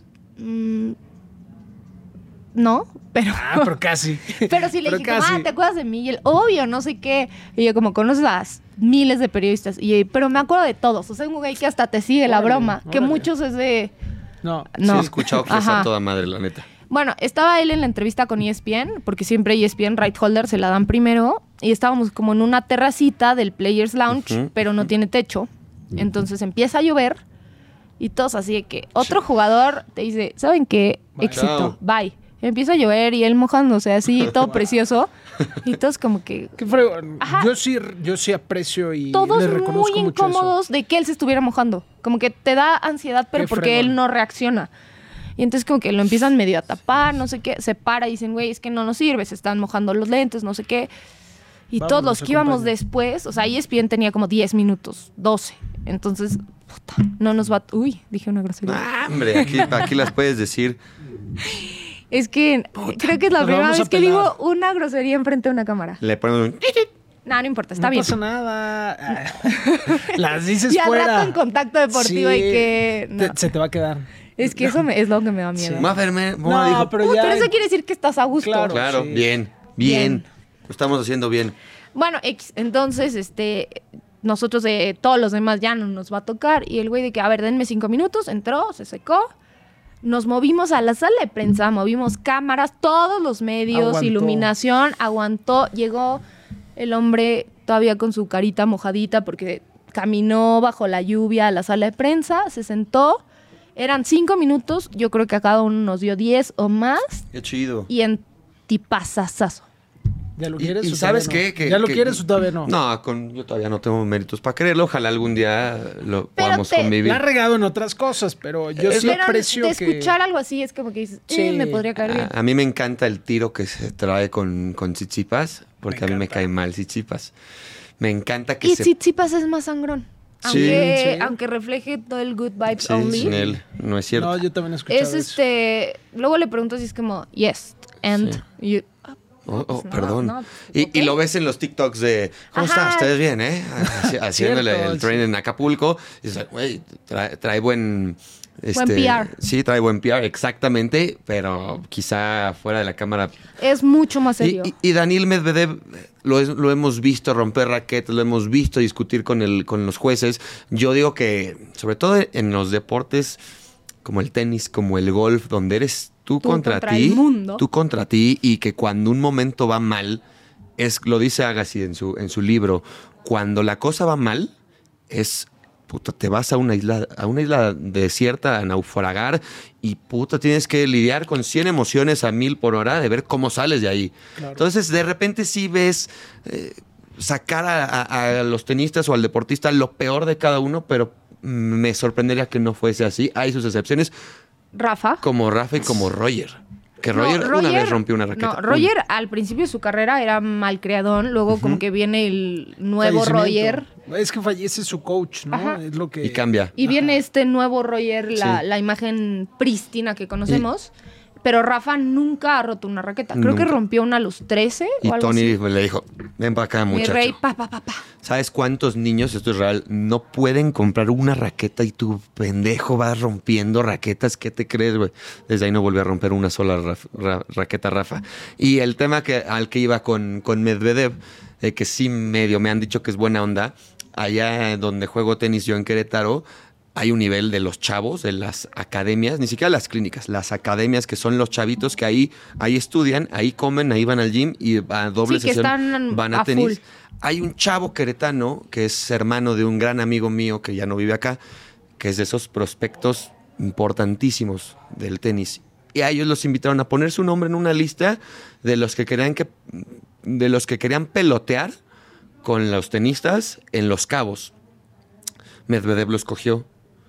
[SPEAKER 2] No, pero...
[SPEAKER 1] Pero casi.
[SPEAKER 2] Pero sí le
[SPEAKER 1] Pero
[SPEAKER 2] dije, como,
[SPEAKER 1] casi.
[SPEAKER 2] ¿te acuerdas de mí? Y él, obvio, no sé qué. Y yo, como, conoces a miles de periodistas. Pero me acuerdo de todos. O sea, un güey que hasta te sigue la
[SPEAKER 1] Órale,
[SPEAKER 2] broma. Que
[SPEAKER 1] órale.
[SPEAKER 2] muchos es de...
[SPEAKER 1] No.
[SPEAKER 2] No.
[SPEAKER 3] Sí, he escuchado que está
[SPEAKER 2] Ajá.
[SPEAKER 3] toda madre, la neta.
[SPEAKER 2] Bueno, estaba él en la entrevista con ESPN, porque siempre ESPN Right Holder se la dan primero. Y estábamos como en una terracita del Players Lounge,
[SPEAKER 3] Ujú.
[SPEAKER 2] pero no tiene techo. Entonces empieza a llover. Y todos así de que otro jugador te dice, ¿saben qué?
[SPEAKER 1] Bye.
[SPEAKER 2] Éxito,
[SPEAKER 3] Chao.
[SPEAKER 2] bye. Empieza a llover y él mojándose así, todo precioso. Y todos como que...
[SPEAKER 1] Qué fregón.
[SPEAKER 2] Ajá.
[SPEAKER 1] Yo sí aprecio y
[SPEAKER 2] Todos
[SPEAKER 1] le reconozco
[SPEAKER 2] muy
[SPEAKER 1] mucho
[SPEAKER 2] incómodos de que él se estuviera mojando. Como que te da ansiedad, pero
[SPEAKER 1] Qué
[SPEAKER 2] porque
[SPEAKER 1] fregón.
[SPEAKER 2] él no reacciona. Y entonces como que lo empiezan medio a tapar, no sé qué. Se para y dicen, güey, es que no nos sirve, se están mojando los lentes, no sé qué. Y
[SPEAKER 1] Vamos,
[SPEAKER 2] todos los
[SPEAKER 1] nos
[SPEAKER 2] que íbamos
[SPEAKER 1] acompaña.
[SPEAKER 2] después, o sea, ESPN tenía como 10 minutos, 12. Entonces, puta, no nos va... Uy, dije una grosería.
[SPEAKER 3] Ah, hombre, aquí las puedes decir.
[SPEAKER 2] Es que creo que es la
[SPEAKER 1] Nos
[SPEAKER 2] primera
[SPEAKER 1] vamos a
[SPEAKER 2] vez que
[SPEAKER 1] pelar.
[SPEAKER 2] digo una grosería enfrente de una cámara.
[SPEAKER 3] Le ponemos un...
[SPEAKER 2] No, no importa,
[SPEAKER 1] eso.
[SPEAKER 2] está
[SPEAKER 1] No
[SPEAKER 2] bien.
[SPEAKER 1] pasa nada. Las dices
[SPEAKER 2] Y al
[SPEAKER 1] fuera.
[SPEAKER 2] rato en contacto deportivo
[SPEAKER 1] Sí,
[SPEAKER 2] y que... no.
[SPEAKER 1] se te va a quedar.
[SPEAKER 2] Es que eso es lo que me da miedo.
[SPEAKER 3] Moma dijo,
[SPEAKER 1] No, pero ya...
[SPEAKER 2] Pero eso quiere decir que estás a gusto.
[SPEAKER 1] Claro.
[SPEAKER 3] claro,
[SPEAKER 1] Sí.
[SPEAKER 3] bien. Lo estamos haciendo bien.
[SPEAKER 2] Bueno, entonces, nosotros todos los demás ya no nos va a tocar. Y el güey de que, a ver, denme 5 minutos, entró, se secó. Nos movimos a la sala de prensa, movimos cámaras, todos los medios,
[SPEAKER 1] Aguantó.
[SPEAKER 2] iluminación, aguantó. Llegó el hombre todavía con su carita mojadita porque caminó bajo la lluvia a la sala de prensa, se sentó. Eran 5 minutos, yo creo que a cada uno nos dio 10 o más.
[SPEAKER 3] Qué chido.
[SPEAKER 2] Y en tipazazazo.
[SPEAKER 1] ¿Ya lo
[SPEAKER 3] Y-
[SPEAKER 1] quieres?
[SPEAKER 3] y
[SPEAKER 1] o
[SPEAKER 3] ¿sabes
[SPEAKER 1] todavía no?
[SPEAKER 3] qué?
[SPEAKER 1] ¿Ya lo quieres o todavía no?
[SPEAKER 3] No, yo todavía no tengo méritos para creerlo. Ojalá algún día lo
[SPEAKER 2] Pero
[SPEAKER 3] podamos
[SPEAKER 2] te-
[SPEAKER 3] convivir.
[SPEAKER 1] La ha regado en otras cosas, pero yo sí
[SPEAKER 2] Pero
[SPEAKER 1] aprecio
[SPEAKER 2] de
[SPEAKER 1] que...
[SPEAKER 2] escuchar algo así es como que dices,
[SPEAKER 1] Sí.
[SPEAKER 2] me podría caer bien.
[SPEAKER 3] A mí me encanta el tiro que se trae con Tsitsipas, porque a mí me
[SPEAKER 1] encanta.
[SPEAKER 3] cae mal Tsitsipas. Me encanta que
[SPEAKER 2] Y
[SPEAKER 3] se...
[SPEAKER 2] Tsitsipas es más sangrón.
[SPEAKER 3] Sí.
[SPEAKER 2] Aunque,
[SPEAKER 1] Sí.
[SPEAKER 2] aunque refleje todo el good vibes
[SPEAKER 3] Sí,
[SPEAKER 2] only.
[SPEAKER 3] sin él, no es cierto.
[SPEAKER 1] No, yo también he escuchado
[SPEAKER 2] Es
[SPEAKER 1] eso.
[SPEAKER 2] luego le pregunto si es como, yes, and
[SPEAKER 3] Sí.
[SPEAKER 2] you...
[SPEAKER 3] Oh,
[SPEAKER 2] no,
[SPEAKER 3] perdón.
[SPEAKER 2] no,
[SPEAKER 3] y
[SPEAKER 2] ok.
[SPEAKER 3] lo ves en los TikToks de ¿cómo
[SPEAKER 2] Ajá.
[SPEAKER 3] estás? ¿Ustedes bien, eh? Haciéndole
[SPEAKER 1] Cierto,
[SPEAKER 3] el tren
[SPEAKER 1] sí.
[SPEAKER 3] en Acapulco. Y dices, güey, trae buen...
[SPEAKER 2] Buen PR.
[SPEAKER 3] Sí, trae buen PR, exactamente, pero quizá fuera de la cámara.
[SPEAKER 2] Es mucho más serio.
[SPEAKER 3] Y Daniil Medvedev lo hemos visto romper raquetas, lo hemos visto discutir con los jueces. Yo digo que, sobre todo en los deportes como el tenis, como el golf, donde eres tú contra
[SPEAKER 2] contra
[SPEAKER 3] ti,
[SPEAKER 2] el mundo.
[SPEAKER 3] tú contra ti, y que cuando un momento va mal, lo dice Agassi en su libro, cuando la cosa va mal, puta, te vas a una isla desierta a naufragar y puta, tienes que lidiar con 100 emociones a 1000 por hora de ver cómo sales de ahí.
[SPEAKER 1] Claro.
[SPEAKER 3] Entonces, de repente sí ves sacar a los tenistas o al deportista lo peor de cada uno, pero me sorprendería que no fuese así. Hay sus excepciones,
[SPEAKER 2] Rafa,
[SPEAKER 3] como Rafa y como Roger, Que Roger, una vez rompió una raqueta.
[SPEAKER 2] No, Roger al principio de su carrera era malcriadón, luego como que viene el nuevo Roger.
[SPEAKER 1] Es que fallece su coach, ¿no?
[SPEAKER 2] Ajá.
[SPEAKER 1] Es lo que...
[SPEAKER 3] Y cambia.
[SPEAKER 2] Y viene este nuevo Roger, la imagen prístina que conocemos. Pero Rafa nunca ha roto una raqueta. Creo que rompió una a los 13
[SPEAKER 3] y
[SPEAKER 2] o algo
[SPEAKER 3] Tony
[SPEAKER 2] así.
[SPEAKER 3] le dijo, ven para acá, muchacho.
[SPEAKER 2] Mi rey, pa.
[SPEAKER 3] ¿Sabes cuántos niños, esto es real, no pueden comprar una raqueta y tu pendejo va rompiendo raquetas? ¿Qué te crees, güey? Desde ahí no volvió a romper una sola raqueta Rafa. Y el tema al que iba con Medvedev, que sí medio me han dicho que es buena onda, allá donde juego tenis yo en Querétaro, hay un nivel de los chavos, de las academias, ni siquiera las clínicas, las academias que son los chavitos que ahí estudian, ahí comen, ahí van al gym y a doble
[SPEAKER 2] Sí, que
[SPEAKER 3] sesión
[SPEAKER 2] están
[SPEAKER 3] van a
[SPEAKER 2] a
[SPEAKER 3] tenis.
[SPEAKER 2] full.
[SPEAKER 3] Hay un chavo queretano que es hermano de un gran amigo mío que ya no vive acá, que es de esos prospectos importantísimos del tenis. Y a ellos los invitaron a poner su nombre en una lista de los que querían pelotear con los tenistas en Los Cabos. Medvedev lo escogió.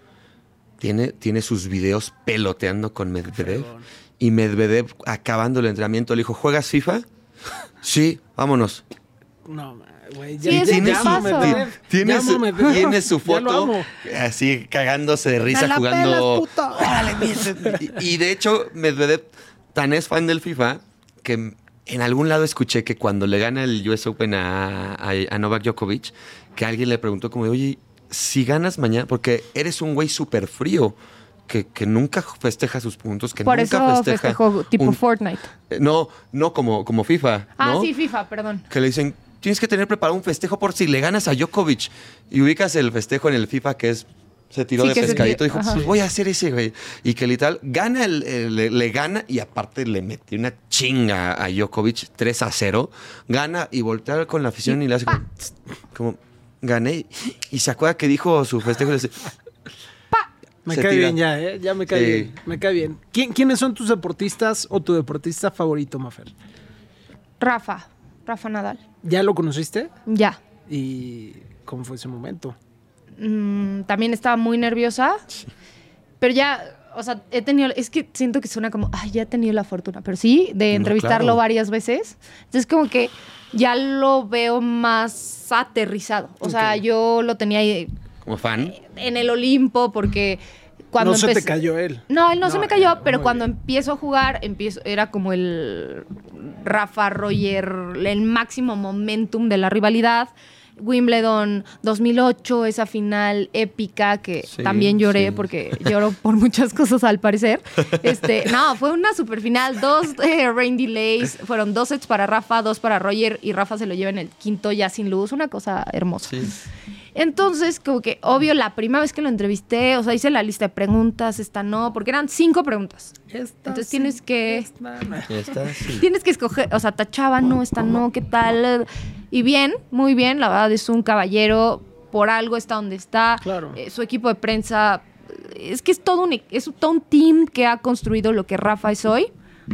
[SPEAKER 3] Tiene sus videos peloteando con Medvedev. Y Medvedev, acabando el entrenamiento, le dijo, ¿juegas FIFA? Sí, vámonos.
[SPEAKER 1] No, güey.
[SPEAKER 2] Sí, es un tipazo.
[SPEAKER 3] Tiene su
[SPEAKER 1] Ya lo
[SPEAKER 3] foto
[SPEAKER 1] amo.
[SPEAKER 3] así cagándose de risa
[SPEAKER 1] ¡Me la
[SPEAKER 3] jugando.
[SPEAKER 1] pelas, puto!
[SPEAKER 3] ¡Órale, mierda! Y de hecho, Medvedev tan es fan del FIFA que en algún lado escuché que cuando le gana el US Open a Novak Djokovic, que alguien le preguntó como, oye, si ganas mañana, porque eres un güey súper frío, que nunca festeja sus puntos, que
[SPEAKER 2] Por
[SPEAKER 3] nunca
[SPEAKER 2] eso festejó tipo Fortnite.
[SPEAKER 3] No, como FIFA.
[SPEAKER 2] Ah,
[SPEAKER 3] ¿no?
[SPEAKER 2] sí, FIFA, perdón.
[SPEAKER 3] Que le dicen, tienes que tener preparado un festejo por si le ganas a Djokovic. Y ubicas el festejo en el FIFA que es, se tiró
[SPEAKER 2] Sí,
[SPEAKER 3] de
[SPEAKER 2] que se
[SPEAKER 3] pescadito.
[SPEAKER 2] tiró,
[SPEAKER 3] Dijo,
[SPEAKER 2] ajá.
[SPEAKER 3] pues voy a hacer ese, güey. Y que literal, gana le gana y aparte le metió una chinga a Djokovic 3-0. Gana y voltea con la afición y le hace como gané. Y se acuerda que dijo su festejo y le dice,
[SPEAKER 1] Me
[SPEAKER 3] se
[SPEAKER 1] cae
[SPEAKER 3] tira.
[SPEAKER 1] bien ya, ¿eh? Ya me cae
[SPEAKER 3] Sí.
[SPEAKER 1] bien. Me cae bien. ¿Quiénes son tus deportistas o tu deportista favorito, Mafer?
[SPEAKER 2] Rafa Nadal.
[SPEAKER 1] ¿Ya lo conociste?
[SPEAKER 2] Ya.
[SPEAKER 1] ¿Y cómo fue ese momento?
[SPEAKER 2] También estaba muy nerviosa. Pero ya, o sea, es que siento que suena como, ay, ya he tenido la fortuna. Pero sí, de
[SPEAKER 3] No,
[SPEAKER 2] entrevistarlo
[SPEAKER 3] claro.
[SPEAKER 2] varias veces. Entonces como que ya lo veo más aterrizado. O sea,
[SPEAKER 1] Ok.
[SPEAKER 2] yo lo tenía ahí
[SPEAKER 3] como fan.
[SPEAKER 2] en el Olimpo porque cuando
[SPEAKER 1] no se te
[SPEAKER 2] empecé-
[SPEAKER 1] cayó él.
[SPEAKER 2] No, él no se me cayó, pero
[SPEAKER 1] muy
[SPEAKER 2] cuando
[SPEAKER 1] bien.
[SPEAKER 2] empiezo a jugar, era como el Rafa Roger, el máximo momentum de la rivalidad. Wimbledon 2008, esa final épica que
[SPEAKER 3] Sí,
[SPEAKER 2] también lloré
[SPEAKER 3] sí.
[SPEAKER 2] porque lloro por muchas cosas al parecer. No, fue una super final, 2 rain delays, fueron 2 sets para Rafa, 2 para Roger y Rafa se lo lleva en el quinto ya sin luz, una cosa hermosa.
[SPEAKER 3] Sí.
[SPEAKER 2] Entonces, como que, obvio, la primera vez que lo entrevisté, o sea, hice la lista de preguntas, esta no, porque eran 5 preguntas. Entonces tienes que...
[SPEAKER 3] Ya está, sí.
[SPEAKER 2] Tienes que escoger, o sea, tachaba, no, esta no, ¿qué tal? Y bien, muy bien, la verdad es un caballero, por algo está donde está.
[SPEAKER 1] Claro.
[SPEAKER 2] Su equipo de prensa, es que es todo un team que ha construido lo que Rafa es hoy.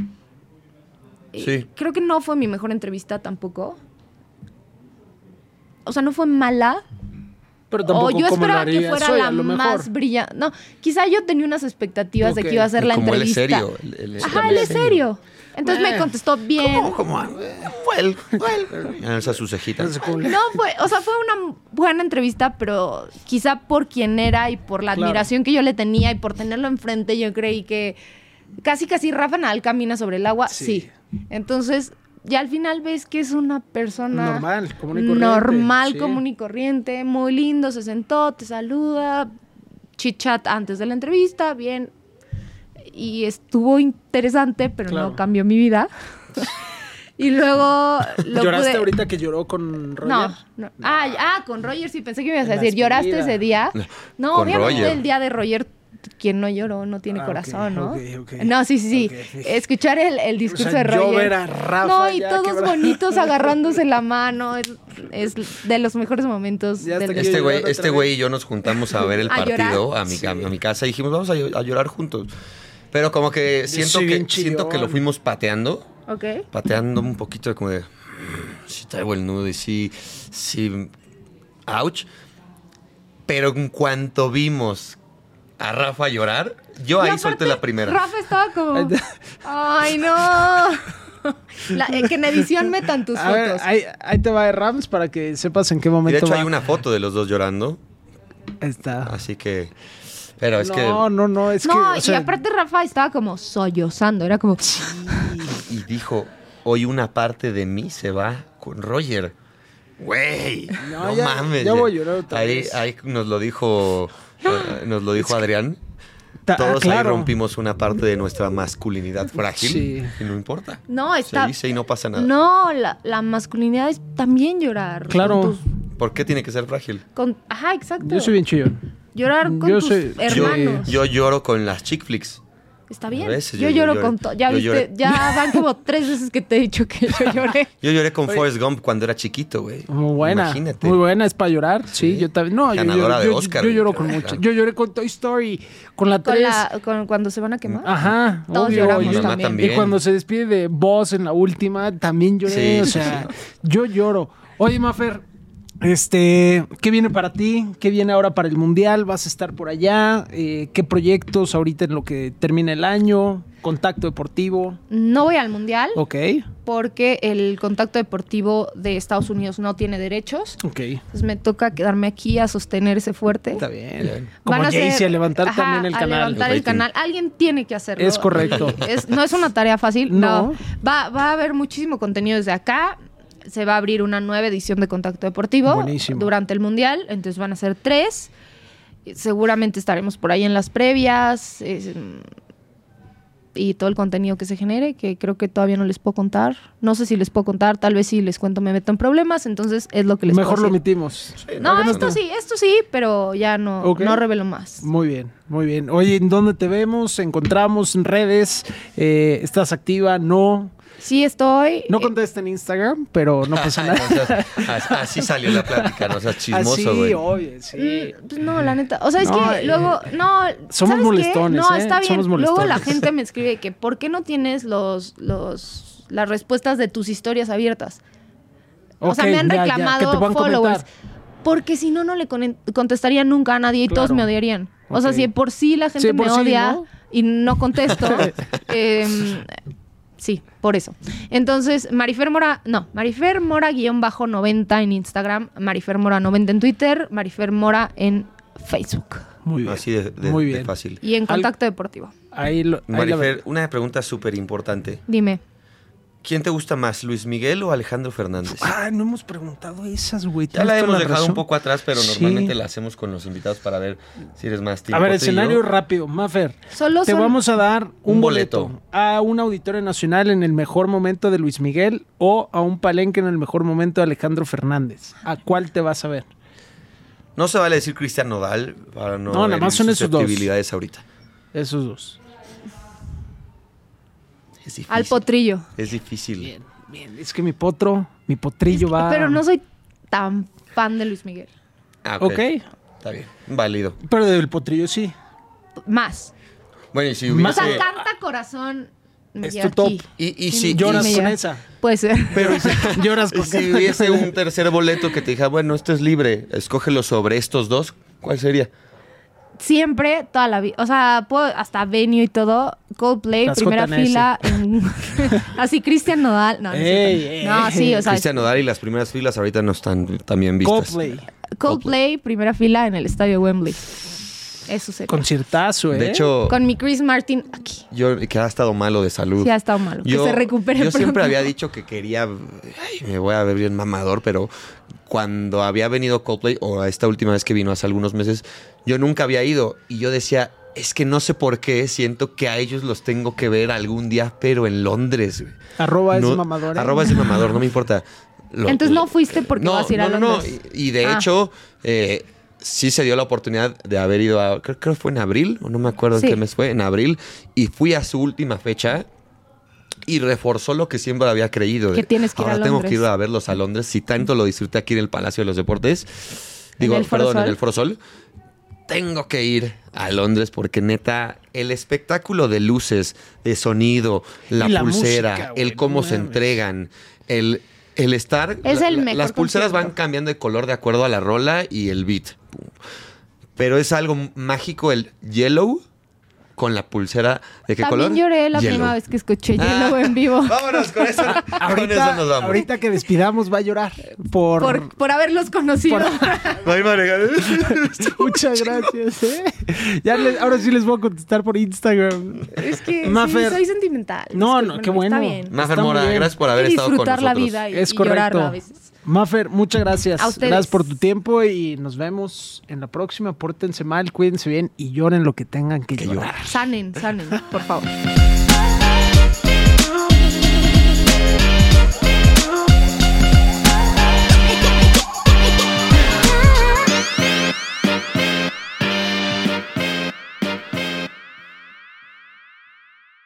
[SPEAKER 3] Sí.
[SPEAKER 2] Creo que no fue mi mejor entrevista tampoco. O sea, no fue mala.
[SPEAKER 1] Pero tampoco
[SPEAKER 2] O yo
[SPEAKER 1] como lo
[SPEAKER 2] esperaba que
[SPEAKER 1] harías
[SPEAKER 2] fuera
[SPEAKER 1] hoy,
[SPEAKER 2] la
[SPEAKER 1] a lo mejor.
[SPEAKER 2] más brillante. No, quizá yo tenía unas expectativas de
[SPEAKER 1] Ok.
[SPEAKER 2] que iba a ser la
[SPEAKER 3] Como él es
[SPEAKER 2] entrevista.
[SPEAKER 3] serio.
[SPEAKER 2] Ajá, él es serio. Entonces me
[SPEAKER 1] Eh.
[SPEAKER 2] contestó bien.
[SPEAKER 3] ¿Cómo? Alza sus cejitas.
[SPEAKER 2] No, fue una buena entrevista, pero quizá por quién era y por la
[SPEAKER 1] Claro.
[SPEAKER 2] admiración que yo le tenía y por tenerlo enfrente, yo creí que casi Rafa Nadal camina sobre el agua. Sí. Entonces, ya al final ves que es una persona
[SPEAKER 1] Normal, común y corriente.
[SPEAKER 2] normal,
[SPEAKER 1] Sí.
[SPEAKER 2] común y corriente, muy lindo, se sentó, te saluda, chit chat antes de la entrevista, bien. Y estuvo interesante, pero
[SPEAKER 1] Claro.
[SPEAKER 2] no cambió mi vida. Y luego
[SPEAKER 1] ¿Lloraste
[SPEAKER 2] pude-
[SPEAKER 1] ahorita que lloró con Roger?
[SPEAKER 2] no. Con Roger sí, pensé que me ibas a
[SPEAKER 1] En la
[SPEAKER 2] decir, ¿lloraste
[SPEAKER 1] despedida.
[SPEAKER 2] ese día? No,
[SPEAKER 3] Con
[SPEAKER 2] obviamente
[SPEAKER 3] Roger.
[SPEAKER 2] el día de Roger, quien no lloró no tiene
[SPEAKER 1] Ah,
[SPEAKER 2] corazón,
[SPEAKER 1] ok,
[SPEAKER 2] ¿no?
[SPEAKER 1] ok.
[SPEAKER 2] No, sí.
[SPEAKER 1] Ok.
[SPEAKER 2] Escuchar el discurso
[SPEAKER 1] O sea,
[SPEAKER 2] de
[SPEAKER 1] yo
[SPEAKER 2] Roger.
[SPEAKER 1] ver a Rafa
[SPEAKER 2] no, y
[SPEAKER 1] ya
[SPEAKER 2] todos
[SPEAKER 1] quebrado.
[SPEAKER 2] bonitos agarrándose la mano. Es de los mejores momentos.
[SPEAKER 1] Ya
[SPEAKER 2] del-
[SPEAKER 1] hasta
[SPEAKER 3] Este güey,
[SPEAKER 1] llorar otra vez.
[SPEAKER 3] y yo nos juntamos a ver el
[SPEAKER 2] ¿A
[SPEAKER 3] partido
[SPEAKER 2] llorar?
[SPEAKER 3] a mi casa y dijimos, vamos a llorar juntos. Pero como que
[SPEAKER 1] soy bien
[SPEAKER 3] siento que lo
[SPEAKER 1] chillón.
[SPEAKER 3] fuimos pateando un poquito como de, sí traigo el nudo y sí, ouch. Pero en cuanto vimos a Rafa a llorar, yo ahí solté la primera.
[SPEAKER 2] Rafa estaba como, ay, no. Que en edición metan tus
[SPEAKER 1] A ver,
[SPEAKER 2] fotos.
[SPEAKER 1] ahí te va de Rams para que sepas en qué
[SPEAKER 3] Y de
[SPEAKER 1] momento
[SPEAKER 3] hecho
[SPEAKER 1] va.
[SPEAKER 3] hay una foto de los dos llorando,
[SPEAKER 1] Ahí está.
[SPEAKER 3] así que... Pero es
[SPEAKER 1] no,
[SPEAKER 3] que...
[SPEAKER 1] no, es que...
[SPEAKER 2] No,
[SPEAKER 1] o sea,
[SPEAKER 2] y aparte Rafa estaba como sollozando. Era como,
[SPEAKER 3] Y dijo, hoy una parte de mí se va con Roger. Güey,
[SPEAKER 1] No,
[SPEAKER 3] no,
[SPEAKER 1] ya-
[SPEAKER 3] mames.
[SPEAKER 1] ya voy a llorar otra
[SPEAKER 3] ahí,
[SPEAKER 1] vez.
[SPEAKER 3] ahí nos lo dijo Adrián. Todos
[SPEAKER 1] claro.
[SPEAKER 3] ahí rompimos una parte de nuestra masculinidad frágil.
[SPEAKER 1] Sí.
[SPEAKER 3] Y no importa.
[SPEAKER 2] no, está...
[SPEAKER 3] Se dice y no pasa nada.
[SPEAKER 2] No, la masculinidad es también llorar.
[SPEAKER 1] Claro.
[SPEAKER 2] Con
[SPEAKER 3] ¿Por qué tiene que ser frágil?
[SPEAKER 2] ajá, exacto.
[SPEAKER 1] Yo soy bien chillón.
[SPEAKER 2] Llorar con
[SPEAKER 1] yo
[SPEAKER 2] tus
[SPEAKER 1] soy-
[SPEAKER 2] hermanos.
[SPEAKER 3] Yo lloro con las chick flicks.
[SPEAKER 2] Está bien.
[SPEAKER 3] A veces
[SPEAKER 2] yo
[SPEAKER 3] yo
[SPEAKER 2] lloro
[SPEAKER 3] lloré.
[SPEAKER 2] con todo. Ya
[SPEAKER 3] Yo
[SPEAKER 2] viste,
[SPEAKER 3] lloré.
[SPEAKER 2] ya van como 3 veces que te he dicho que yo lloré.
[SPEAKER 3] Yo lloré con Forrest Gump cuando era chiquito, güey.
[SPEAKER 1] Muy buena.
[SPEAKER 3] Imagínate.
[SPEAKER 1] Muy buena, es para llorar. Sí,
[SPEAKER 3] Sí.
[SPEAKER 1] yo también. No,
[SPEAKER 3] Ganadora de
[SPEAKER 1] yo
[SPEAKER 3] Oscar,
[SPEAKER 1] Yo lloro
[SPEAKER 3] claro.
[SPEAKER 1] con mucho. Yo lloré con Toy Story, con la 3.
[SPEAKER 2] Cuando se van a quemar.
[SPEAKER 1] Ajá,
[SPEAKER 2] Todos
[SPEAKER 1] obvio.
[SPEAKER 2] lloramos
[SPEAKER 3] Mi mamá también.
[SPEAKER 1] Y cuando se despide de Buzz en la última, también lloré.
[SPEAKER 3] Sí,
[SPEAKER 1] o
[SPEAKER 3] sí,
[SPEAKER 1] sea, yo lloro. Oye, Mafer, ¿qué viene para ti? ¿Qué viene ahora para el Mundial? ¿Vas a estar por allá? ¿Qué proyectos ahorita en lo que termina el año? ¿Contacto deportivo?
[SPEAKER 2] No voy al mundial
[SPEAKER 1] Ok,
[SPEAKER 2] porque el contacto deportivo de Estados Unidos no tiene derechos.
[SPEAKER 1] ok.
[SPEAKER 2] Entonces me toca quedarme aquí a sostener ese fuerte.
[SPEAKER 1] Está bien.
[SPEAKER 3] Bien.
[SPEAKER 1] Como
[SPEAKER 2] Van a
[SPEAKER 1] Jaycee,
[SPEAKER 2] ser-
[SPEAKER 1] a levantar
[SPEAKER 2] ajá,
[SPEAKER 1] también el
[SPEAKER 2] a
[SPEAKER 1] canal.
[SPEAKER 2] levantar
[SPEAKER 3] El
[SPEAKER 2] el
[SPEAKER 3] rating.
[SPEAKER 2] canal. Alguien tiene que hacerlo.
[SPEAKER 1] Es correcto.
[SPEAKER 2] No es una tarea fácil.
[SPEAKER 1] No.
[SPEAKER 2] No. Va a haber muchísimo contenido desde acá. Se va a abrir una nueva edición de Contacto Deportivo
[SPEAKER 1] Buenísimo.
[SPEAKER 2] durante el Mundial. Entonces van a ser 3. Seguramente estaremos por ahí en las previas. Y todo el contenido que se genere, que creo que todavía no les puedo contar. No sé si les puedo contar, tal vez si les cuento me meto en problemas, entonces es lo que les
[SPEAKER 1] Mejor
[SPEAKER 2] puedo
[SPEAKER 1] lo
[SPEAKER 2] decir.
[SPEAKER 1] omitimos.
[SPEAKER 2] No, esto sí, pero ya no,
[SPEAKER 1] Ok.
[SPEAKER 2] no revelo más.
[SPEAKER 1] Muy bien, muy bien. Oye, ¿en dónde te vemos? ¿Encontramos en redes? ¿Estás activa? ¿No?
[SPEAKER 2] Sí estoy.
[SPEAKER 1] No contesta en Instagram, pero no pasa
[SPEAKER 3] No
[SPEAKER 1] nada.
[SPEAKER 3] seas- así salió la plática, no seas
[SPEAKER 1] Ah,
[SPEAKER 3] chismoso,
[SPEAKER 1] sí,
[SPEAKER 3] güey.
[SPEAKER 1] oye, sí.
[SPEAKER 2] Pues no, la neta. O sea, es
[SPEAKER 1] No,
[SPEAKER 2] que luego. No.
[SPEAKER 1] somos
[SPEAKER 2] ¿sabes qué?
[SPEAKER 1] molestones,
[SPEAKER 2] No,
[SPEAKER 1] ¿eh?
[SPEAKER 2] está bien.
[SPEAKER 1] Somos
[SPEAKER 2] Luego la
[SPEAKER 1] molestones.
[SPEAKER 2] gente me escribe que ¿por qué no tienes las respuestas de tus historias abiertas? O sea,
[SPEAKER 1] Ok,
[SPEAKER 2] me han
[SPEAKER 1] ya, ya,
[SPEAKER 2] reclamado
[SPEAKER 1] que te puedan
[SPEAKER 2] followers.
[SPEAKER 1] comentar.
[SPEAKER 2] Porque si no, no le contestaría nunca a nadie y todos
[SPEAKER 1] Claro.
[SPEAKER 2] me odiarían. O sea,
[SPEAKER 1] Ok.
[SPEAKER 2] si de por sí la gente
[SPEAKER 1] Sí, por
[SPEAKER 2] me
[SPEAKER 1] sí,
[SPEAKER 2] odia
[SPEAKER 1] ¿no?
[SPEAKER 2] y no contesto, sí, por eso. Entonces, Marifer Mora _90 en Instagram, Marifer Mora 90 en Twitter, Marifer Mora en Facebook
[SPEAKER 1] Muy bien.
[SPEAKER 3] Así de
[SPEAKER 1] Muy bien.
[SPEAKER 3] fácil.
[SPEAKER 2] y en Contacto Deportivo.
[SPEAKER 1] Ahí la
[SPEAKER 3] Marifer, una pregunta súper importante.
[SPEAKER 2] Dime.
[SPEAKER 3] ¿Quién te gusta más, Luis Miguel o Alejandro Fernández?
[SPEAKER 1] Ah, no hemos preguntado esas, güey.
[SPEAKER 3] Ya la
[SPEAKER 1] Tienes
[SPEAKER 3] hemos
[SPEAKER 1] toda
[SPEAKER 3] dejado
[SPEAKER 1] razón.
[SPEAKER 3] un poco atrás, pero
[SPEAKER 1] Sí.
[SPEAKER 3] normalmente la hacemos con los invitados para ver si eres más
[SPEAKER 1] A
[SPEAKER 3] tipo
[SPEAKER 1] ver,
[SPEAKER 3] Potrillo.
[SPEAKER 1] escenario rápido. Mafer,
[SPEAKER 2] Solo
[SPEAKER 1] te
[SPEAKER 2] son-
[SPEAKER 1] vamos a dar un
[SPEAKER 3] Un
[SPEAKER 1] boleto
[SPEAKER 3] boleto.
[SPEAKER 1] a un auditorio nacional en el mejor momento de Luis Miguel o a un palenque en el mejor momento de Alejandro Fernández. ¿A cuál te vas a ver?
[SPEAKER 3] No se vale decir Cristian Nodal para no,
[SPEAKER 1] No, nada
[SPEAKER 3] herir
[SPEAKER 1] más son esos dos.
[SPEAKER 3] susceptibilidades ahorita.
[SPEAKER 1] Esos dos.
[SPEAKER 3] Es difícil.
[SPEAKER 2] Al Potrillo.
[SPEAKER 3] Es difícil.
[SPEAKER 1] Bien. Es que mi potrillo va.
[SPEAKER 2] Pero no soy tan fan de Luis Miguel.
[SPEAKER 3] Ah,
[SPEAKER 1] Ok.
[SPEAKER 3] Está bien. Válido.
[SPEAKER 1] Pero del potrillo sí.
[SPEAKER 2] Más.
[SPEAKER 3] Bueno, y si
[SPEAKER 2] O
[SPEAKER 3] hubiese...
[SPEAKER 2] sea, canta corazón. me
[SPEAKER 1] Es
[SPEAKER 2] lleva
[SPEAKER 1] tu top.
[SPEAKER 2] aquí.
[SPEAKER 3] Y
[SPEAKER 2] Sí,
[SPEAKER 3] si...
[SPEAKER 1] Lloras
[SPEAKER 2] me
[SPEAKER 1] con
[SPEAKER 2] lleva.
[SPEAKER 1] esa.
[SPEAKER 2] Puede ser.
[SPEAKER 3] Pero
[SPEAKER 1] Lloras con
[SPEAKER 3] si hubiese un tercer boleto que te dijera, bueno, esto es libre, escógelo sobre estos dos, ¿cuál sería?
[SPEAKER 2] Siempre, toda la vida. O sea, puedo hasta venue y todo. Coldplay,
[SPEAKER 1] Las
[SPEAKER 2] primera
[SPEAKER 1] JNS.
[SPEAKER 2] fila. Así, Cristian Nodal. No, no, es
[SPEAKER 1] Ey,
[SPEAKER 2] cierto. No, sí, o sea.
[SPEAKER 3] Cristian Nodal y las primeras filas ahorita no están tan bien vistas.
[SPEAKER 1] Coldplay.
[SPEAKER 2] Coldplay, primera fila en el estadio Wembley. Eso sería.
[SPEAKER 1] Conciertazo, ¿eh?
[SPEAKER 3] De hecho,
[SPEAKER 2] Con mi Chris Martin aquí.
[SPEAKER 3] yo que ha estado malo de salud.
[SPEAKER 2] Sí, ha estado malo. Que se recupere
[SPEAKER 3] Yo
[SPEAKER 2] pronto.
[SPEAKER 3] siempre había dicho que quería, ay, me voy a ver bien mamador, pero cuando había venido Coldplay, o a esta última vez que vino hace algunos meses, yo nunca había ido. Y yo decía, es que no sé por qué, siento que a ellos los tengo que ver algún día, pero en Londres. Güey.
[SPEAKER 1] Arroba
[SPEAKER 3] No,
[SPEAKER 1] es mamador. ¿eh?
[SPEAKER 3] Arroba es de mamador, no me importa.
[SPEAKER 2] Entonces no fuiste porque vas a ir a Londres.
[SPEAKER 3] Y de
[SPEAKER 2] Ah.
[SPEAKER 3] hecho, sí se dio la oportunidad de haber ido a, creo que fue en abril, o no me acuerdo
[SPEAKER 2] Sí.
[SPEAKER 3] en qué mes fue, en abril, y fui a su última fecha y reforzó lo que siempre había creído.
[SPEAKER 2] Que tienes que ir a
[SPEAKER 3] Ahora tengo
[SPEAKER 2] Londres.
[SPEAKER 3] que ir a verlos a Londres, si tanto lo disfruté aquí en el Palacio de los Deportes, digo,
[SPEAKER 2] el Foro
[SPEAKER 3] perdón, en
[SPEAKER 2] Sol?
[SPEAKER 3] el Foro Sol, tengo que ir a Londres porque neta, el espectáculo de luces, de sonido, la
[SPEAKER 1] Y la
[SPEAKER 3] pulsera,
[SPEAKER 1] música, güey,
[SPEAKER 3] el cómo
[SPEAKER 1] no
[SPEAKER 3] se
[SPEAKER 1] mames.
[SPEAKER 3] entregan, el estar...
[SPEAKER 2] Es el mejor
[SPEAKER 3] las pulseras
[SPEAKER 2] concierto.
[SPEAKER 3] van cambiando de color de acuerdo a la rola y el beat. pero es algo mágico el Yellow con la pulsera. ¿De qué color?
[SPEAKER 2] También lloré la
[SPEAKER 3] Yellow.
[SPEAKER 2] primera vez que escuché Yellow en vivo.
[SPEAKER 3] Vámonos, con eso nos vamos.
[SPEAKER 1] Ahorita que despidamos va a llorar
[SPEAKER 2] Por haberlos conocido.
[SPEAKER 3] Ay, madre.
[SPEAKER 1] Muchas gracias. Ahora sí les voy a contestar por Instagram.
[SPEAKER 2] Es que
[SPEAKER 1] Mafer.
[SPEAKER 2] sí, soy sentimental.
[SPEAKER 1] No,
[SPEAKER 2] Es que,
[SPEAKER 1] no, qué bueno.
[SPEAKER 2] Está bien.
[SPEAKER 3] Mafer
[SPEAKER 1] Está muy
[SPEAKER 3] Mora,
[SPEAKER 1] bien.
[SPEAKER 3] gracias por haber
[SPEAKER 2] Hay que
[SPEAKER 3] estado con
[SPEAKER 2] disfrutar
[SPEAKER 3] nosotros.
[SPEAKER 2] la vida y,
[SPEAKER 1] Es
[SPEAKER 2] y
[SPEAKER 1] correcto.
[SPEAKER 2] llorarla a veces.
[SPEAKER 1] Mafer, muchas gracias.
[SPEAKER 2] A ustedes.
[SPEAKER 1] Gracias por tu tiempo y nos vemos en la próxima. Pórtense mal, cuídense bien y lloren lo que tengan que llorar.
[SPEAKER 2] Sanen, por favor.